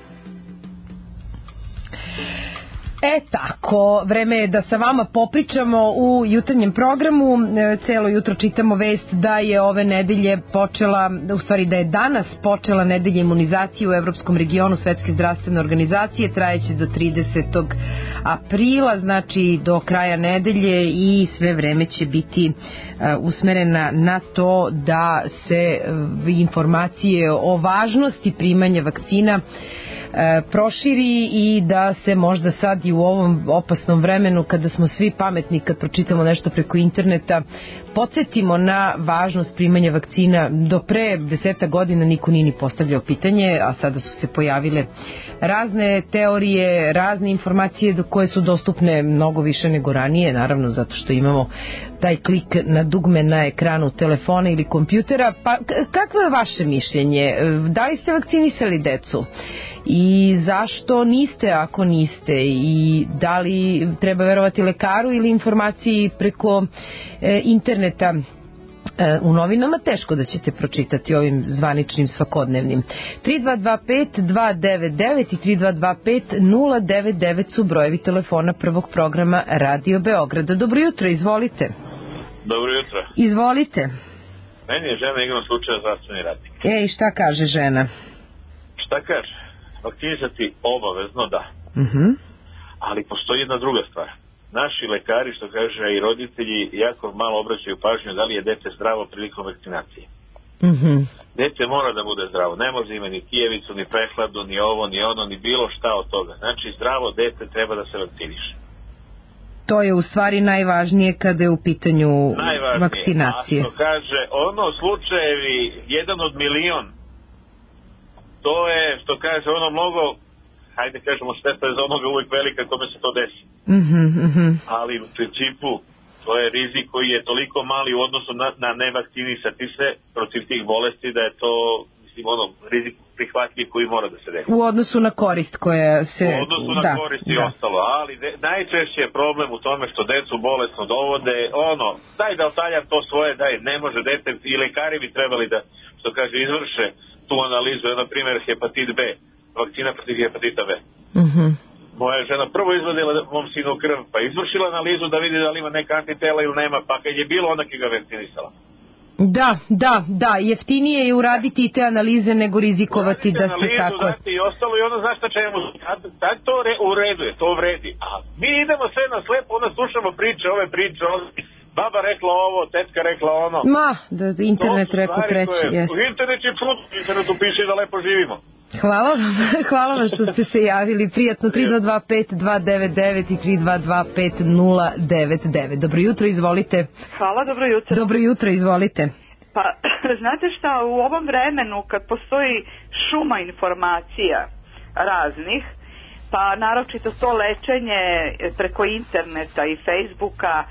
Tako, vreme je da sa vama popričamo u jutarnjem programu. Celo jutro čitamo vest da je ove nedelje počela, u stvari da je danas počela nedelja imunizacije u Evropskom regionu Svetske zdravstvene organizacije, trajeće do 30. aprila, znači do kraja nedelje, i sve vreme će biti usmerena na to da se informacije o važnosti primanja vakcina proširi i da se možda sad i u ovom opasnom vremenu kada smo svi pametni, kad pročitamo nešto preko interneta, podsjetimo na važnost primanja vakcina. Do pre 10 godina niko nije ni postavljao pitanje, a sada su se pojavile razne teorije, razne informacije do koje su dostupne mnogo više nego ranije, naravno zato što imamo taj klik na dugme na ekranu telefona ili kompjutera. Pa kakvo je vaše mišljenje? Da li ste vakcinisali decu? I zašto niste ako niste? I da li treba verovati lekaru ili informaciji preko interneta? U novinama teško da ćete pročitati ovim zvaničnim svakodnevnim. 3225-299 i 3225-099 su brojevi telefona prvog programa Radio Beograda. Dobro jutro, izvolite. Dobro jutro. Izvolite. Meni je žena igrom slučaja zdravstveni radnik. Ej, šta kaže žena? Šta kaže? Vakcinisati obavezno da. Ali postoji jedna druga stvar. Naši lekari, što kaže, i roditelji jako malo obraćaju pažnju da li je dete zdravo prilikom vakcinacije. Dete mora da bude zdravo. Ne može ima ni kijevicu, ni prehladu, ni ovo, ni ono, ni bilo šta od toga. Znači, zdravo dete treba da se vakciniše. To je u stvari najvažnije kada je u pitanju vakcinacije. A što kaže, ono slučajevi, 1 od milion, to je, što kaže, ono mnogo, hajde kažemo, šteta je za onoga uvijek velika kome se to desi. Ali u principu to je rizik koji je toliko mali u odnosu na nevakcinisati se protiv tih bolesti da je to, mislim, ono, rizik prihvatljiv koji mora da se desi. U odnosu na korist koja se... U odnosu na korist i ostalo, ali najčešće je problem u tome što decu bolesno dovode, daj da otalja to svoje, daj, ne može dete, i lekari bi trebali da, što kaže, izvrše tu analizu, na primjer hepatit B, vakcina protiv hepatita B. Moja žena prvo izvadila mom sinu krv, pa izvršila analizu da vidi da li ima neka antitela ili nema, pa kad je bilo onda ga vakcinisala. Da, jeftinije je uraditi i te analize nego rizikovati da se tako... Uraditi i ostalo i ono znaš šta čemu, tad to u redu je, to vredi. A mi idemo sve na slepo, onda slušamo ove priče, baba rekla ovo, tetka rekla ono. Da internet rekao treći, jes. Internet je čut, internetu piše da lepo živimo. Hvala vam što ste se javili. Prijatno. 3225-299 i 3225-099. Dobro jutro, izvolite. Hvala, dobro jutro. Dobro jutro, izvolite. Pa, znate šta, u ovom vremenu kad postoji šuma informacija raznih, pa naročito to lečenje preko interneta i Facebooka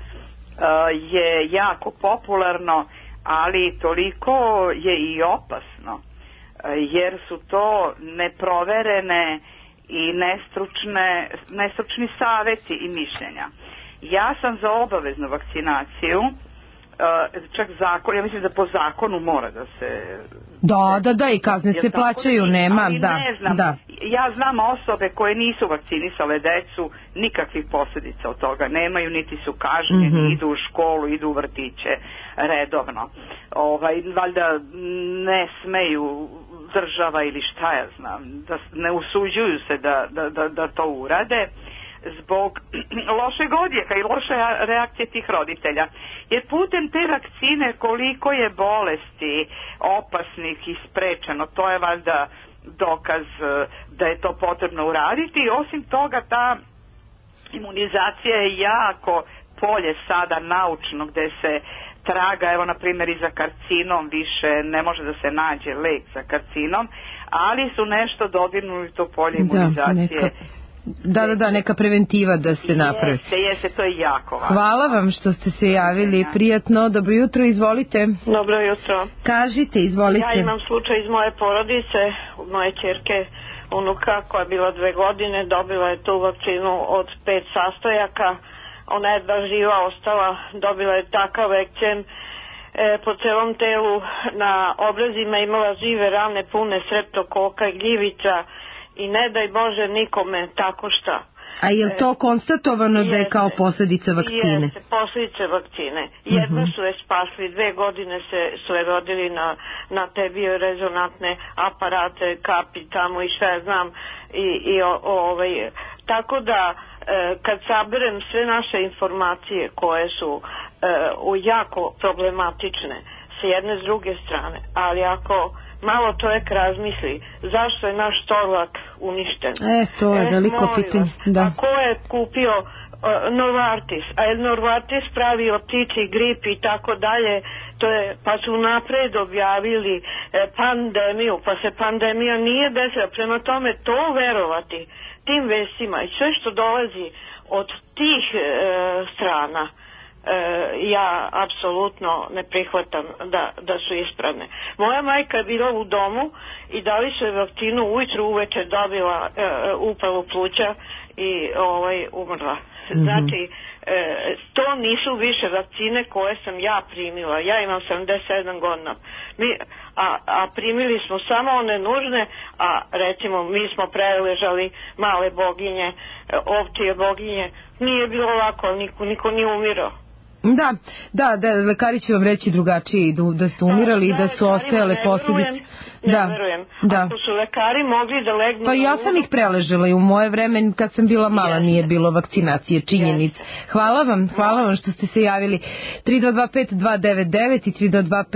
je jako popularno, ali toliko je i opasno, jer su to neproverene i nestručni saveti i mišljenja. Ja sam za obaveznu vakcinaciju, čak zakon, ja mislim da po zakonu mora da se... Da, i kazne se plaćaju, nema, ali ne znam, ja znam osobe koje nisu vakcinisale decu, nikakvih posljedica od toga nemaju, niti su kažnjeni, idu u školu, idu u vrtiće redovno. Valjda ne smeju država ili šta ja znam, da ne usuđuju se da to urade zbog lošeg odjeka i loše reakcije tih roditelja. Jer putem te vakcine koliko je bolesti opasnih i sprečeno, to je valjda dokaz da je to potrebno uraditi. I osim toga ta imunizacija je jako polje sada naučno gde se traga, evo na primjer i za karcinom više ne može da se nađe lek za karcinom, ali su nešto dodirnuli to polje imunizacije. Neka preventiva da se napravi. Jeste, to je jako važno. Hvala vam što ste se javili. Prijatno, dobro jutro, izvolite. Dobro jutro. Kažite, izvolite. Ja imam slučaj iz moje porodice, moje ćerke, unuka koja je bila 2 godine, dobila je tu vakcinu od 5 sastojaka, ona je 2 živa ostala, dobila je takav ekcem po celom telu, na obrazima imala žive rane pune streptokoka i gljivica, i ne daj Bože nikome tako šta. A je li to konstatovano da je kao posljedica vakcine? Jeste, posljedice vakcine. Jedno su je spasli, 2 godine su je rodili na te biorezonantne aparate, kapi tamo i sve znam. Tako da kad saberem sve naše informacije koje su jako problematične s jedne s druge strane, ali ako malo čovjek razmisli zašto je naš Torlak uništen? To je veliko pitanje. Da. A ko je kupio Novartis? A je Novartis pravio ptičji grip i tako dalje, pa su napred objavili pandemiju, pa se pandemija nije desila. Prema tome, to verovati tim vestima i sve što dolazi od tih strana, ja apsolutno ne prihvatam da su ispravne. Moja majka je bila u domu i dali su je vakcinu, ujutru uveče dobila upalu pluća i umrla. Znači, to nisu više vakcine koje sam ja primila. Ja imam 77 godina. A primili smo samo one nužne, a recimo mi smo preležali male boginje, ovčije boginje. Nije bilo lako, niko nije umirao. Da, lekari će vam reći drugačije, da su umirali i da su ostajale posljedice. Ne verujem. Ako su lekari mogli da legnu... Pa ja sam ih preležela i u moje vreme kad sam bila mala nije bilo vakcinacije, činjenica. Hvala vam što ste se javili. 3225-299 i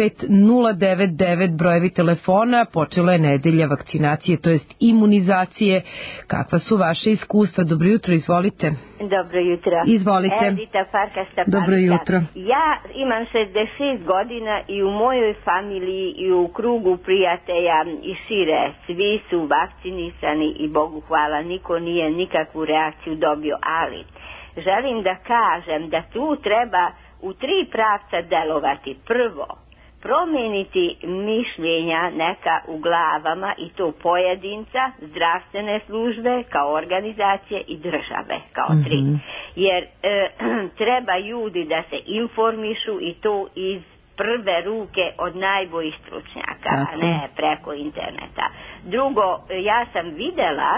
3225-099 brojevi telefona. Počela je nedelja vakcinacije, to jest imunizacije. Kakva su vaše iskustva? Dobro jutro, izvolite. Dobro jutro. Izvolite. Edita Farka Stapalica. Dobro jutro. Ja imam 66 godina i u mojoj familiji i u krugu prijatelja i šire, svi su vakcinisani i Bogu hvala, niko nije nikakvu reakciju dobio, ali želim da kažem da tu treba u 3 pravca delovati. Prvo, promijeniti mišljenja neka u glavama i to pojedinca, zdravstvene službe kao organizacije i države kao 3. Jer treba ljudi da se informišu i to iz prve ruke od najboljih stručnjaka, a ne preko interneta. Drugo, ja sam videla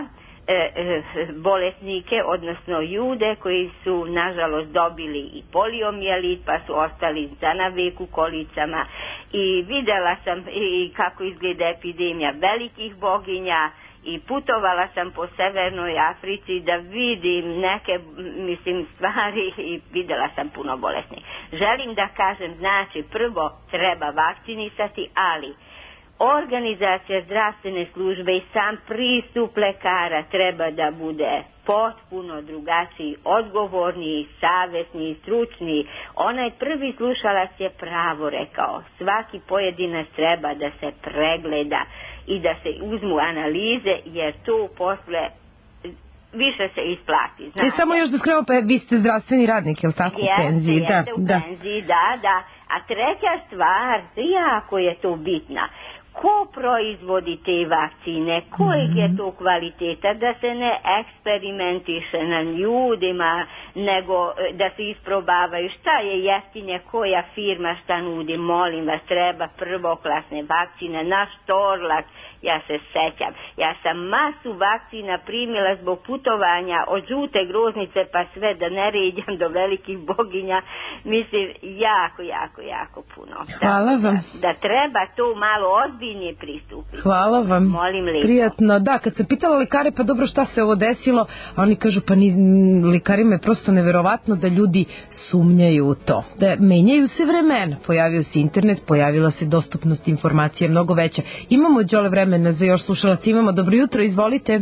bolesnike, odnosno ljude koji su nažalost dobili i poliomijelit pa su ostali za navek u kolicama i videla sam i kako izgleda epidemija velikih boginja i putovala sam po Severnoj Africi da vidim neke stvari i videla sam puno bolesnih. Želim da kažem, znači prvo treba vakcinisati, ali organizacija zdravstvene službe i sam pristup lekara treba da bude potpuno drugačiji, odgovorniji, savjesniji, stručniji. Onaj prvi slušalac je pravo rekao, svaki pojedinac treba da se pregleda i da se uzmu analize, jer to posle više se isplati. I samo još da skrenemo, pa vi ste zdravstveni radnik, je li tako, u penziji? Jeste u penziji, da. A treća stvar, jako je to bitna. Ko proizvodi te vakcine, kojeg je to kvaliteta, da se ne eksperimentiše na ljudima, nego da se isprobavaju šta je jeftinje, koja firma šta nudi. Molim vas, treba prvoklasne vakcine, naš Torlak, ja se sećam. Ja sam masu vakcina primila zbog putovanja od žute groznice pa sve da ne ređam do velikih boginja. Mislim, jako puno. Hvala vam. Da treba to malo ozbiljnije pristupiti. Hvala vam. Molim lijepo. Prijatno. Da, kad sam pitala lekare, pa dobro, šta se ovo desilo, a oni kažu, pa lekarima je prosto neverovatno da ljudi sumnjaju u to. Da menjaju se vremena. Pojavio se internet, pojavila se dostupnost informacije mnogo veća. Imamo đole vremena za još slušalac. Imamo. Dobro jutro, izvolite.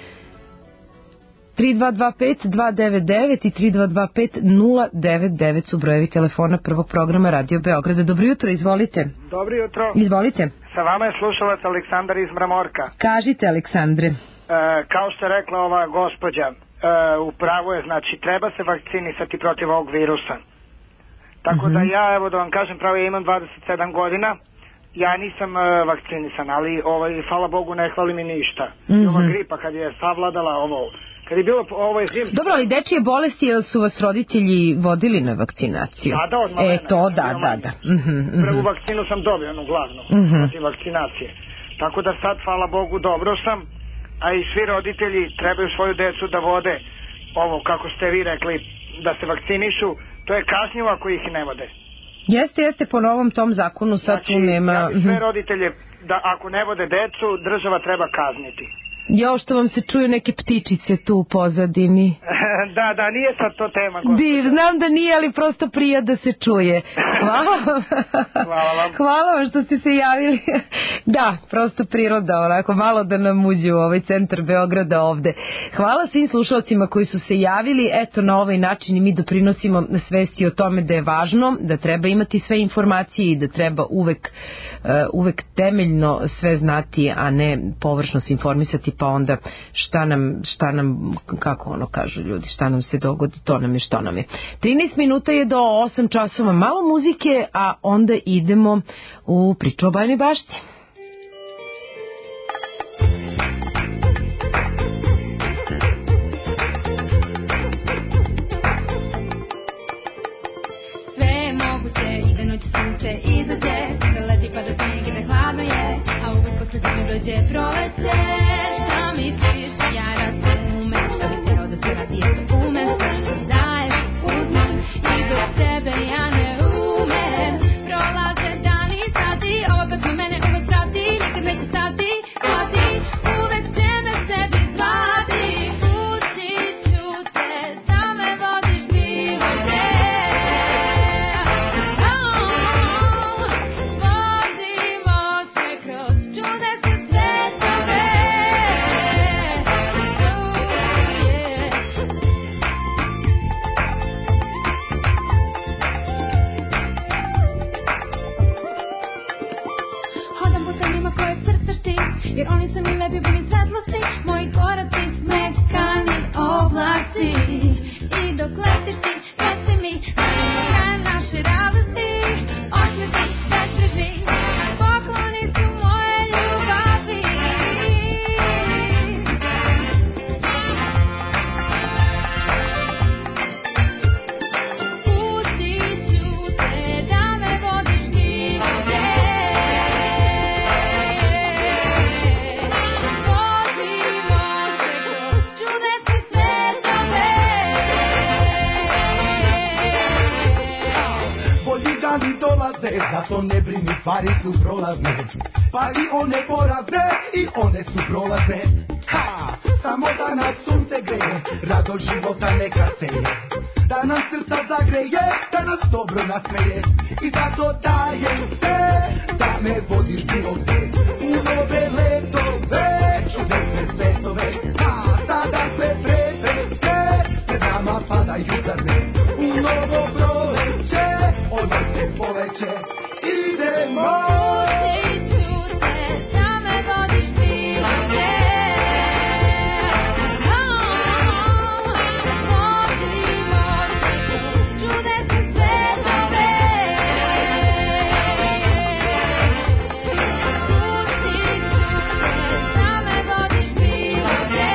3225-299 i 3225-099 su brojevi telefona prvog programa Radio Beograda. Dobro jutro, izvolite. Dobro jutro. Izvolite. Sa vama je slušalac Aleksandar iz Mramorka. Kažite, Aleksandre. Kao što je rekla ova gospođa, upravo je, znači treba se vakcinisati protiv ovog virusa. Tako da ja, evo da vam kažem, pravo ja imam 27 godina, ja nisam vakcinisan, ali hvala Bogu ne hvali mi ništa. Ova gripa kad je savladala ovo, kad je bilo zim... Dobro, ali dečije bolesti, jel su vas roditelji vodili na vakcinaciju? Da, od malena. To da. Prvu vakcinu sam dobio, onu glavnu, znači vakcinacije. Tako da sad, hvala Bogu, dobro sam, a i svi roditelji trebaju svoju decu da vode ovo, kako ste vi rekli, da se vakcinišu, to je kažnjivo ako ih ne vode. Jeste, po novom tom zakonu sad tu nema... Znači, sve roditelje, da ako ne vode decu, država treba kazniti. Jo, što vam se čuju neke ptičice tu u pozadini. Da, nije sad to tema, gospođa. Znam da nije, ali prosto prija da se čuje. Hvala vam. Hvala vam što ste se javili. Da, prosto priroda, onako, malo da nam uđe u ovaj centar Beograda ovde. Hvala svim slušalcima koji su se javili. Eto, na ovaj način mi doprinosimo svesti o tome da je važno, da treba imati sve informacije i da treba uvek temeljno sve znati, a ne površno se informisati, pa onda šta nam, kako ono kažu ljudi, šta nam se dogodi, to nam je što nam je. 13 minuta je do 8 časova, malo muzike, a onda idemo u priču o Bajnoj Bašti. Sve je moguće i da noći sunce izađe, da leti pa da snijeg i da hladno je, a uvek posle zime dođe proleće. Šta mi piše, ja razumem, da bi teo da se radi eto umem, što daješ uzmem i do tebe ja ne umem. Prolaze dani i sati, opet me mene uvek prati, nikad neće stati, uvek će me sebi zvati. Pustit ću te, da me vodiš bilo gde. Vodimo se kroz čudesne svetove. Hodam putanima koje crtaš ti, jer oni su mi lepi puni svetlosti. Moji koraci mekani oblaci, i dok letiš ti, reci mi kraj naše radosti. Osmesi bezbrižni, pokloni su moje ljubavi. Pustit ću te, da me vodiš bilo gde. Vodimo se kroz čudesne svetove. Bolji dani dolaze, zato ne brini, stvari su prolazne. Pa i one porazne, i one su prolazne. Samo da nas sunce greje, rado života neka seje. Da nam srca zagreje, da nas dobro nasmeje. I zato dajem sve, da me vodiš bilo gde. U nove letove, čudesne svetove. Sada sve pretrese, pred nama padaju zrne. U novo proleće, odmah se poleće. Idemo! Pustit ću te, da me vodiš bilo gde. Vodimo se kroz čudesne svetove. Pustit ću te, da me vodiš bilo gde.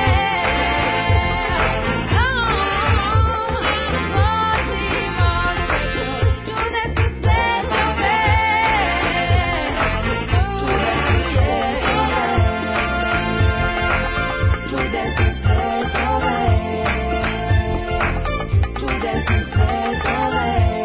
Čudesne svetove.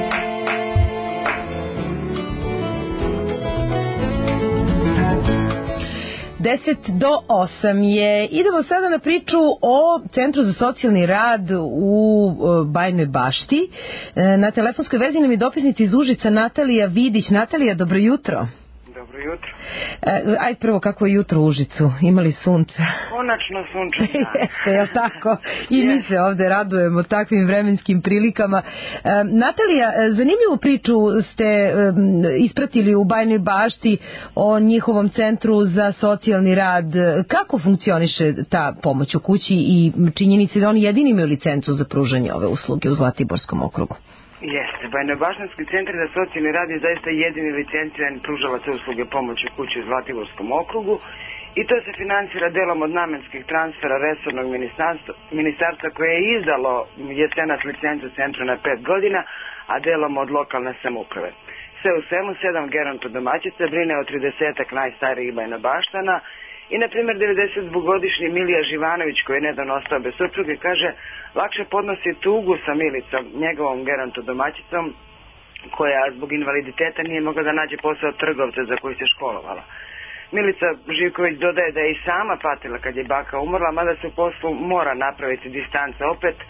10 do 8 je. Idemo sada na priču o Centru za socijalni rad u Bajnoj Bašti. Na telefonskoj vezi nam je dopisnica iz Užica Natalija Vidić. Natalija, dobro jutro. Dobro jutro. Aj prvo, kako je jutro u Užicu? Imali sunce? Konačno sunčan dan. Jeste, jel tako? I mi se ovde radujemo takvim vremenskim prilikama. Natalija, zanimljivu priču ste ispratili u Bajnoj Bašti o njihovom Centru za socijalni rad. Kako funkcioniše ta pomoć u kući i činjenici da oni jedini imaju licencu za pružanje ove usluge u Zlatiborskom okrugu? Jeste, Bajnobaštanski centar za socijalni rad je zaista jedini licenciran pružalac usluge pomoći u kući u Zlatiborskom okrugu i to se financira delom od namenskih transfera resornog ministarstva koje je izdalo jesenas licencu centru na 5 godina, a delom od lokalne samouprave. Sve u svemu 7 gerontodomaćica brine o 30-ak najstarijih Bajnobaštana i, na primjer, 92-godišnji Milija Živanović, koji je nedavno ostao bez supruge, kaže lakše podnosi tugu sa Milicom, njegovom gerontodomaćicom, koja zbog invaliditeta nije mogla da nađe posao trgovca za koji se školovala. Milica Živković dodaje da je i sama patila kad je baka umrla, mada se u poslu mora napraviti distanca opet,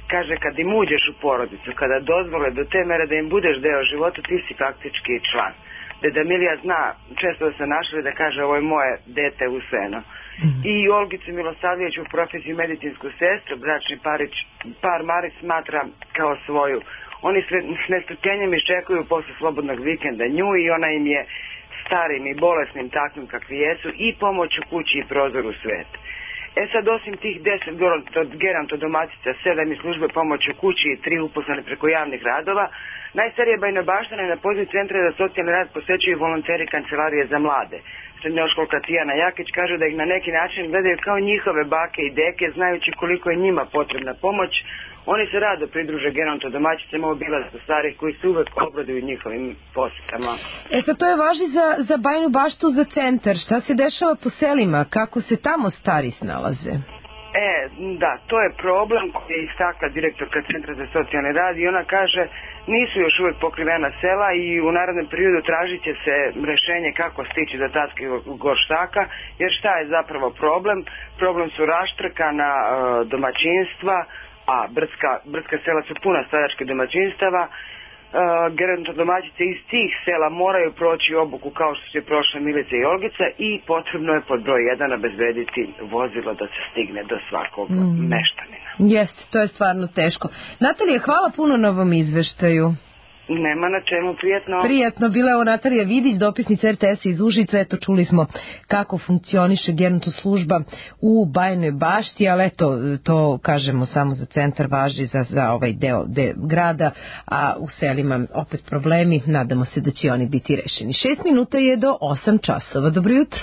kaže kad im uđeš u porodicu, kada dozvole do te mere da im budeš deo života, ti si faktički član. Deda Milija zna, često da se našli da kaže ovo je moje dete usvojeno. I Olgicu Milosavljević u profesiji medicinsku sestru, bračni par Marić smatra kao svoju. Oni s nestrpljenjem iščekuju posle slobodnog vikenda nju i ona im je starim i bolesnim takvim kakvi jesu i pomoć u kući i prozor u svet. Sad osim tih 10 gerontodomatica, 7 iz službe pomoć u kući i 3 uposlane preko javnih radova, najstarije Bajnobaštane na poziv Centra za socijalni rad posećuju volonteri Kancelarije za mlade. Srednjoškolka Tijana Jakić kaže da ih na neki način gledaju kao njihove bake i deke, znajući koliko je njima potrebna pomoć. Oni se rado pridruže gerontodomaćicama obilaska starih koji se uvek obraduju njihovim posjetama. Sad to je važi za Bajnu Baštu, za centar. Šta se dešava po selima? Kako se tamo stari snalaze? Da, to je problem koji je istakla direktorka Centra za socijalni rad i ona kaže nisu još uvek pokrivena sela i u narednom periodu tražit će se rešenje kako stići do tatskih gorštaka, jer šta je zapravo problem? Problem su raštrkana domaćinstva, a brdska sela su puna staračkih domaćinstava. Gerontodomaćice iz tih sela moraju proći obuku kao što će prošle Milica i Olgica i potrebno je pod broj 1 obezbediti vozilo da se stigne do svakog meštanina. Jeste, to je stvarno teško. Natalija, hvala puno na ovom izveštaju. Nema na čemu, prijetno. Prijetno, bila je ovo Natalija Vidić, dopisnica RTS iz Užica. Eto, čuli smo kako funkcioniše gerontoslužba u Bajnoj Bašti, ali eto, to kažemo samo za centar, važi za ovaj deo grada, a u selima opet problemi, nadamo se da će oni biti rešeni. 6 minuta je do 8 časova. Dobro jutro.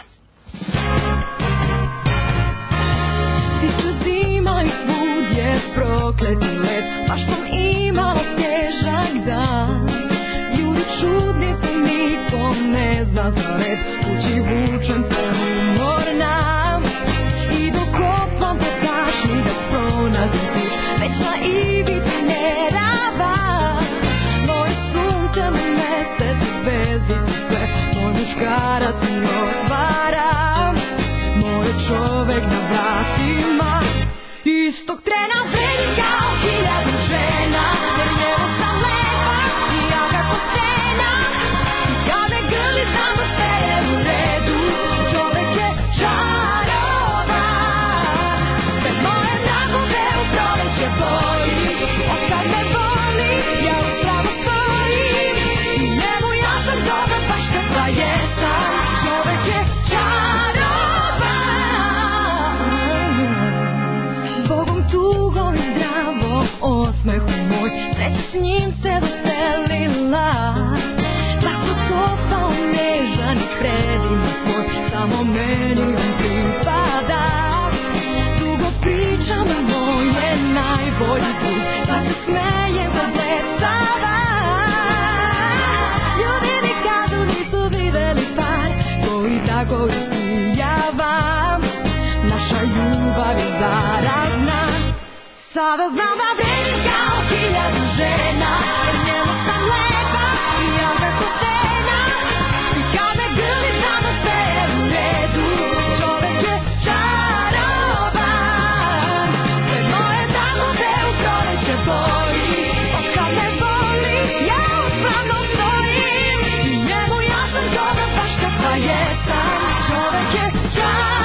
Stiče zima i svud je prokleti let, baš sam imala težak dan. Ljudi čudni su, niko ne zna za red, kući vučem se umorna. I dok kopam po tašni da pronađem ključ, već na ivici nerava. Moje sunce, moj mesec, zvezdice sve, moj muškarac mi otvara. Moj čovek na vratima, istog trena vredi kao 1000 žena. Jer njemu sam lepa i ja kako cena. Kad me grli znam da sve je u redu, čovek je čarovan. Sve moje dragove u proleće boji, od kad me boli ja upravo stojim. I njemu ja sam dobra baš kakva jesam, čovek je tugom i zdravom osmehu moj, sreća s njim se veselila. Tako topao, nežan i predivan svoj, samo meni on pripada. Dugo pričam o moje najbolji put, pa se smejem kad blesava. Ljudi mi kažu nisu videli par koji tako isijava. Naša ljubav je zarazna, sada znam da vredim kao 1000 žena. Jer njemu sam lepa i ja kako cena. I kad me grli znam da sve je u redu, čovek je čarovan. Sve moje dragove u proleće boji, od kad me boli ja uspravno stojim. I njemu ja sam dobra baš kakva jesam, čovek je čarovan.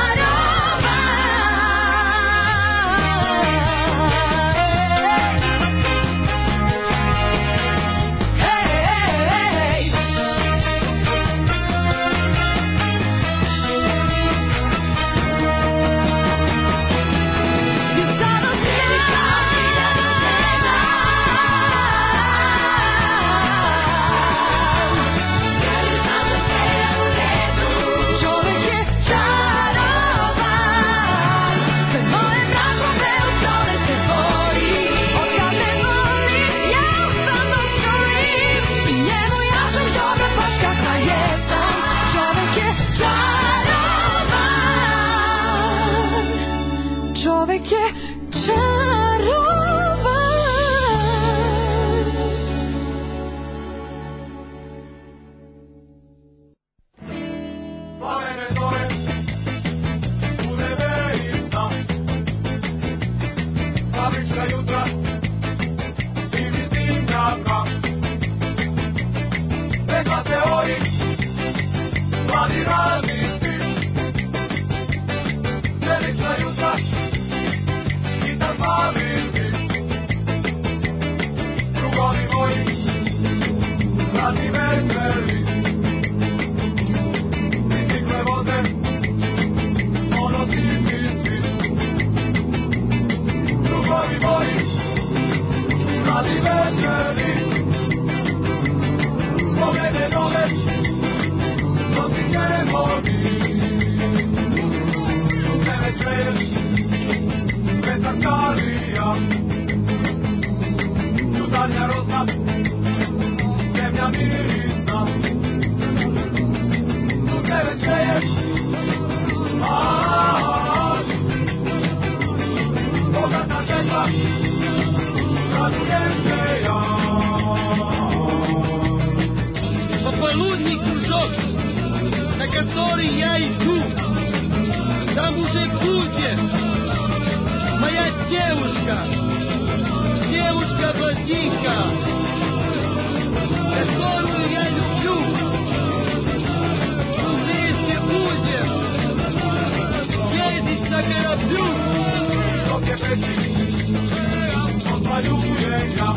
ljubav dok je veći odvaljujem ja.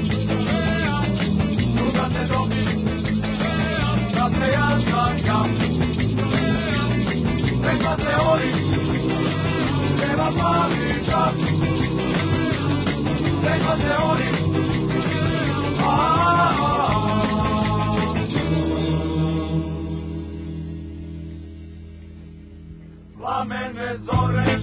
Druga se dobi, da se ja značam. Neka se oni, nema palića. Neka se oni, plamene zore.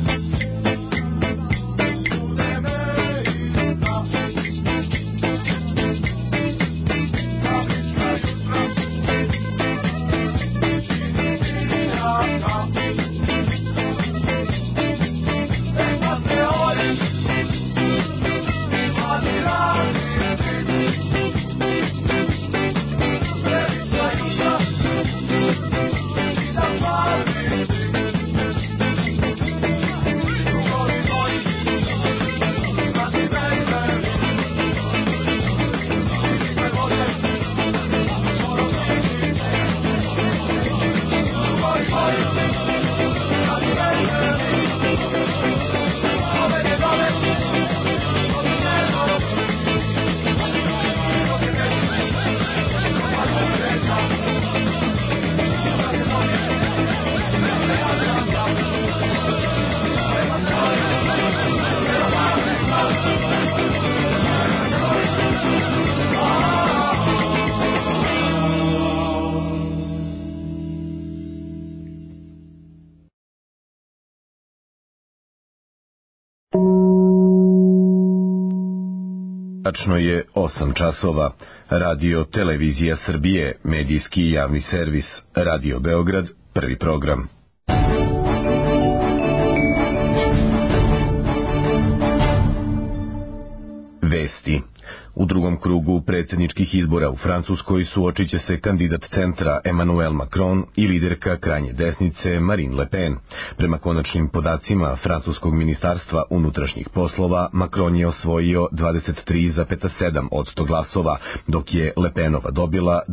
Tačno je 8 časova. Radio Televizija Srbije, medijski javni servis, Radio Beograd, prvi program. Vesti. U drugom krugu predsjedničkih izbora u Francuskoj suočit će se kandidat centra Emmanuel Macron i liderka krajnje desnice Marine Le Pen. Prema konačnim podacima Francuskog ministarstva unutrašnjih poslova, Macron je osvojio 23,7% glasova, dok je Le Penova dobila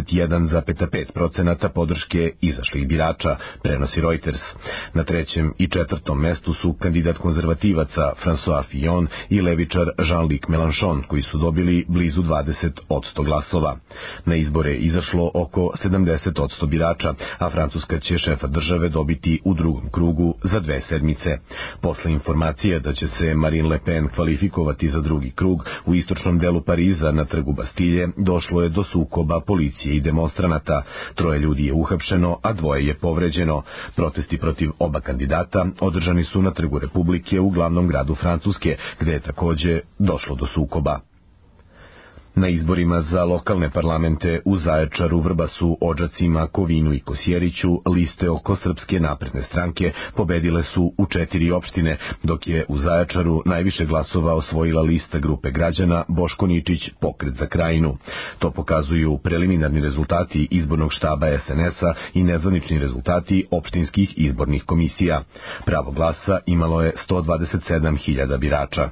21,5% podrške izašlih birača, prenosi Reuters. Na trećem i četvrtom mestu su kandidat konzervativaca François Fillon i levičar Jean-Luc Mélenchon, koji su dobili blizu 20% glasova. Na izbore je izašlo oko 70% birača, a Francuska će šefa države dobiti u drugom krugu za 2 sedmice. Posle informacije da će se Marine Le Pen kvalifikovati za drugi krug, u istočnom delu Pariza na trgu Bastilje došlo je do sukoba policije i demonstranata. 3 ljudi je uhapšeno, a 2 je povređeno. Protesti protiv oba kandidata održani su na trgu Republike u glavnom gradu Francuske, gde je takođe došlo do sukoba. Na izborima za lokalne parlamente u Zaječaru, Vrbasu, Odžacima, Kovinu i Kosjeriću liste oko Srpske napredne stranke pobedile su u 4 opštine, dok je u Zaječaru najviše glasova osvojila lista grupe građana Boško Ničić Pokret za Krajinu. To pokazuju preliminarni rezultati izbornog štaba SNS-a i nezvanični rezultati opštinskih izbornih komisija. Pravo glasa imalo je 127.000 birača.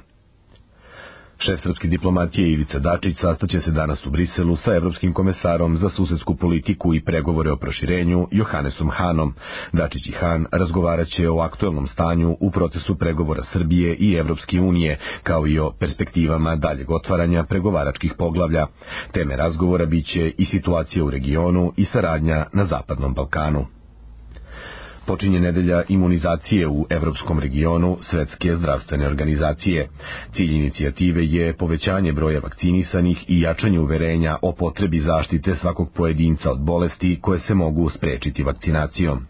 Šef srpske diplomatije Ivica Dačić sastaće se danas u Briselu sa evropskim komesarom za susedsku politiku i pregovore o proširenju Johannesom Hanom. Dačić i Han razgovaraće o aktuelnom stanju u procesu pregovora Srbije i Evropske unije, kao i o perspektivama daljeg otvaranja pregovaračkih poglavlja. Teme razgovora biće i situacija u regionu i saradnja na Zapadnom Balkanu. Počinje nedelja imunizacije u evropskom regionu Svetske zdravstvene organizacije. Cilj inicijative je povećanje broja vakcinisanih i jačanje uverenja o potrebi zaštite svakog pojedinca od bolesti koje se mogu sprečiti vakcinacijom.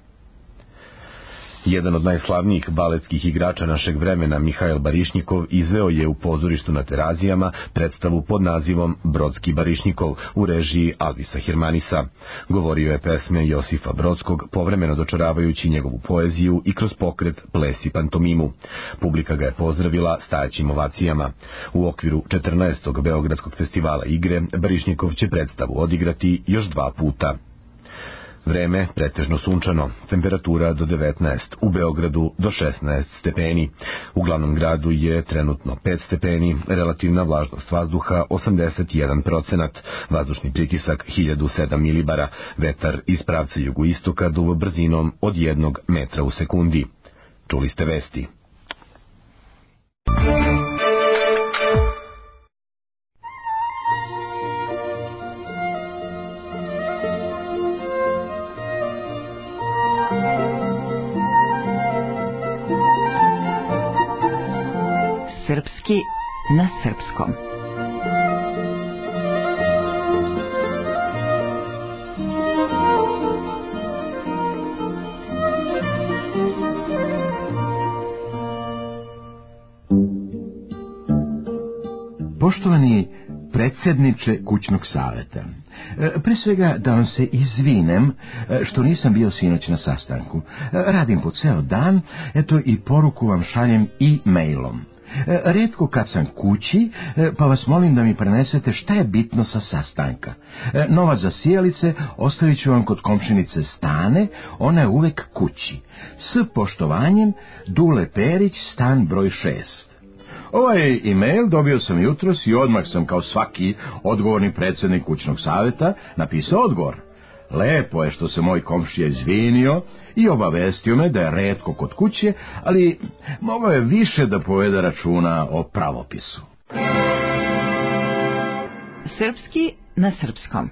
Jedan od najslavnijih baletskih igrača našeg vremena, Mihail Barišnikov, izveo je u pozorištu na Terazijama predstavu pod nazivom Brodski Barišnikov u režiji Alvisa Hermanisa. Govorio je pesme Josifa Brodskog, povremeno dočaravajući njegovu poeziju i kroz pokret ples i pantomimu. Publika ga je pozdravila stajećim ovacijama. U okviru 14. Beogradskog festivala igre Barišnikov će predstavu odigrati još 2 puta. Vreme pretežno sunčano, temperatura do 19, u Beogradu do 16 stepeni. U glavnom gradu je trenutno 5 stepeni, relativna vlažnost vazduha 81%, vazdušni pritisak 1007 milibara, vetar iz pravca jugoistoka duva brzinom od 1 metra u sekundi. Čuli ste vesti. Srpski na srpskom. Poštovani predsjedniče kućnog saveta, pre svega da vam se izvinem što nisam bio sinoć na sastanku. Radim po ceo dan, eto i poruku vam šaljem e-mailom. Rijetko kad sam kući, pa vas molim da mi prenesete šta je bitno sa sastanka. Novac za sijalice ostavit ću vam kod komšinice Stane, ona je uvek kući. S poštovanjem, Dule Perić, stan broj 6. Ovaj e-mail dobio sam jutros i odmah sam kao svaki odgovorni predsjednik kućnog savjeta napisao odgovor. Lepo je što se moj komšija izvinio i obavestio me da je retko kod kuće, ali mogao je više da povede računa o pravopisu. Srpski na srpskom.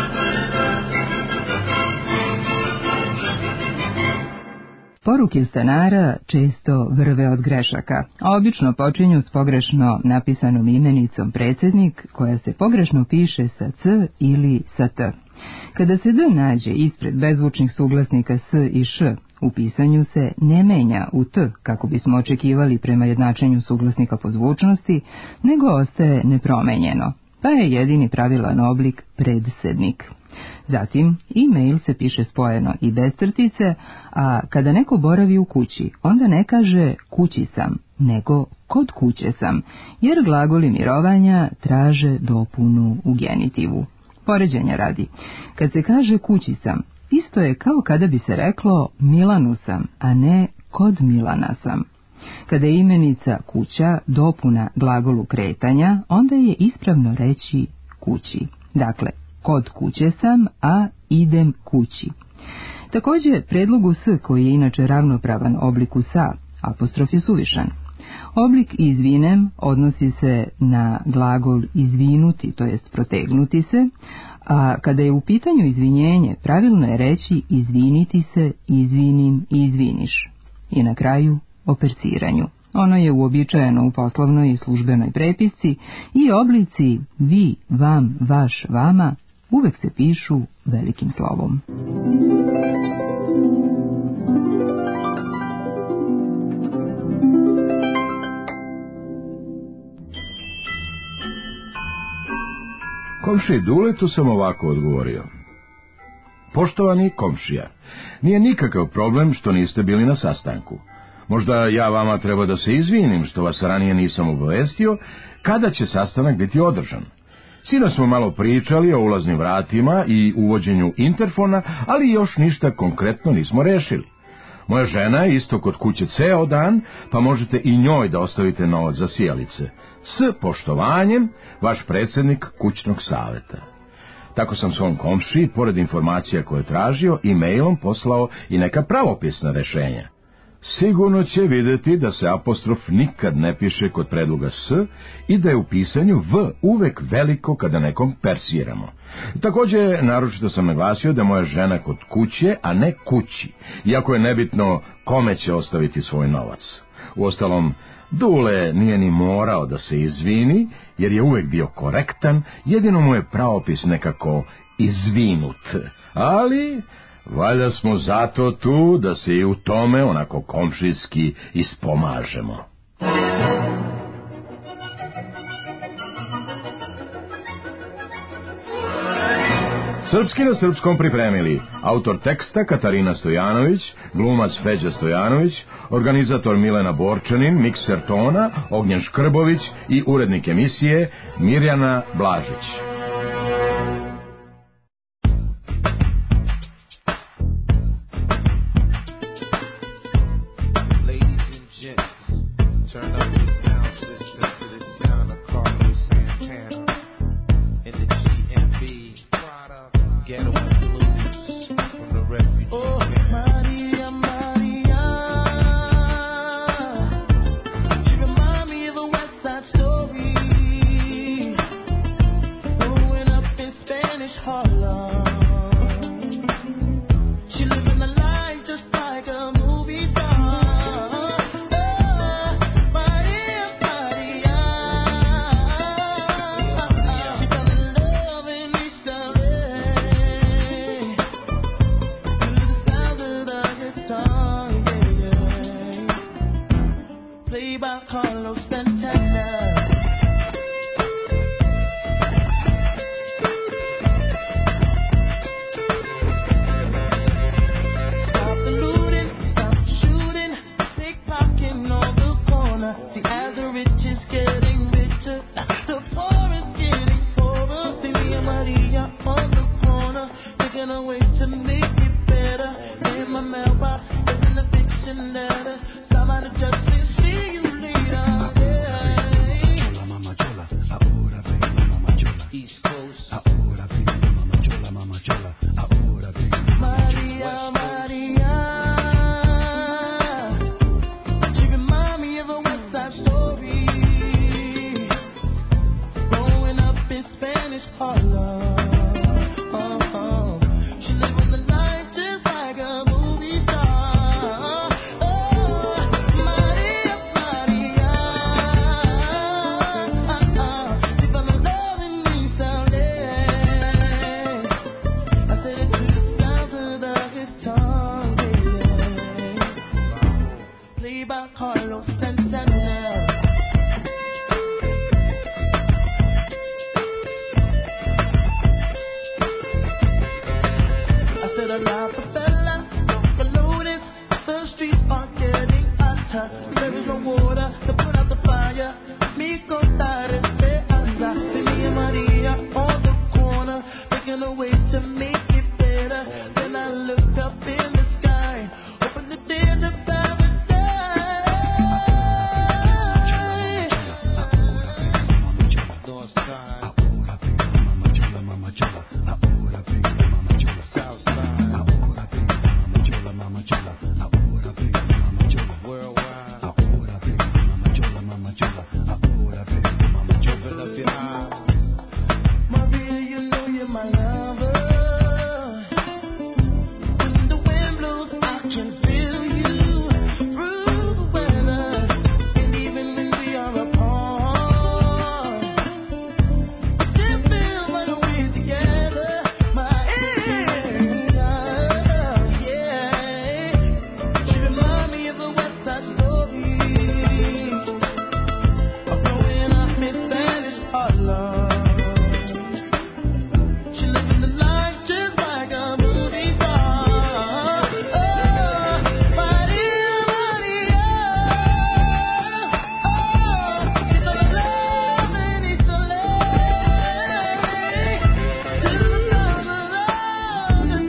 Poruke stanara često vrve od grešaka, a obično počinju s pogrešno napisanom imenicom predsjednik, koja se pogrešno piše sa c ili sa t. Kada se d nađe ispred bezvučnih suglasnika s i š, u pisanju se ne menja u t, kako bismo očekivali prema jednačenju suglasnika po zvučnosti, nego ostaje nepromenjeno, pa je jedini pravilan oblik predsednik. Zatim, e-mail se piše spojeno i bez crtice, a kada neko boravi u kući, onda ne kaže kući sam, nego kod kuće sam, jer glagoli mirovanja traže dopunu u genitivu. Poređenja radi, kad se kaže kući sam, isto je kao kada bi se reklo Milanu sam, a ne kod Milana sam. Kada je imenica kuća dopuna glagolu kretanja, onda je ispravno reći kući. Dakle, kod kuće sam, a idem kući. Također, predlogu s, koji je inače ravnopravan obliku sa, apostrof je suvišan. Oblik izvinem odnosi se na glagol izvinuti, to jest protegnuti se, a kada je u pitanju izvinjenje, pravilno je reći izviniti se, izvinim i izviniš. I na kraju, o perciranju. Ono je uobičajeno u poslovnoj i službenoj prepisci i oblici vi, vam, vaš, vama uvek se pišu velikim slovom. Komšiji Duletu sam ovako odgovorio. Poštovani komšija, nije nikakav problem što niste bili na sastanku. Možda ja vama treba da se izvinim što vas ranije nisam obavestio kada će sastanak biti održan. Sinoć smo malo pričali o ulaznim vratima i uvođenju interfona, ali još ništa konkretno nismo rešili. Moja žena je isto kod kuće ceo dan, pa možete i njoj da ostavite novac za sijalice. S poštovanjem, vaš predsjednik kućnog savjeta. Tako sam svom komšiji, pored informacija koje je tražio, e-mailom poslao i neka pravopisna rešenja. Sigurno će vidjeti da se apostrof nikad ne piše kod predloga s i da je u pisanju v uvek veliko kada nekom persiramo. Također, naročito sam naglasio da moja žena kod kuće, a ne kući, iako je nebitno kome će ostaviti svoj novac. Uostalom, Dule nije ni morao da se izvini, jer je uvek bio korektan, jedino mu je pravopis nekako izvinut, ali valjda smo zato tu da se i u tome onako komšijski ispomažemo. Srpski na srpskom pripremili autor teksta Katarina Stojanović, glumac Feđa Stojanović, organizator Milena Borčanin, mikser tona Ognjen Škrbović i urednik emisije Mirjana Blažić. Carlos Santana. Stop the looting, stop the shooting, pickpocketing on the corner. See, as the rich is getting richer, the poor is getting poorer. See me and Maria on the corner, picking a way to make it better. In my mailbox, isn't a fiction letter. Somebody just say, see you later. Yeah. Mama chola, ahora vengo, mama chola. East Coast, ahora vengo, mama chola, ahora vengo. Maria, Maria, she remind me of a West Side Story. Growing up in Spanish Harlem. She living the life just like a movie star. Maria, Maria, she found the love in me someday. I said it to the sound of the guitar, yeah. Played by Carlos Santana. I said a lot of fella, don't notice. The streets are getting hotter. There is no water to put out the fire. Mi contar esperanza. See me and Maria on the corner, making a way to make it better. Then I looked up in the sky, hoping the day of paradise. North side. South side. Worldwide. Open up your eyes. Maria, you know you're my lover. When the wind blows, I can feel you through the weather. And even when we are apart, I still feel like we're together. My yeah. She remind me of a West Side Story. I'm growing up in Spanish Harlem. She living the life just like a movie star. Maria, Maria, she's on a love and it's a lay to the sound of love and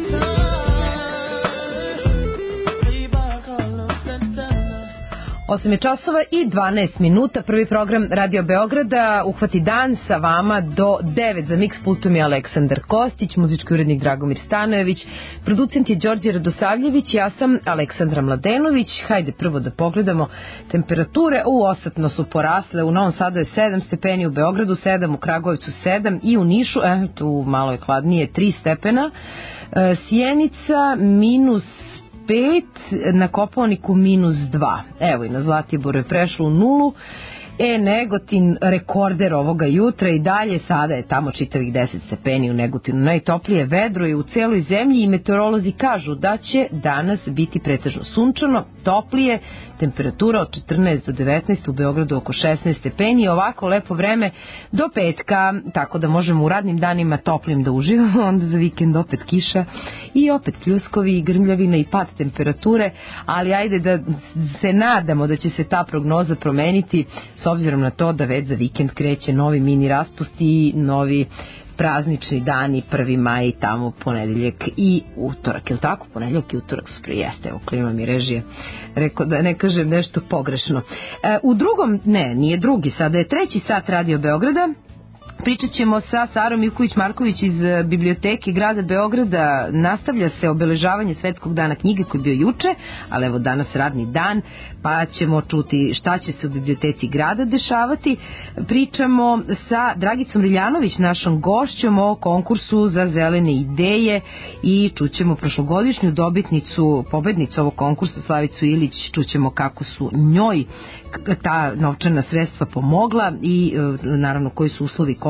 time. Played by Carlos Santana. 8 je časova i 12 minuta. Prvi program Radio Beograda uhvati dan sa vama do 9. Za mix pultom je Aleksandar Kostić, muzički urednik Dragomir Stanojević, producent je Đorđe Radosavljević, ja sam Aleksandra Mladenović. Hajde prvo da pogledamo temperature. Osatno su porasle, u Novom Sadu je 7 stepeni, u Beogradu 7, u Kragujevcu 7 i u Nišu, tu malo je hladnije, 3 stepena. Sjenica minus 5, na Kopaoniku minus 2. Evo i na Zlatiboru je prešlo u 0. Negotin rekorder ovoga jutra i dalje, sada je tamo čitavih 10 stepeni u Negotinu. Najtoplije vedro je u celoj zemlji i meteorolozi kažu da će danas biti pretežno sunčano, toplije, temperatura od 14 do 19, u Beogradu oko 16 stepeni, ovako lepo vreme do petka, tako da možemo u radnim danima toplim da uživamo, onda za vikend opet kiša i opet pljuskovi i grmljavina i pad temperature, ali ajde da se nadamo da će se ta prognoza promeniti s obzirom na to da već za vikend kreće novi mini raspust i novi praznični dani, 1. maj, tamo ponedeljak i utorak. Je li tako? Ponedeljak i utorak su prijeste. Evo, klima mi režije. Rekao da ne kažem nešto pogrešno. U drugom, nije drugi, sada je 3. sat Radio Beograda. Pričat ćemo sa Sarom Ivković-Marković iz Biblioteke grada Beograda. Nastavlja se obeležavanje Svetskog dana knjige koji je bio juče, ali evo danas radni dan, pa ćemo čuti šta će se u Biblioteci grada dešavati. Pričamo sa Dragicom Riljanović, našom gošćom, o konkursu za zelene ideje i čućemo prošlogodišnju pobednicu ovog konkursa, Slavicu Ilić, čućemo kako su njoj ta novčana sredstva pomogla i naravno koji su uslovi konkursa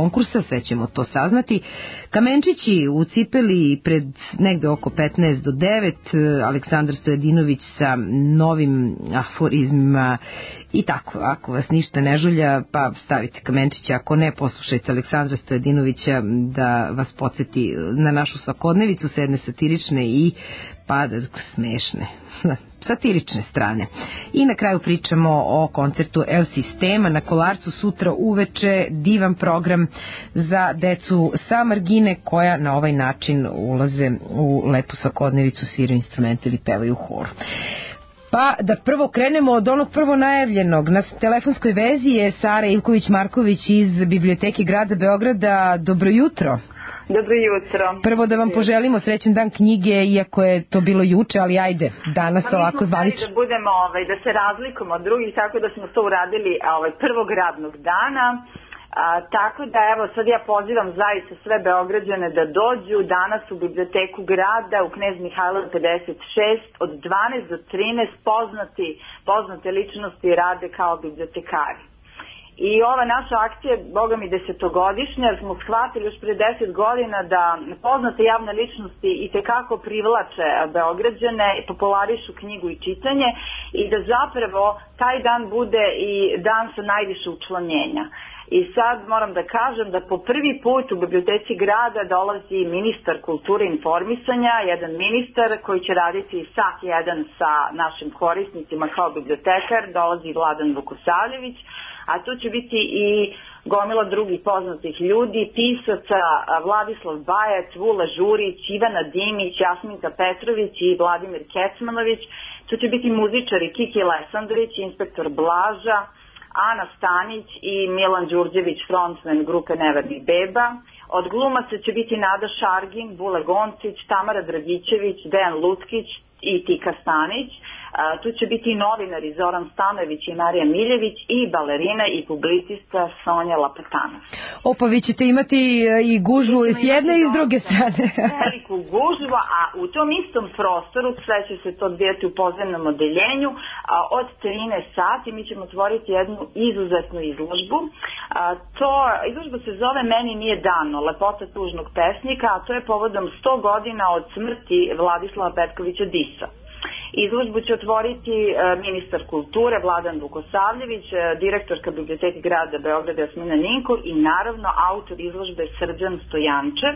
konkursa, sve ćemo to saznati. Kamenčići u cipeli pred negde oko 15 do 9, Aleksandar Stojadinović sa novim aforizmima i tako, ako vas ništa ne žulja, pa stavite kamenčića, ako ne, poslušajte Aleksandra Stojadinovića da vas podsjeti na našu svakodnevicu s jedne satirične i pa smešne satirične strane. I na kraju pričamo o koncertu El Sistema na Kolarcu sutra uveče, divan program za decu sa margine koja na ovaj način ulaze u lepu svakodnevicu, sviraju instrumente ili pevaju u horu. Pa da prvo krenemo od onog prvo najavljenog. Na telefonskoj vezi je Sara Ivković-Marković iz Biblioteke grada Beograda. Dobro jutro. Dobro jutro. Prvo da vam poželimo srećan dan knjige, iako je to bilo juče, ali ajde, danas ovako zvanično. Da budemo, da se razlikujemo od drugih, tako da smo to uradili prvog radnog dana. Tako da evo sad ja pozivam zaista sve Beograđane da dođu danas u Biblioteku grada u Knez Mihajlova 56 od 12 do 13 poznate ličnosti rade kao bibliotekari. I ova naša akcija, boga mi 10-godišnja, jer smo shvatili još pre 10 godina da poznate javne ličnosti itekako privlače Beograđane, popularišu knjigu i čitanje i da zapravo taj dan bude i dan sa najviše učlanjenja. I sad moram da kažem da po prvi put u Biblioteci grada dolazi ministar kulture i informisanja, jedan ministar koji će raditi sat jedan sa našim korisnicima kao bibliotekar, dolazi Vladan Vukosavljević, a tu će biti i gomila drugih poznatih ljudi, pisaca Vladislav Bajac, Vula Žurić, Ivana Dimić, Jasminka Petrović i Vladimir Kecmanović. Tu će biti muzičari Kiki Lesandrić, inspektor Blaža, Ana Stanić i Milan Đurđević, frontman grupe Nevernih beba. Od glumaca će biti Nada Šargin, Vule Goncić, Tamara Dragićević, Dejan Lutkić i Tika Stanić. Tu će biti i novinari Zoran Stanojević i Marija Miljević i balerina i publicista Sonja Lapetanac. Opa, vi ćete imati i gužvu s jedne i s druge strane. Veliku gužvu, a u tom istom prostoru sve će se to odvijati u podzemnom odeljenju. Od 13 sati mi ćemo otvoriti jednu izuzetnu izložbu. Izložba se zove Meni nije dano, lepota tužnog pesnika, a to je povodom 100 godina od smrti Vladislava Petkovića Disa. Izložbu će otvoriti ministar kulture Vladan Vukosavljević, direktorka Biblioteke grada Beograda Jasmina Ninko i naravno autor izložbe Srđan Stojančev.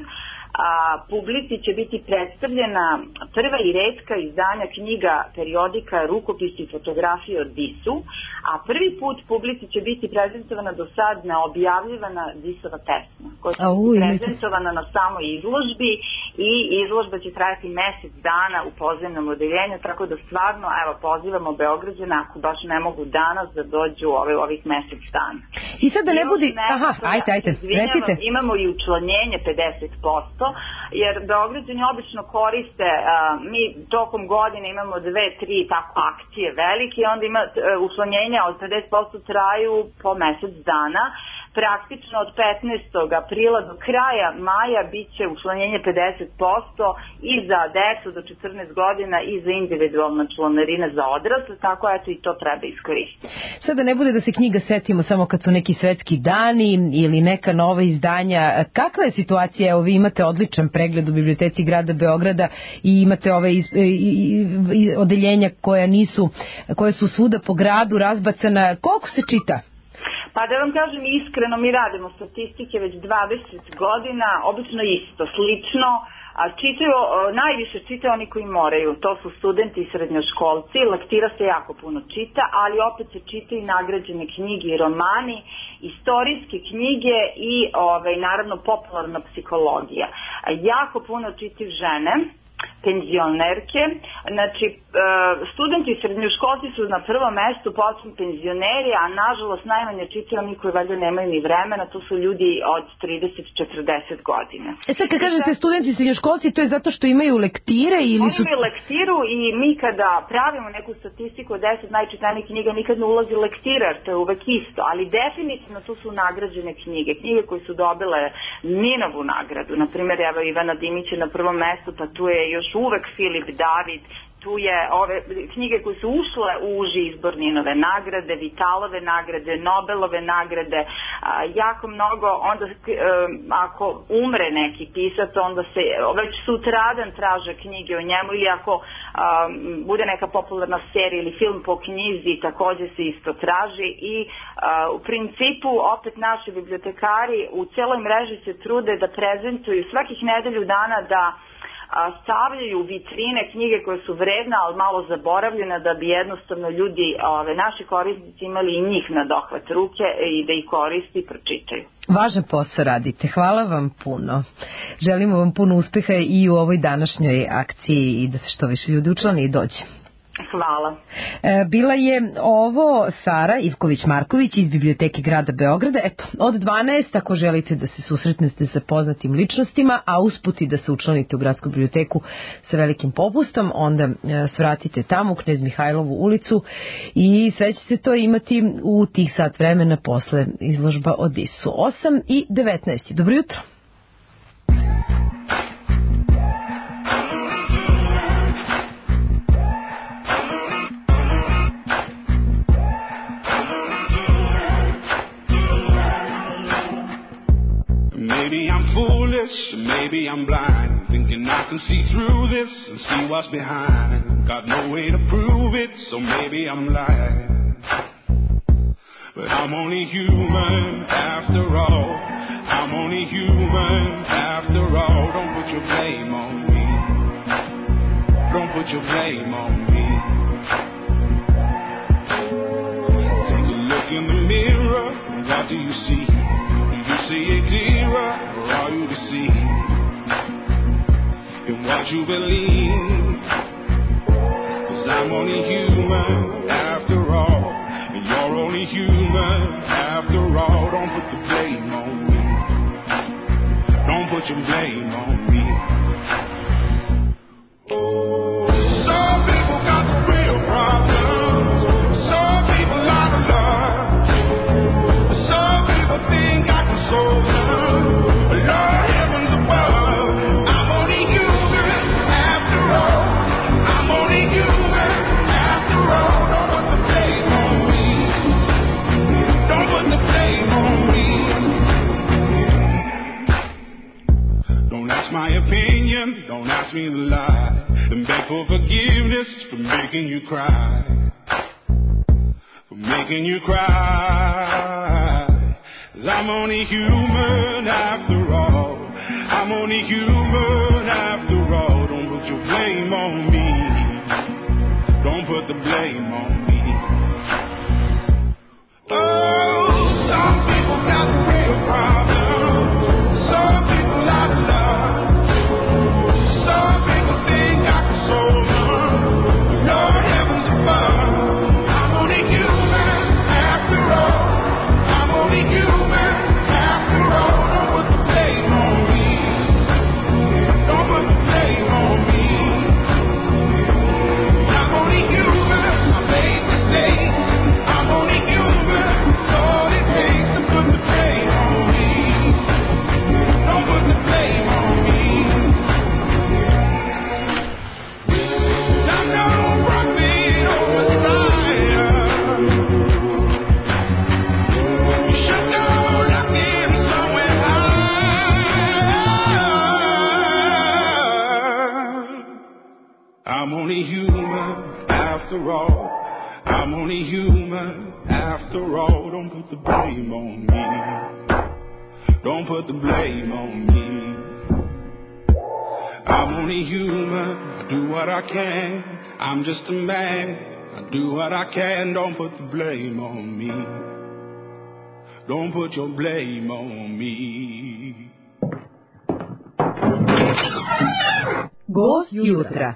Publici će biti predstavljena prva i retka izdanja knjiga, periodika, rukopisi i fotografije od Disu, a prvi put publici će biti prezentovana do sad neobjavljivana Disova pesma, koja će biti prezentovana na samoj izložbi i izložba će trajati mesec dana u podzemnom odeljenju, tako da stvarno pozivamo Beograđane ako baš ne mogu danas da dođu ovih mesec dana. I sad da ne budi... Ajde, recite. Imamo i učlanjenje 50%, jer Beograđani obično koriste, mi tokom godine imamo 2-3 tako akcije velike i onda ima učlanjenja od 50% traju po mesec dana. Praktično od 15. aprila do kraja maja bit će učlanjenje 50% i za decu do 14 godina i za individualna članarina za odrasle, tako eto i to treba iskoristiti. Sada ne bude da se knjiga setimo samo kad su neki svetski dani ili neka nova izdanja. Kakva je situacija? Evo, vi imate odličan pregled u Biblioteci grada Beograda i imate ove odeljenja koje su svuda po gradu razbacana. Koliko se čita? Pa da vam kažem iskreno, mi radimo statistike već 20 godina, obično isto, slično, a najviše čitaju oni koji moraju, to su studenti i srednjoškolci, lektira se jako puno čita, ali opet se čitaju i nagrađene knjige i romani, istorijske knjige i naravno popularna psihologija. Jako puno čitaju žene, penzionerke, znači studenti i srednjoškolci su na prvom mestu, potom penzioneri, a nažalost najmanje čitaju oni koji valjda nemaju ni vremena, to su ljudi od 30-40 godina. Sad kad kažete studenti i srednjoškolci, to je zato što imaju lektire ili su... Oni imaju lektiru i mi kada pravimo neku statistiku od 10 najčitanijih knjiga nikad ne ulazi lektirar, to je uvek isto, ali definitivno tu su nagrađene knjige koje su dobile Ninovu nagradu, na primjer evo Ivana Dimić je na prvom mestu, pa tu je još uvek Filip David, tu je ove knjige koje su ušle u uži izbor Ninove nagrade, Vitalove nagrade, Nobelove nagrade, jako mnogo. Onda ako umre neki pisac, onda se već sutradan traže knjige o njemu, ili ako bude neka popularna serija ili film po knjizi, takođe se isto traži. I u principu opet naši bibliotekari u celoj mreži se trude da prezentuju svakih nedelju dana, da stavljaju vitrine knjige koje su vredne, ali malo zaboravljene, da bi jednostavno ljudi, naši korisnici, imali i njih na dohvat ruke i da ih koristi i pročitaju. Važan posao radite. Hvala vam puno. Želimo vam puno uspeha i u ovoj današnjoj akciji i da se što više ljudi učlani i dođe. Hvala. Bila je ovo Sara Ivković-Marković iz Biblioteke grada Beograda. Eto, od 12, ako želite da se susretnete sa poznatim ličnostima, a usput i da se učlanite u gradsku biblioteku sa velikim popustom, onda svratite tamo u Knez Mihajlovu ulicu i sve ćete to imati u tih sat vremena posle izložba Odisu. 8:19. Dobro jutro. Maybe I'm foolish, maybe I'm blind, thinking I can see through this and see what's behind. Got no way to prove it, so maybe I'm lying. But I'm only human after all. I'm only human after all. Don't put your blame on me. Don't put your blame on me. Take a look in the mirror, what do you see? See it clearer, or are you deceived in what you believe? 'Cause I'm only human after all, and you're only human after all. Don't put the blame on me. Don't put your blame on me. Oh, some people got the real problems. Some people out of love. Some people think so Lord heavens above, I'm only human after all. I'm only human after all. Don't put the blame on me. Don't put the blame on me. Don't ask my opinion, don't ask me to lie, and beg for forgiveness for making you cry. For making you cry. 'Cause I'm only human after all. I'm only human after all. Don't put your blame on me. Don't put the blame on me. Oh, some people got real problems. Some people out of love. Some people think I can solve them. Lord heavens above, I'm only human after all. I'm only human after all. Don't put the blame on me. Don't put the blame on me. I'm only human. I made mistakes. I'm only human. It's all it takes to put the blame on me. Don't put the blame on me. I know brought me over the fire. You should know I've been somewhere high. I'm only human after all. I'm only human after all. Don't put the blame on me. Don't put the blame on me. I'm only human. I do what I can. I'm just a man. I do what I can. Don't put the blame on me. Don't put your blame on me. Gost jutra.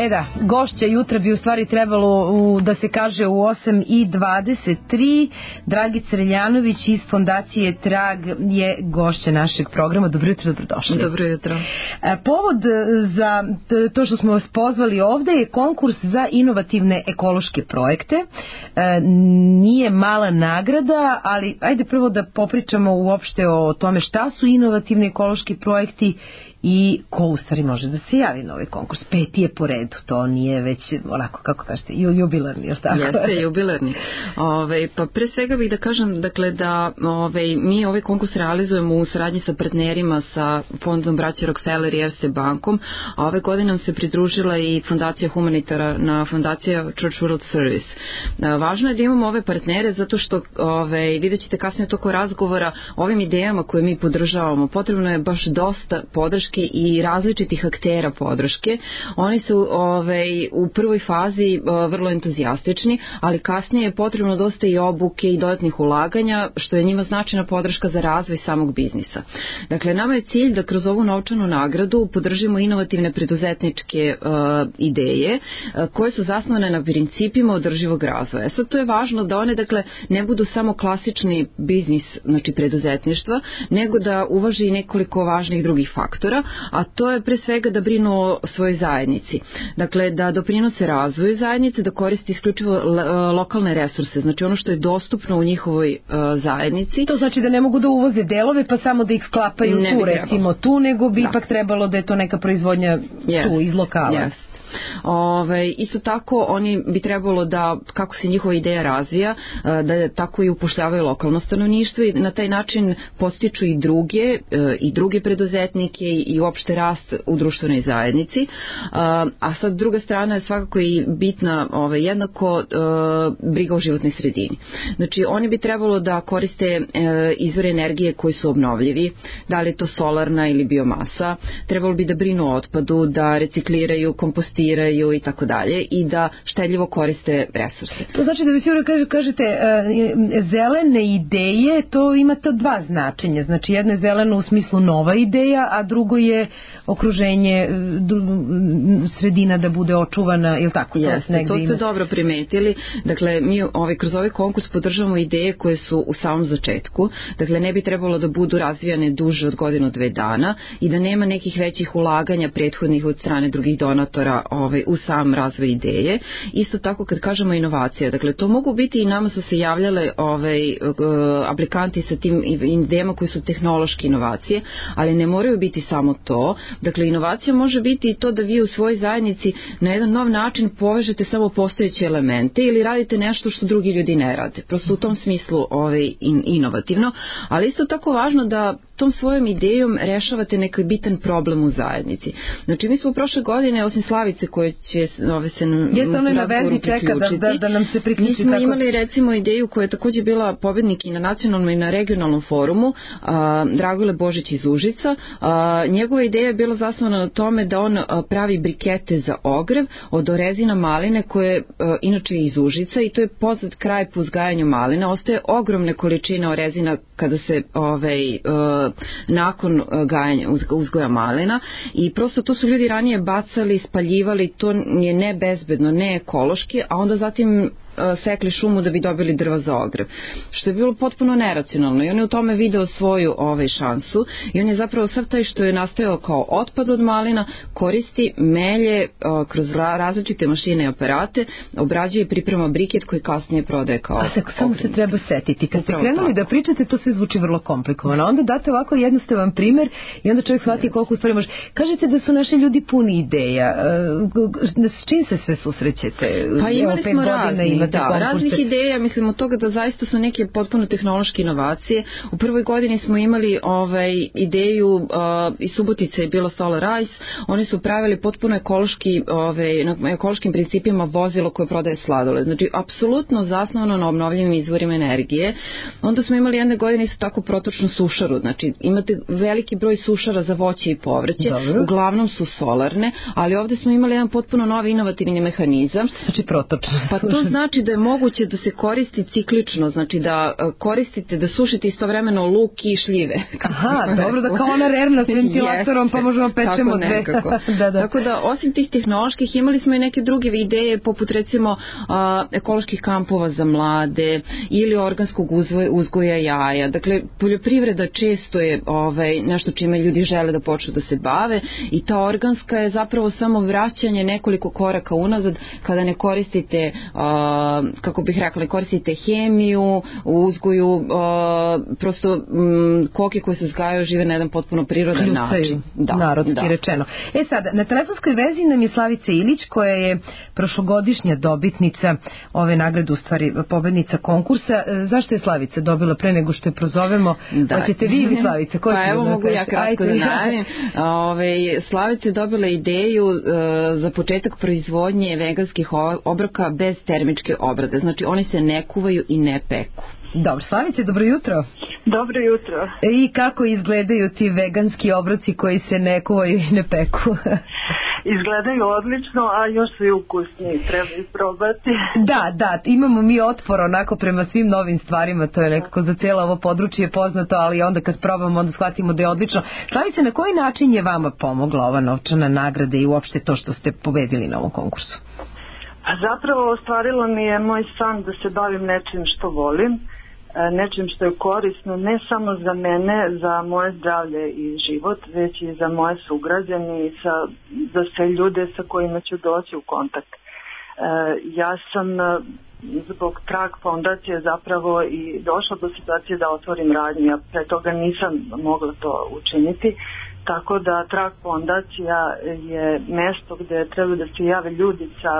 Gošća jutra bi u stvari trebalo da se kaže u 8:23. Dragica Reljanović iz Fondacije Trag je gošća našeg programa. Dobro jutro, dobrodošli. Dobro jutro. Povod za to što smo vas pozvali ovde je konkurs za inovativne ekološke projekte. Nije mala nagrada, ali ajde prvo da popričamo uopšte o tome šta su inovativni ekološki projekti i ko u stvari može da se javi na ovaj konkurs. 5. je po redu, to nije već onako, kako kažete, jubilarni, jel tako? Jeste, jubilarni. Pa pre svega bih da kažem, dakle, da mi ovaj konkurs realizujemo u saradnji sa partnerima, sa fondom Braće Rockefeller i Erste bankom, a ove godine nam se pridružila i Fondacija humanitarna, Fondacija Church World Service. Važno je da imamo ove partnere zato što vidjet ćete kasnije toko razgovora ovim idejama koje mi podržavamo. Potrebno je baš dosta podrške i različitih aktera podrške. Oni su u prvoj fazi vrlo entuzijastični, ali kasnije je potrebno dosta i obuke i dodatnih ulaganja, što je njima značajna podrška za razvoj samog biznisa. Dakle, nama je cilj da kroz ovu novčanu nagradu podržimo inovativne preduzetničke ideje koje su zasnovane na principima održivog razvoja. Sad to je važno da one, dakle, ne budu samo klasični biznis, znači preduzetništva, nego da uvaži i nekoliko važnih drugih faktora, a to je pre svega da brinu o svojoj zajednici. Dakle, da doprinose razvoju zajednice, da koriste isključivo lokalne resurse, znači ono što je dostupno u njihovoj zajednici. To znači da ne mogu da uvoze delove pa samo da ih sklapaju tu, recimo tu, nego bi ipak trebalo da je to neka proizvodnja tu, iz lokala. Isto tako oni bi trebalo da, kako se njihova ideja razvija, da tako i upošljavaju lokalno stanovništvo i na taj način postiču i druge preduzetnike i uopšte rast u društvenoj zajednici. A sad druga strana je svakako i bitna jednako briga o životnoj sredini. Znači oni bi trebalo da koriste izvore energije koji su obnovljivi, da li je to solarna ili biomasa, trebalo bi da brinu o otpadu, da recikliraju, kompostiraju i tako dalje i da štedljivo koriste resurse. To znači da vi sigurno kažete zelene ideje, to ima to dva značenja. Znači jedno je zeleno u smislu nova ideja, a drugo je okruženje, sredina da bude očuvana, ili tako? Jeste, to ste dobro primetili. Dakle, mi kroz ovaj konkurs podržavamo ideje koje su u samom začetku. Dakle, ne bi trebalo da budu razvijane duže od godinu, 2 dana i da nema nekih većih ulaganja prethodnih od strane drugih donatora u sam razvoj ideje. Isto tako kad kažemo inovacija, dakle to mogu biti i nama su se javljale aplikanti sa tim idejama koji su tehnološke inovacije, ali ne moraju biti samo to. Dakle, inovacija može biti i to da vi u svojoj zajednici na jedan nov način povežete samo postojeće elemente ili radite nešto što drugi ljudi ne rade. Prosto u tom smislu inovativno, ali isto tako važno da tom svojom idejom rešavate neki bitan problem u zajednici. Znači, mi smo prošle godine, osim Slavice koje će se na razgovoru priključiti, da nam se priključi. Mi smo imali recimo ideju koja je takođe bila pobednik i na nacionalnom i na regionalnom forumu, Dragole Božić iz Užica. Njegova ideja je bila zasnovana na tome da on pravi brikete za ogrev od orezina maline koje inače je iz Užica i to je poznat kraj po uzgajanju malina. Ostaje ogromne količine orezina kada se nakon uzgoja malina i prosto to su ljudi ranije bacali, spaljivali, to je nebezbedno, ne ekološki, a onda zatim sekli šumu da bi dobili drva za ogrev, što je bilo potpuno neracionalno i on je u tome video svoju šansu i on je zapravo sav taj što je nastajao kao otpad od malina koristi, melje kroz različite mašine i aparate, obrađuje i priprema briket koji kasnije prodaje kao samo se treba setiti, kad ste krenuli da pričate to sve zvuči vrlo komplikovano, onda date ovako jednostavan primer i onda čovjek shvati koliko u stvari može. Kažete da su naši ljudi puni ideja, s čim se sve susrećete? Pa imali smo raznih ideja, mislim od toga da zaista su neke potpuno tehnološke inovacije. U prvoj godini smo imali ideju iz Subotice je bilo Solar Ice, oni su pravili potpuno ekološki, na ekološkim principima vozilo koje prodaje sladoled. Znači, apsolutno zasnovano na obnovljivim izvorima energije. Onda smo imali jedne godine isto tako protočnu sušaru, znači imate veliki broj sušara za voće i povrće, uglavnom su solarne, ali ovde smo imali jedan potpuno novi inovativni mehanizam. Znači protočno. Pa to znači znači da je moguće da se koristi ciklično, znači da koristite, da sušite istovremeno luk i šljive. Aha, dobro, da kao ona rerna s ventilatorom, pa možemo pečemo dve. Da. Tako da, osim tih tehnoloških, imali smo i neke druge ideje, poput recimo ekoloških kampova za mlade ili organskog uzgoja jaja. Dakle, poljoprivreda često je nešto čime ljudi žele da počnu da se bave i ta organska je zapravo samo vraćanje nekoliko koraka unazad kada ne koristite, kako bih rekla, ne koristite hemiju u uzgoju, prosto koke koje se uzgajaju žive na jedan potpuno prirodan način. Narodski rečeno. Sad, na telefonskoj vezi nam je Slavica Ilić, koja je prošlogodišnja dobitnica ove nagrade, u stvari pobednica konkursa. Zašto je Slavica dobila pre nego što je prozovemo? Hoćete vi ili Slavica? Pa evo mogu ja kratko da najavim. Slavica je dobila ideju za početak proizvodnje veganskih obroka bez termičke obrade. Znači oni se ne kuvaju i ne peku. Dobro, Slavice, dobro jutro. Dobro jutro. I kako izgledaju ti veganski obroci koji se ne kuvaju i ne peku? Izgledaju odlično, a još su i ukusni, treba isprobati. Da, imamo mi otpor onako prema svim novim stvarima, to je nekako za cijelo ovo područje poznato, ali onda kad probamo onda shvatimo da je odlično. Slavice, na koji način je vama pomogla ova novčana nagrada i uopšte to što ste pobedili na ovom konkursu? A zapravo ostvarilo mi je moj san da se bavim nečim što volim, nečim što je korisno ne samo za mene, za moje zdravlje i život, već i za moje sugrađane i za sve ljude sa kojima ću doći u kontakt. Ja sam zbog Trag fondacije zapravo i došla do situacije da otvorim radnju, ja pre toga nisam mogla to učiniti, tako da Trag fondacija je mesto gde treba da se jave ljudi sa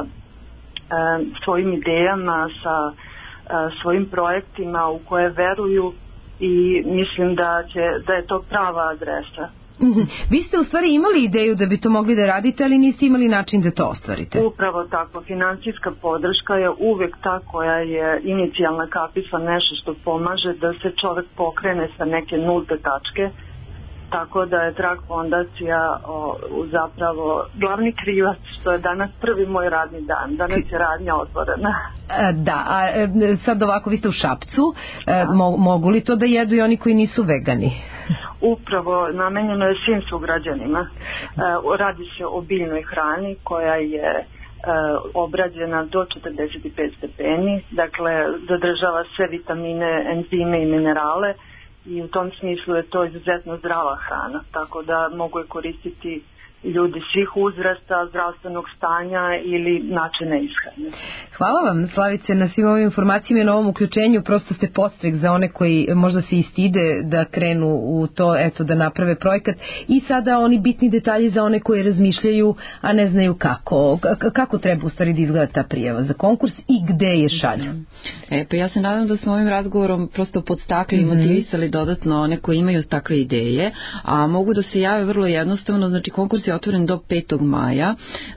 svojim idejama, sa svojim projektima u koje veruju i mislim da je to prava adresa. Vi ste u stvari imali ideju da bi to mogli da radite, ali niste imali način da to ostvarite. Upravo tako, financijska podrška je uvek ta koja je inicijalna kapisla, nešto što pomaže da se čovek pokrene sa neke nulte tačke. Tako da je Trag fondacija zapravo glavni krivac što je danas prvi moj radni dan. Danas je radnja otvorena. Da, a sad ovako vi ste u Šapcu, mogu li to da jedu i oni koji nisu vegani? Upravo, namenjeno je svim sugrađanima. Radi se o biljnoj hrani koja je obrađena do 45 stepeni, dakle zadržava sve vitamine, enzime i minerale, i u tom smislu je to izuzetno zdrava hrana, tako da mogu je koristiti ljudi svih uzrasta, zdravstvenog stanja ili načina ishrane. Hvala vam, Slavice, na svim ovim informacijama i na ovom uključenju. Prosto ste podstrek za one koji možda se istide da krenu u to, eto, da naprave projekat, i sada oni bitni detalji za one koji razmišljaju, a ne znaju kako treba u stvari da izgleda ta prijava za konkurs i gde je šalju. Pa ja se nadam da smo ovim razgovorom prosto podstakli i motivisali dodatno one koji imaju takve ideje, a mogu da se jave vrlo jednostavno. Znači, konkurs je otvoren do 5. maja.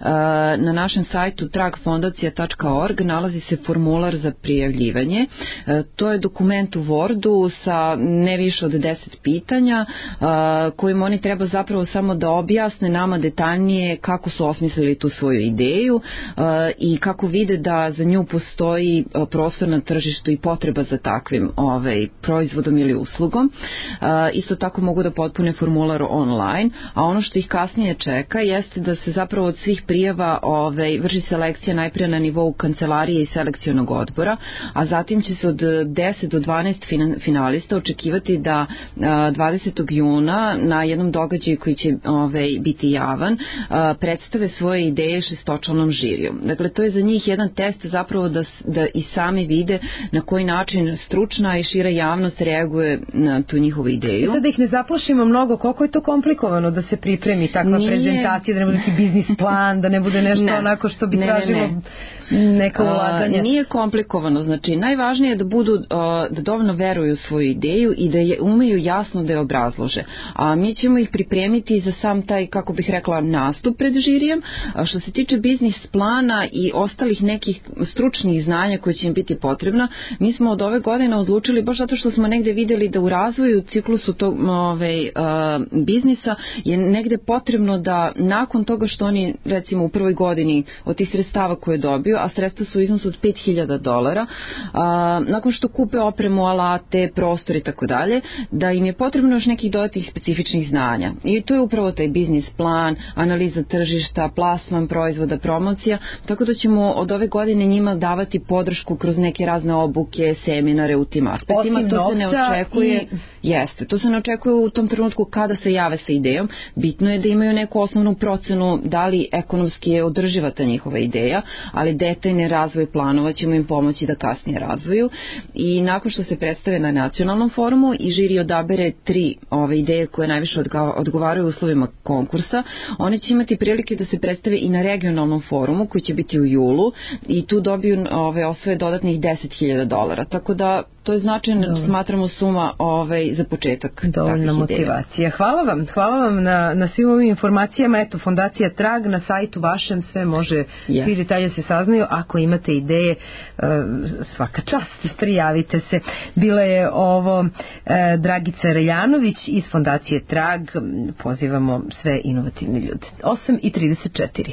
Na našem sajtu tragfondacija.org nalazi se formular za prijavljivanje. To je dokument u Wordu sa ne više od 10 pitanja kojim oni treba zapravo samo da objasne nama detaljnije kako su osmislili tu svoju ideju i kako vide da za nju postoji prostor na tržištu i potreba za takvim proizvodom ili uslugom. Isto tako mogu da potpune formular online, a ono što ih kasnije čeka jeste da se zapravo od svih prijava vrši selekcija najprije na nivou kancelarije i selekcionog odbora, a zatim će se od 10 do 12 finalista očekivati da 20. juna na jednom događaju koji će biti javan predstave svoje ideje šestočlanom žiriju. Dakle, to je za njih jedan test zapravo da i sami vide na koji način stručna i šira javnost reaguje na tu njihovu ideju. Sada da ih ne zaplašimo mnogo, koliko je to komplikovano da se pripremi takva prezentacija, da ne bude neki biznis plan, da ne bude nešto onako što bi tražilo neka ulaganja. Nije komplikovano, znači najvažnije je da budu, da dovoljno veruju u svoju ideju i da je umeju jasno da je obrazlože. A mi ćemo ih pripremiti za sam taj, kako bih rekla, nastup pred žirijem. Što se tiče biznis plana i ostalih nekih stručnih znanja koje će im biti potrebna, mi smo od ove godine odlučili, baš zato što smo negde videli da u razvoju ciklusu tog biznisa je negde potrebno da nakon toga što oni recimo u prvoj godini od tih sredstava koje dobiju, a sredstva su u iznosu od $5.000. Nakon što kupe opremu, alate, prostor i tako dalje, da im je potrebno još nekih dodatnih specifičnih znanja. I to je upravo taj biznis plan, analiza tržišta, plasman proizvoda, promocija, tako da ćemo od ove godine njima davati podršku kroz neke razne obuke, seminare u tim aspektima. To se ne očekuje. Jeste, to se ne očekuje u tom trenutku kada se jave sa idejom. Bitno je da imaju neku osnovnu procenu da li ekonomski je održiva ta njihova ideja, ali detaljni razvoj planova ćemo im pomoći da kasnije razvoju. I nakon što se predstave na nacionalnom forumu i žiri odabere 3 ove ideje koje najviše odgovaraju uslovima konkursa, one će imati prilike da se predstave i na regionalnom forumu koji će biti u julu i tu dobiju osvoje dodatnih $10.000. Tako da to je značajno, smatramo, suma za početak. Dovoljna motivacija. Hvala vam na svim ovim informacijama. Eto, Fondacija Trag, na sajtu vašem sve može, svi detalje se saznaju. Ako imate ideje, svaka čast, prijavite se. Bila je ovo Dragica Reljanović iz Fondacije Trag. Pozivamo sve inovativne ljude. 8:34.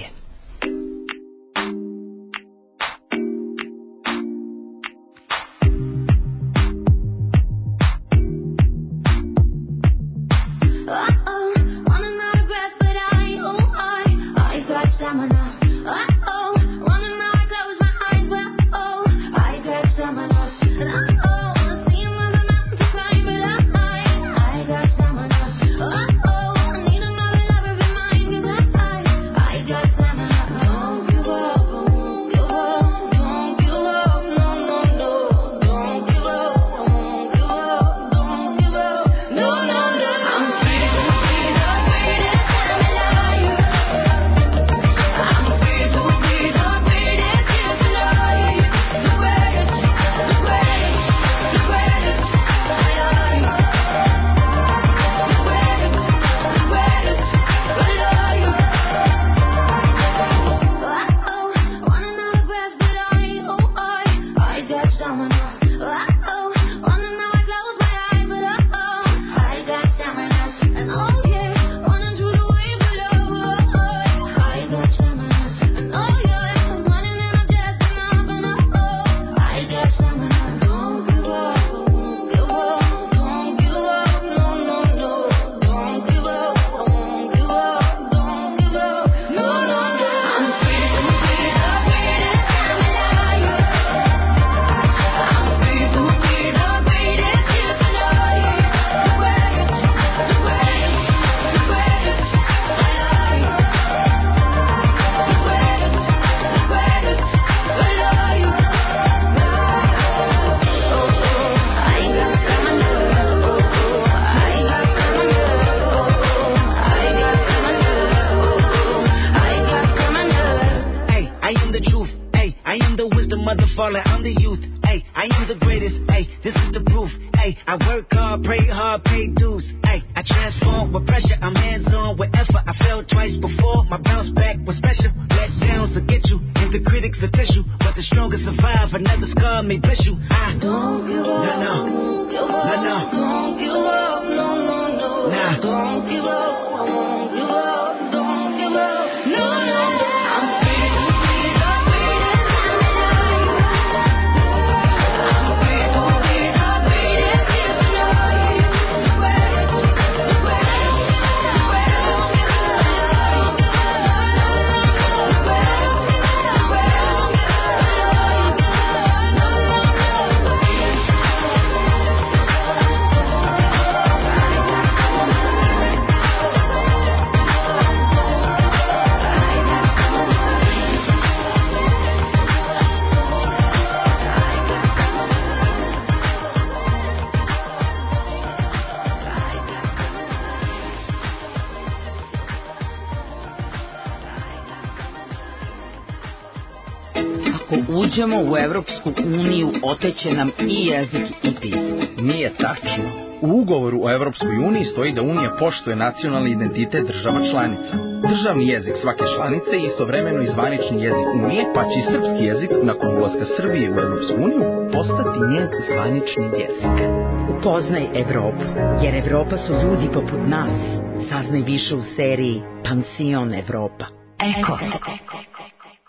Uđemo u Evropsku uniju, oteće nam i jezik i pismo. Nije tačno. U ugovoru o Evropskoj uniji stoji da Unija poštuje nacionalni identitet država članica. Državni jezik svake članice je istovremeno i zvanični jezik Unije, pa će i srpski jezik nakon ulaska Srbije u Evropsku uniju postati njen zvanični jezik. Upoznaj Evropu, jer Evropa su ljudi poput nas. Saznaj više u seriji Pansion Evropa. Eko.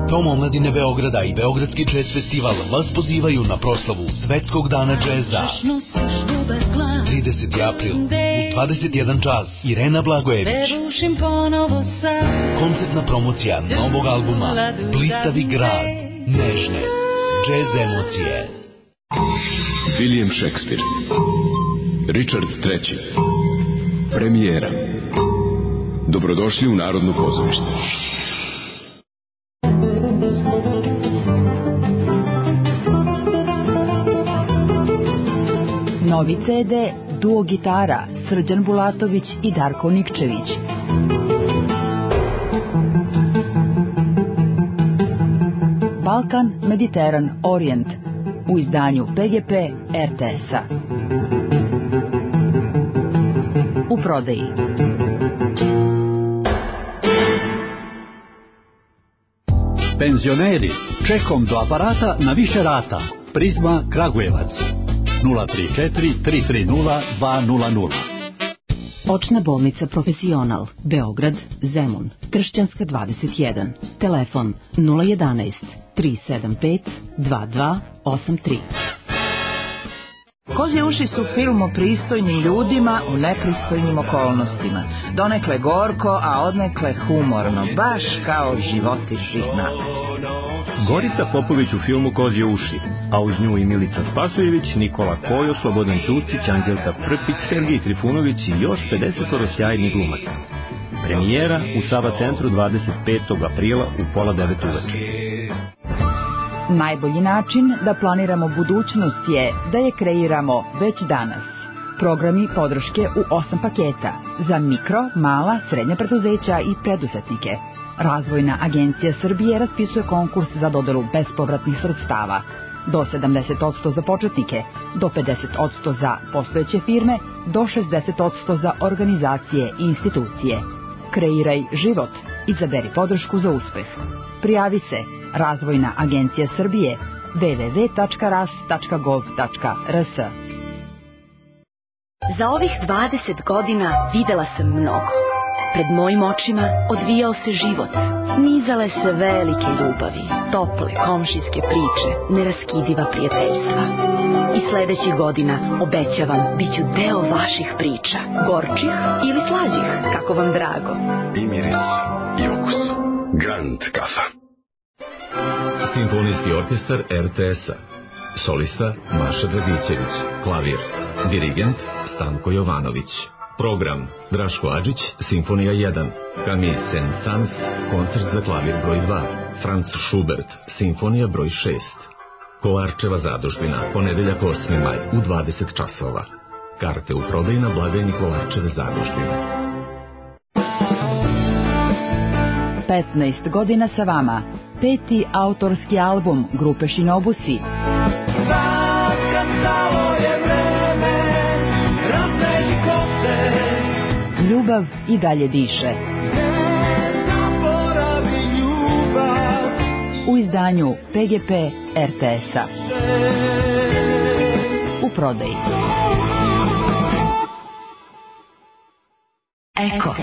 Dom omladine Beograda i Beogradski džez festival vas pozivaju na proslavu Svetskog dana džeza. 30. april u 21 čas Irena Blagojević. Koncertna promocija novog albuma Blistavi grad, nežne džez emocije. William Shakespeare, Richard III. Premijera. Dobrodošli u Narodno pozorište. Novi CD Duo gitara Srđan Bulatović i Darko Nikčević. Balkan, Mediteran, Orient u izdanju PGP RTS-a. U prodaji. Penzioneri, čekom do aparata na više rata. Prizma Kragujevac 034 330 200. Očna bolnica Profesional, Beograd, Zemun, Kršćanska 21, telefon 011 375 2283. Kozje uši su film o pristojnim ljudima u nepristojnim okolnostima. Donekle gorko, a odnekle humorno, baš kao životi žina. Gorica Popović u filmu Kozje uši, a uz nju i Milica Spasojević, Nikola Kojo, Slobodan Ćustić, Anđelka Prpić, Sergij Trifunović i još 50 sjajnih glumaca. Premijera u Sava centru 25. aprila u 8:30 uveče. Najbolji način da planiramo budućnost je da je kreiramo već danas. Programi podrške u 8 paketa za mikro, mala, srednja preduzeća i preduzetnike. Razvojna agencija Srbije raspisuje konkurs za dodelu bespovratnih sredstava. Do 70% za početnike, do 50% za postojeće firme, do 60% za organizacije i institucije. Kreiraj život. Izaberi podršku za uspeh. Prijavi se Razvojna agencija Srbije www.ras.gov.rs. Za ovih 20 godina videla sam mnogo. Pred mojim očima odvijao se život. Nizale se velike ljubavi, tople komšijske priče, neraskidiva prijateljstva. I sledećih godina, obećavam, bit ću deo vaših priča. Gorčih ili slađih, kako vam drago. I miris i okus. Grand kafa. Simfonijski orkestar RTS-a. Solista Maša Dragićević. Klavir. Dirigent Stanko Jovanović. Program Draško Adžić, Simfonija 1. Camille Saint-Saëns, koncert za klavir broj 2. Franz Schubert, Simfonija broj 6. Kolarčeva zadužbina, ponedeljak 8. maj u 20 časova. Karte u prodaju na blagajni Kolarčeve zadužbine. 15 godina sa vama. 5. autorski album grupe Shinobusi. Ljubav i dalje diše. U izdanju PGP RTS-a. U prodaji. Eko.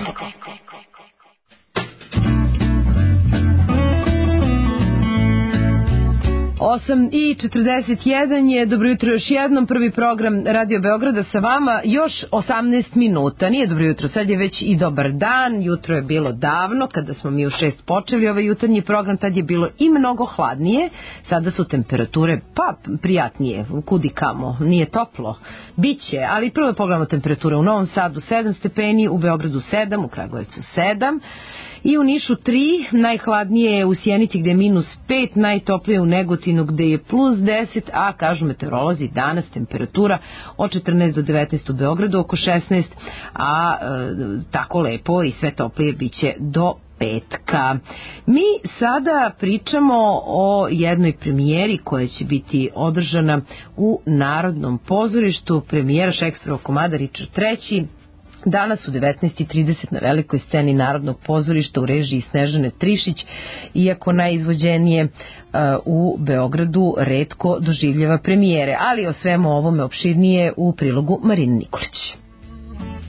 8:41 je, dobro jutro još jednom, prvi program Radio Beograda sa vama, još 18 minuta, nije dobro jutro, sad je već i dobar dan, jutro je bilo davno, kada smo mi u 6 počeli ovaj jutarnji program, tad je bilo i mnogo hladnije, sada su temperature pa prijatnije, kudi kamo, nije toplo, biće, ali prvo da pogledamo temperature, u Novom Sadu 7 stepeni, u Beogradu 7, u Kragujevcu 7, i u Nišu 3, najhladnije je u Sjenici gde je -5, najtoplije u Negotinu gde je +10, a kažu meteorolozi danas temperatura od 14 do 19 u Beogradu, oko 16, a tako lepo i sve toplije biće do petka. Mi sada pričamo o jednoj premijeri koja će biti održana u Narodnom pozorištu, premijera Šekspirovog komada Richard III, danas u 19:30 na velikoj sceni Narodnog pozorišta u režiji Snežane Trišić, iako najizvođenije u Beogradu retko doživljava premijere, ali o svemu ovome opširnije u prilogu Marine Nikolić.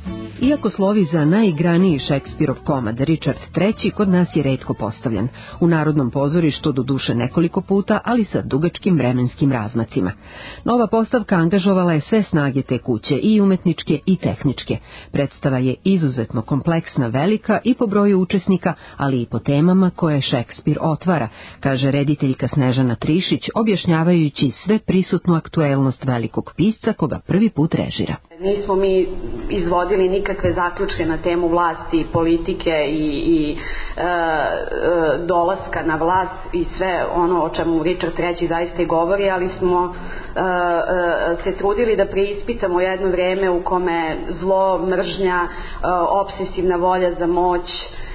Iako slovi za najigraniji Šekspirov komad Richard III, kod nas je retko postavljan. U Narodnom pozorištu doduše nekoliko puta, ali sa dugačkim vremenskim razmacima. Nova postavka angažovala je sve snage te kuće, i umetničke i tehničke. Predstava je izuzetno kompleksna, velika i po broju učesnika, ali i po temama koje Šekspir otvara, kaže rediteljka Snežana Trišić, objašnjavajući sve prisutnu aktuelnost velikog pisca koga prvi put režira. Nismo mi izvodili nikakve zaključke na temu vlasti, politike i dolaska na vlast i sve ono o čemu Richard III zaista i govori, ali smo se trudili da preispitamo jedno vreme u kome zlo, mržnja, obsesivna volja za moć,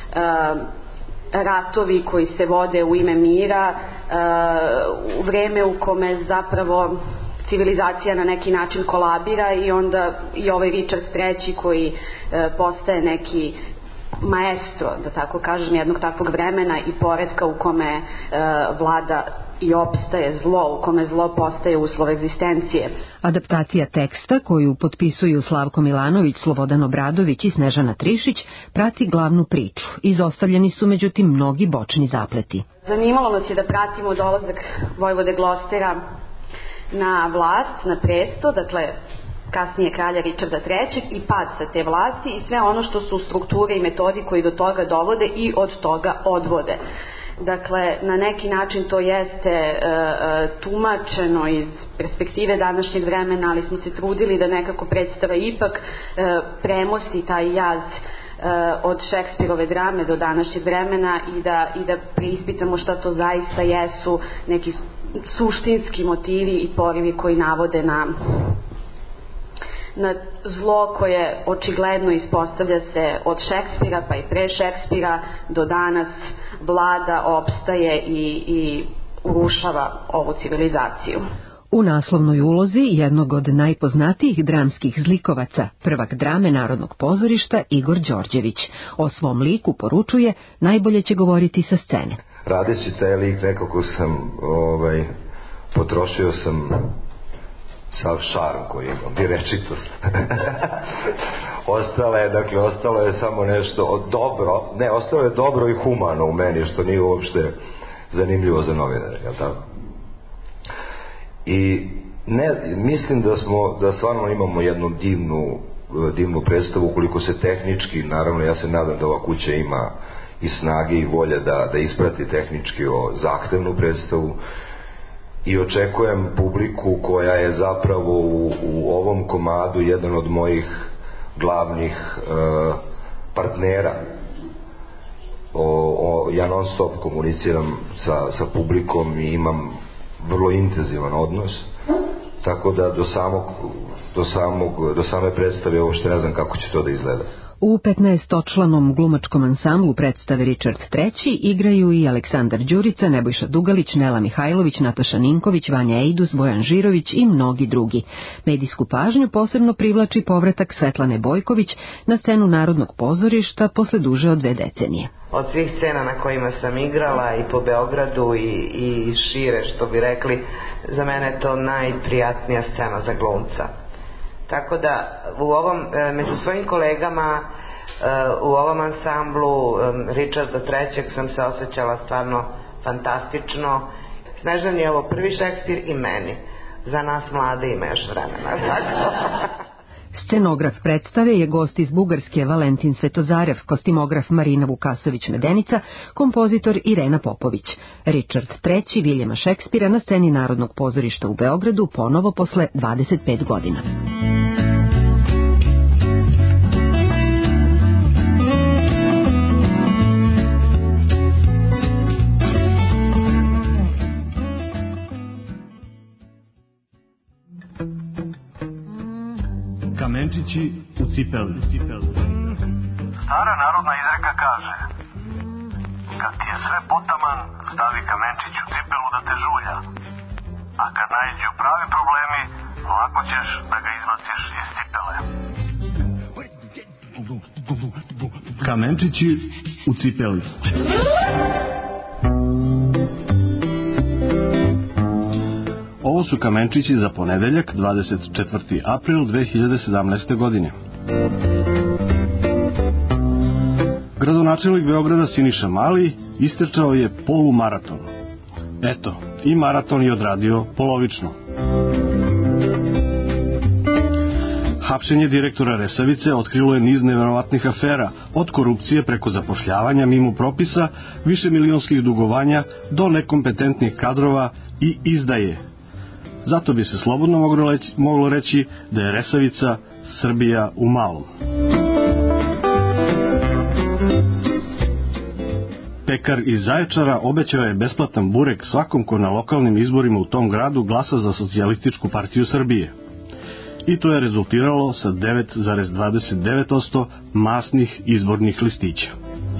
ratovi koji se vode u ime mira, u vreme u kome zapravo civilizacija na neki način kolabira i onda i ovaj Richard III koji postaje neki maestro, da tako kažem, jednog takvog vremena i poretka u kome vlada i opstaje zlo, u kome zlo postaje uslov egzistencije. Adaptacija teksta, koju potpisuju Slavko Milanović, Slobodan Obradović i Snežana Trišić, prati glavnu priču. Izostavljeni su međutim mnogi bočni zapleti. Zanimalo nas je da pratimo dolazak vojvode Glostera na vlast, na presto, dakle kasnije kralja Richarda III i pad sa te vlasti i sve ono što su strukture i metodi koji do toga dovode i od toga odvode. Dakle, na neki način to jeste tumačeno iz perspektive današnjeg vremena, ali smo se trudili da nekako predstava ipak premosti taj jaz od Šekspirove drame do današnjeg vremena i da preispitamo šta to zaista jesu neki suštinski motivi i porivi koji navode na zlo koje očigledno ispostavlja se od Šekspira pa i pre Šekspira do danas vlada, opstaje i urušava ovu civilizaciju. U naslovnoj ulozi jednog od najpoznatijih dramskih zlikovaca, prvak drame Narodnog pozorišta, Igor Đorđević. O svom liku poručuje, najbolje će govoriti sa scene. Radeći taj lik nekako sam potrošio sam sav šarm koji imam, i rečitost. Ostalo je samo nešto dobro, ostalo je dobro i humano u meni, što nije uopšte zanimljivo za novinare, jel tako? I mislim da stvarno imamo jednu divnu predstavu, ukoliko se tehnički, naravno ja se nadam da ova kuća ima i snage i volje da isprati tehnički zahtevnu predstavu i očekujem publiku koja je zapravo u ovom komadu jedan od mojih glavnih partnera. Ja non stop komuniciram sa publikom i imam vrlo intenzivan odnos, tako da do same predstave uopšte ne znam kako će to da izgleda. U 15-članom glumačkom ansamblu predstave Richard III igraju i Aleksandar Đurica, Nebojša Dugalić, Nela Mihajlović, Nataša Ninković, Vanja Ejdus, Bojan Žirović i mnogi drugi. Medijsku pažnju posebno privlači povratak Svetlane Bojković na scenu Narodnog pozorišta posle duže od 2 decenije. Od svih scena na kojima sam igrala i po Beogradu i šire, što bi rekli, za mene je to najprijatnija scena za glumca. Tako da među svojim kolegama u ovom ansamblu Richarda III sam se osjećala stvarno fantastično. Snežan je ovo prvi Šekspir i meni. Za nas mlade ima još vremena. Scenograf predstave je gost iz Bugarske Valentin Svetozarev, kostimograf Marina Vukasović-Medenica, kompozitor Irena Popović. Richard III Viljema Šekspira na sceni Narodnog pozorišta u Beogradu ponovo posle 25 godina. Kamenčići u cipeli. Stara narodna izreka kaže: kad ti je sve potaman, stavi kamenčić u cipelu da te žulja. A kad naiđu pravi problemi, lako ćeš da ga izbaciš iz cipele. Kamenčići u cipeli. Ovo su kamenčići za ponedeljak, 24. april 2017. godine. Gradonačelnik Beograda Siniša Mali istrčao je polumaraton. Eto, i maraton je odradio polovično. Hapšenje direktora Resavice otkrilo je niz neverovatnih afera, od korupcije preko zapošljavanja mimo propisa, višemilionskih dugovanja do nekompetentnih kadrova i izdaje. Zato bi se slobodno moglo reći da je Resavica Srbija u malom. Pekar iz Zaječara obećao je besplatan burek svakom ko na lokalnim izborima u tom gradu glasa za Socijalističku partiju Srbije. I to je rezultiralo sa 9,29% masnih izbornih listića.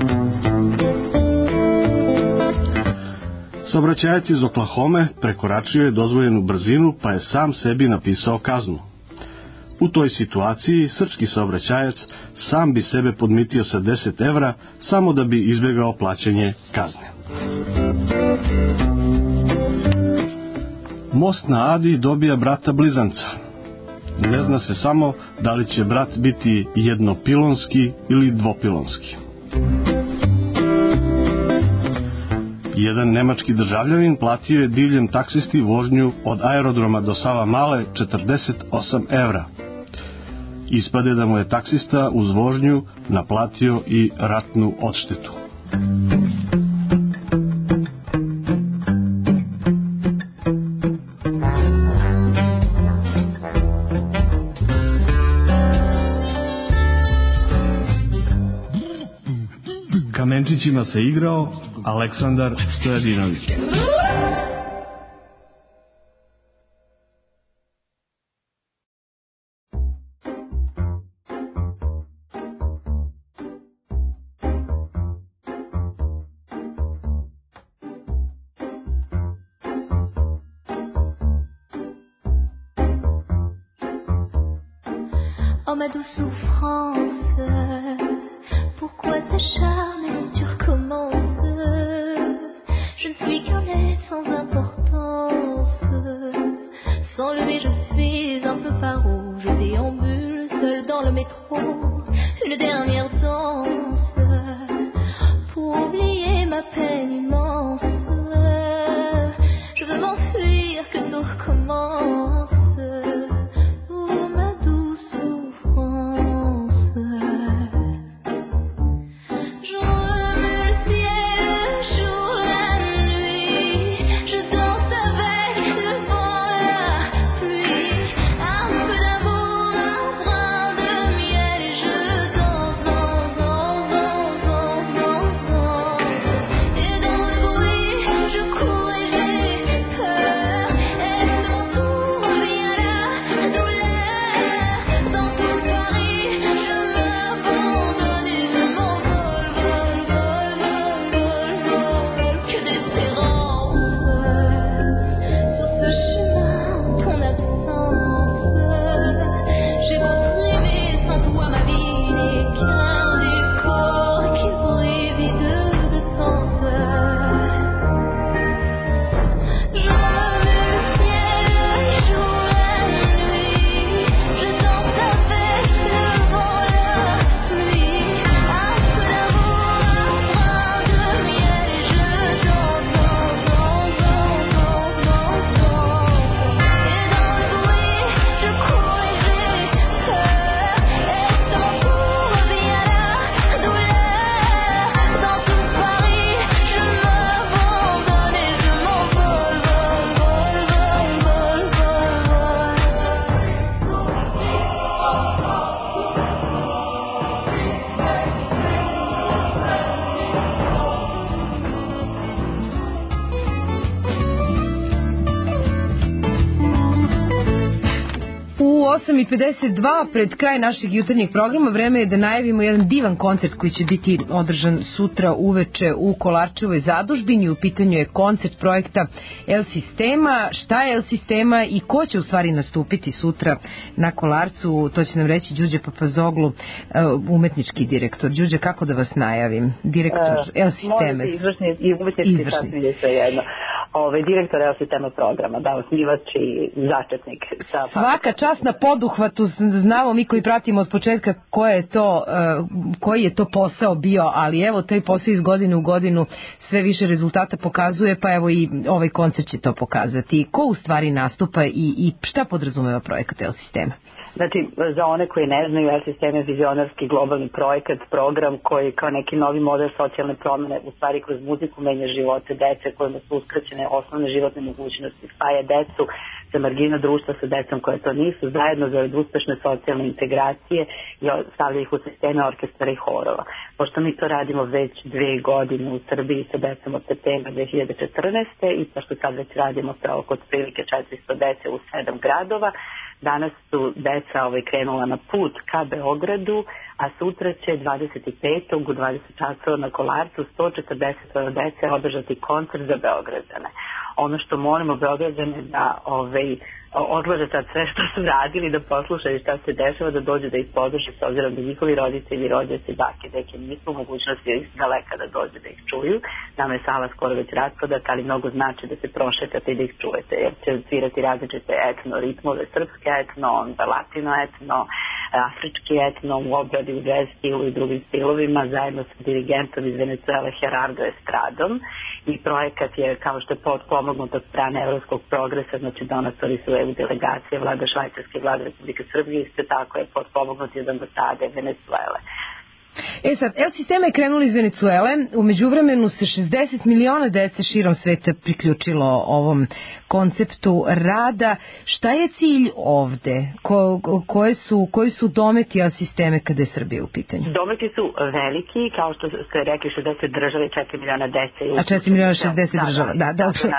Saobraćajac iz Oklahome prekoračio je dozvoljenu brzinu pa je sam sebi napisao kaznu. U toj situaciji srpski saobraćajac sam bi sebe podmitio sa 10 evra samo da bi izbjegao plaćanje kazne. Most na Adi dobija brata blizanca. Ne zna se samo da li će brat biti jednopilonski ili dvopilonski. Jedan nemački državljanin platio je divljem taksisti vožnju od aerodroma do Savamale 48 evra. Ispade da mu je taksista uz vožnju naplatio i ratnu odštetu. Kamenčićima se igrao Aleksandar Stojadinović. Oh ma douce souffrance, pourquoi s'acharner, tu recommences. Je ne suis qu'un être sans importance. Sans lui je suis un peu paro. Je déambule seul dans le métro. Une dernière danse pour oublier ma peine immense. Je veux m'enfuir, que tout recommence. U 8:52 pred kraj našeg jutarnjeg programa vreme je da najavimo jedan divan koncert koji će biti održan sutra uveče u Kolarčevoj zadužbini. U pitanju je koncert projekta El Sistema. Šta je El Sistema i ko će u stvari nastupiti sutra na Kolarcu? To će nam reći Đuđe Papazoglu, umetnički direktor. Đuđe, kako da vas najavim? Direktor El Sisteme. Izvršni i umetnički, sasvim je sve jedno. direktor sistema programa, da, osnivač i začetnik. Svaka čast na poduhvatu, znamo mi koji pratimo od početka koji je to posao bio, ali evo taj posao iz godine u godinu sve više rezultata pokazuje, pa evo i ovaj koncert će to pokazati. Ko u stvari nastupa i šta podrazumeva projekat L-sistema? Znači, za one koji ne znaju, L-sistem je vizionarski globalni projekat, program koji kao neki novi model socijalne promene u stvari kroz muziku menja živote dece kojima su uskraćene osnovne životne mogućnosti, spaja decu sa margina društva sa decom koje to nisu, zajedno za uspešne socijalne integracije i stavlja ih u sisteme orkestra i horova. Pošto mi to radimo već 2 godine u Srbiji sa decom od septembra 2014. i pošto sad već radimo sa oko otprilike 400 dece u 7 gradova, danas su deca krenula na put ka Beogradu, a sutra će 25. u 20 časova na Kolarcu 140 dece održati koncert za Beograđane. Ono što molimo Beograđane da odlože sad sve što su radili, da poslušaju šta se dešava, da dođu da ih podrže s obzirom da njihovi roditelji, rođaci, bake, deke nisu u mogućnosti daleka da dođu da ih čuju. Nama je sala skoro već raspodata, ali mnogo znači da se prošetate i da ih čujete, jer će svirati različite etno ritmove, srpske etno, onda latino etno, afrički etno, u obradi u jazz stilu i drugim stilovima, zajedno sa dirigentom iz Venezuele Gerardo Estradom. I projekat je, kao što je potpomognut od strane Evropskog progresa, znači donatori su EU delegacije, vlada Švajcarske, vlada Republike Srbije, isto tako je potpomognut od ambasade Venezuele. Sad, L-sistema je krenula iz Venezuele, u međuvremenu se 60 miliona dece širom sveta priključilo ovom konceptu rada. Šta je cilj ovde? Koji su dometi L-sisteme kada je Srbija u pitanju? Dometi su veliki, kao što ste rekli, 60 država i 4 miliona dece. A 4 miliona 60 država, da.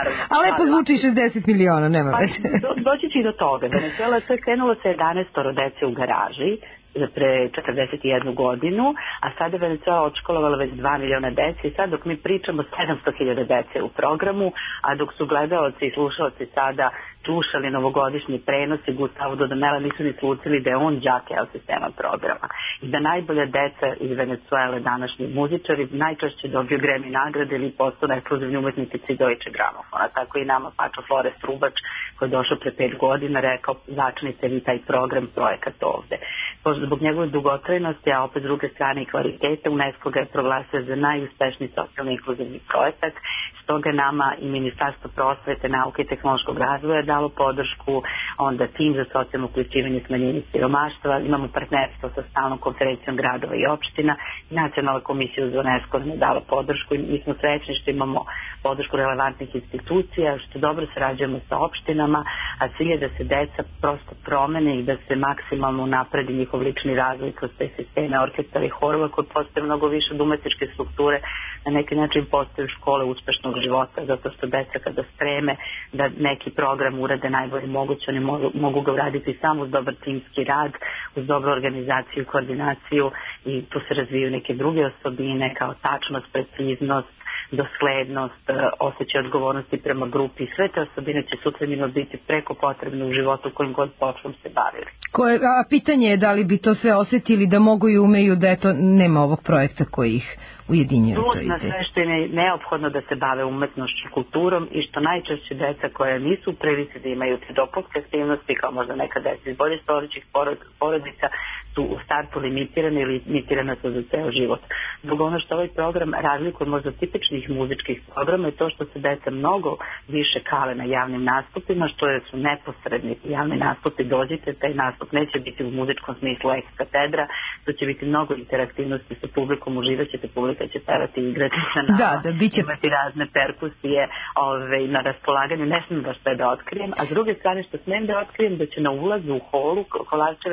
A lepo zvuči 60 miliona, nema veze. Doći će i do toga. Venezuela je krenulo sa 11 dece u garaži, pre 41 godinu, a sada je Venezuela odškolovala već 2 miliona dece i sad dok mi pričamo 700.000 dece u programu, a dok su gledaoci i slušalci sada slušali novogodišnji prenos i Gustavo Dudamela nisu ni slucili da je on đak L-sistema programa i da najbolja deca iz Venezuele, današnji muzičari, najčešće dobiju Grammy nagrade ili postanu ekskluzivni umetnici Deutsche Gramofona. Tako i nama Pačo Flores Trubač, koji je došao pre 5 godina, rekao začnite vi taj program, projekat ovde. Zbog njegove dugotrajnosti, a opet s druge strane i kvalitete, UNESCO ga je proglasio za najuspešniji socijalni inkluzivni projekat. Stoga nama i Ministarstvo prosvete, nauke i tehnološkog razvoja dalo podršku, onda tim za socijalno uključivanje i smanjenje siromaštva, imamo partnerstvo sa stalnom konferencijom gradova i opština, Nacionalna komisija za UNESCO nam je dala podršku i mi smo srećni što imamo podršku relevantnih institucija, što dobro sarađujemo sa opštinama, a cilj je da se deca prosto promene i da se maksimalno napredi njihov lični razvoj kroz te sisteme orkestra i horova koji postoje mnogo više od umetničke strukture, na neki način postoje škole uspešnog života, zato što deca kada spreme da neki program urade najbolje moguće, oni mogu ga uraditi samo uz dobar timski rad, uz dobru organizaciju i koordinaciju i tu se razvijaju neke druge osobine kao tačnost, preciznost, doslednost, osjećaj odgovornosti prema grupi. Sve te osobine će sutra njima biti preko potrebne u životu kojim god poslom se bavili. A pitanje je da li bi to sve osjetili da mogu i umeju da eto nema ovog projekta koji ih ujedinjuje. Na sve što im je neophodno da se bave umetnošću, kulturom i što najčešće deca koje nisu u prilici da imaju te dopunske aktivnosti, kao možda neka deca iz bolje stojećih porodica, su u startu limitirane ili limitirane su za ceo život. Zbog ono što ovaj program razlikuje možda tipičnih muzičkih programa je to što se deca mnogo više kale na javnim nastupima, što su neposredni javni nastupi, dođite, taj nastup neće biti u muzičkom smislu ex katedra, to će biti mnogo interaktivnosti sa publikom, uživaćete, publika će pevati i igrati sa nama, imati razne perkusije na raspolaganju, ne smijem baš sve da otkrijem, a s druge strane što smijem da otkrijem da će na ulazu u holu Kolarčeve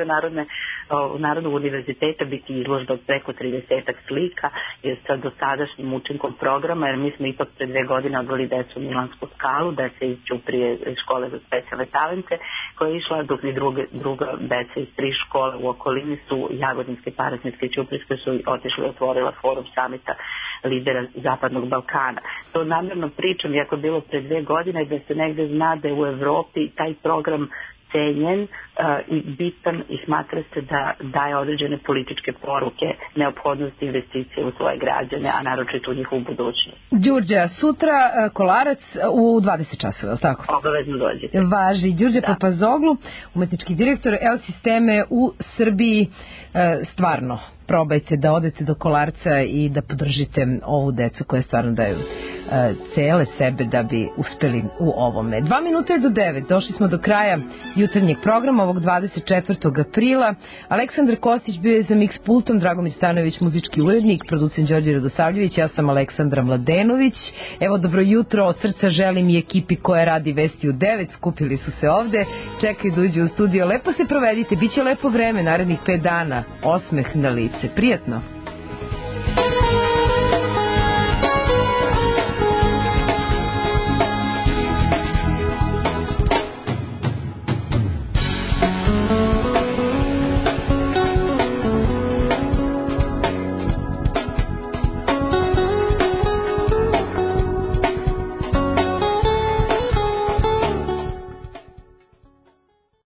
Narodnog univerziteta biti izložba od preko 30 slika sa dosadašnjim učinkom programa, jer mi smo ipak pre 2 godine odveli decu u Milansku skalu, da se iću prije škole za specijalne talente, koja je išla, dok i druga deca iz 3 škole u okolini su Jagodinske, Parasnitske i Ćuprijske su otišli i otvorila forum samita lidera Zapadnog Balkana. To namjerno pričam, iako je bilo pre 2 godine, da se negde zna da je u Evropi taj program cenjen i bitan i smatra se da daje određene političke poruke, neophodnosti investicije u svoje građane, a naročito u njihovu budućnost. Đurđa, sutra Kolarac u 20 časova, je li tako? Obavezno dođete. Važi. Đurđa Papazoglu, umetnički direktor L-Sisteme u Srbiji. Stvarno, probajte da odete do Kolarca i da podržite ovu decu koje stvarno daju cele sebe da bi uspeli u ovome. 2 minute do 9. Došli smo do kraja jutarnjeg programa ovog 24. aprila. Aleksandar Kostić bio je za Mix pultom, Dragomir Stanojević muzički urednik, producent Đorđe Radosavljević, ja sam Aleksandra Mladenović. Evo, dobro jutro, od srca želim i ekipi koja radi Vesti u 9, skupili su se ovde, čekaju da uđu u studio. Lepo se provedite, bit će lepo vreme narednih 5 dana, osmeh na lice, prijatno.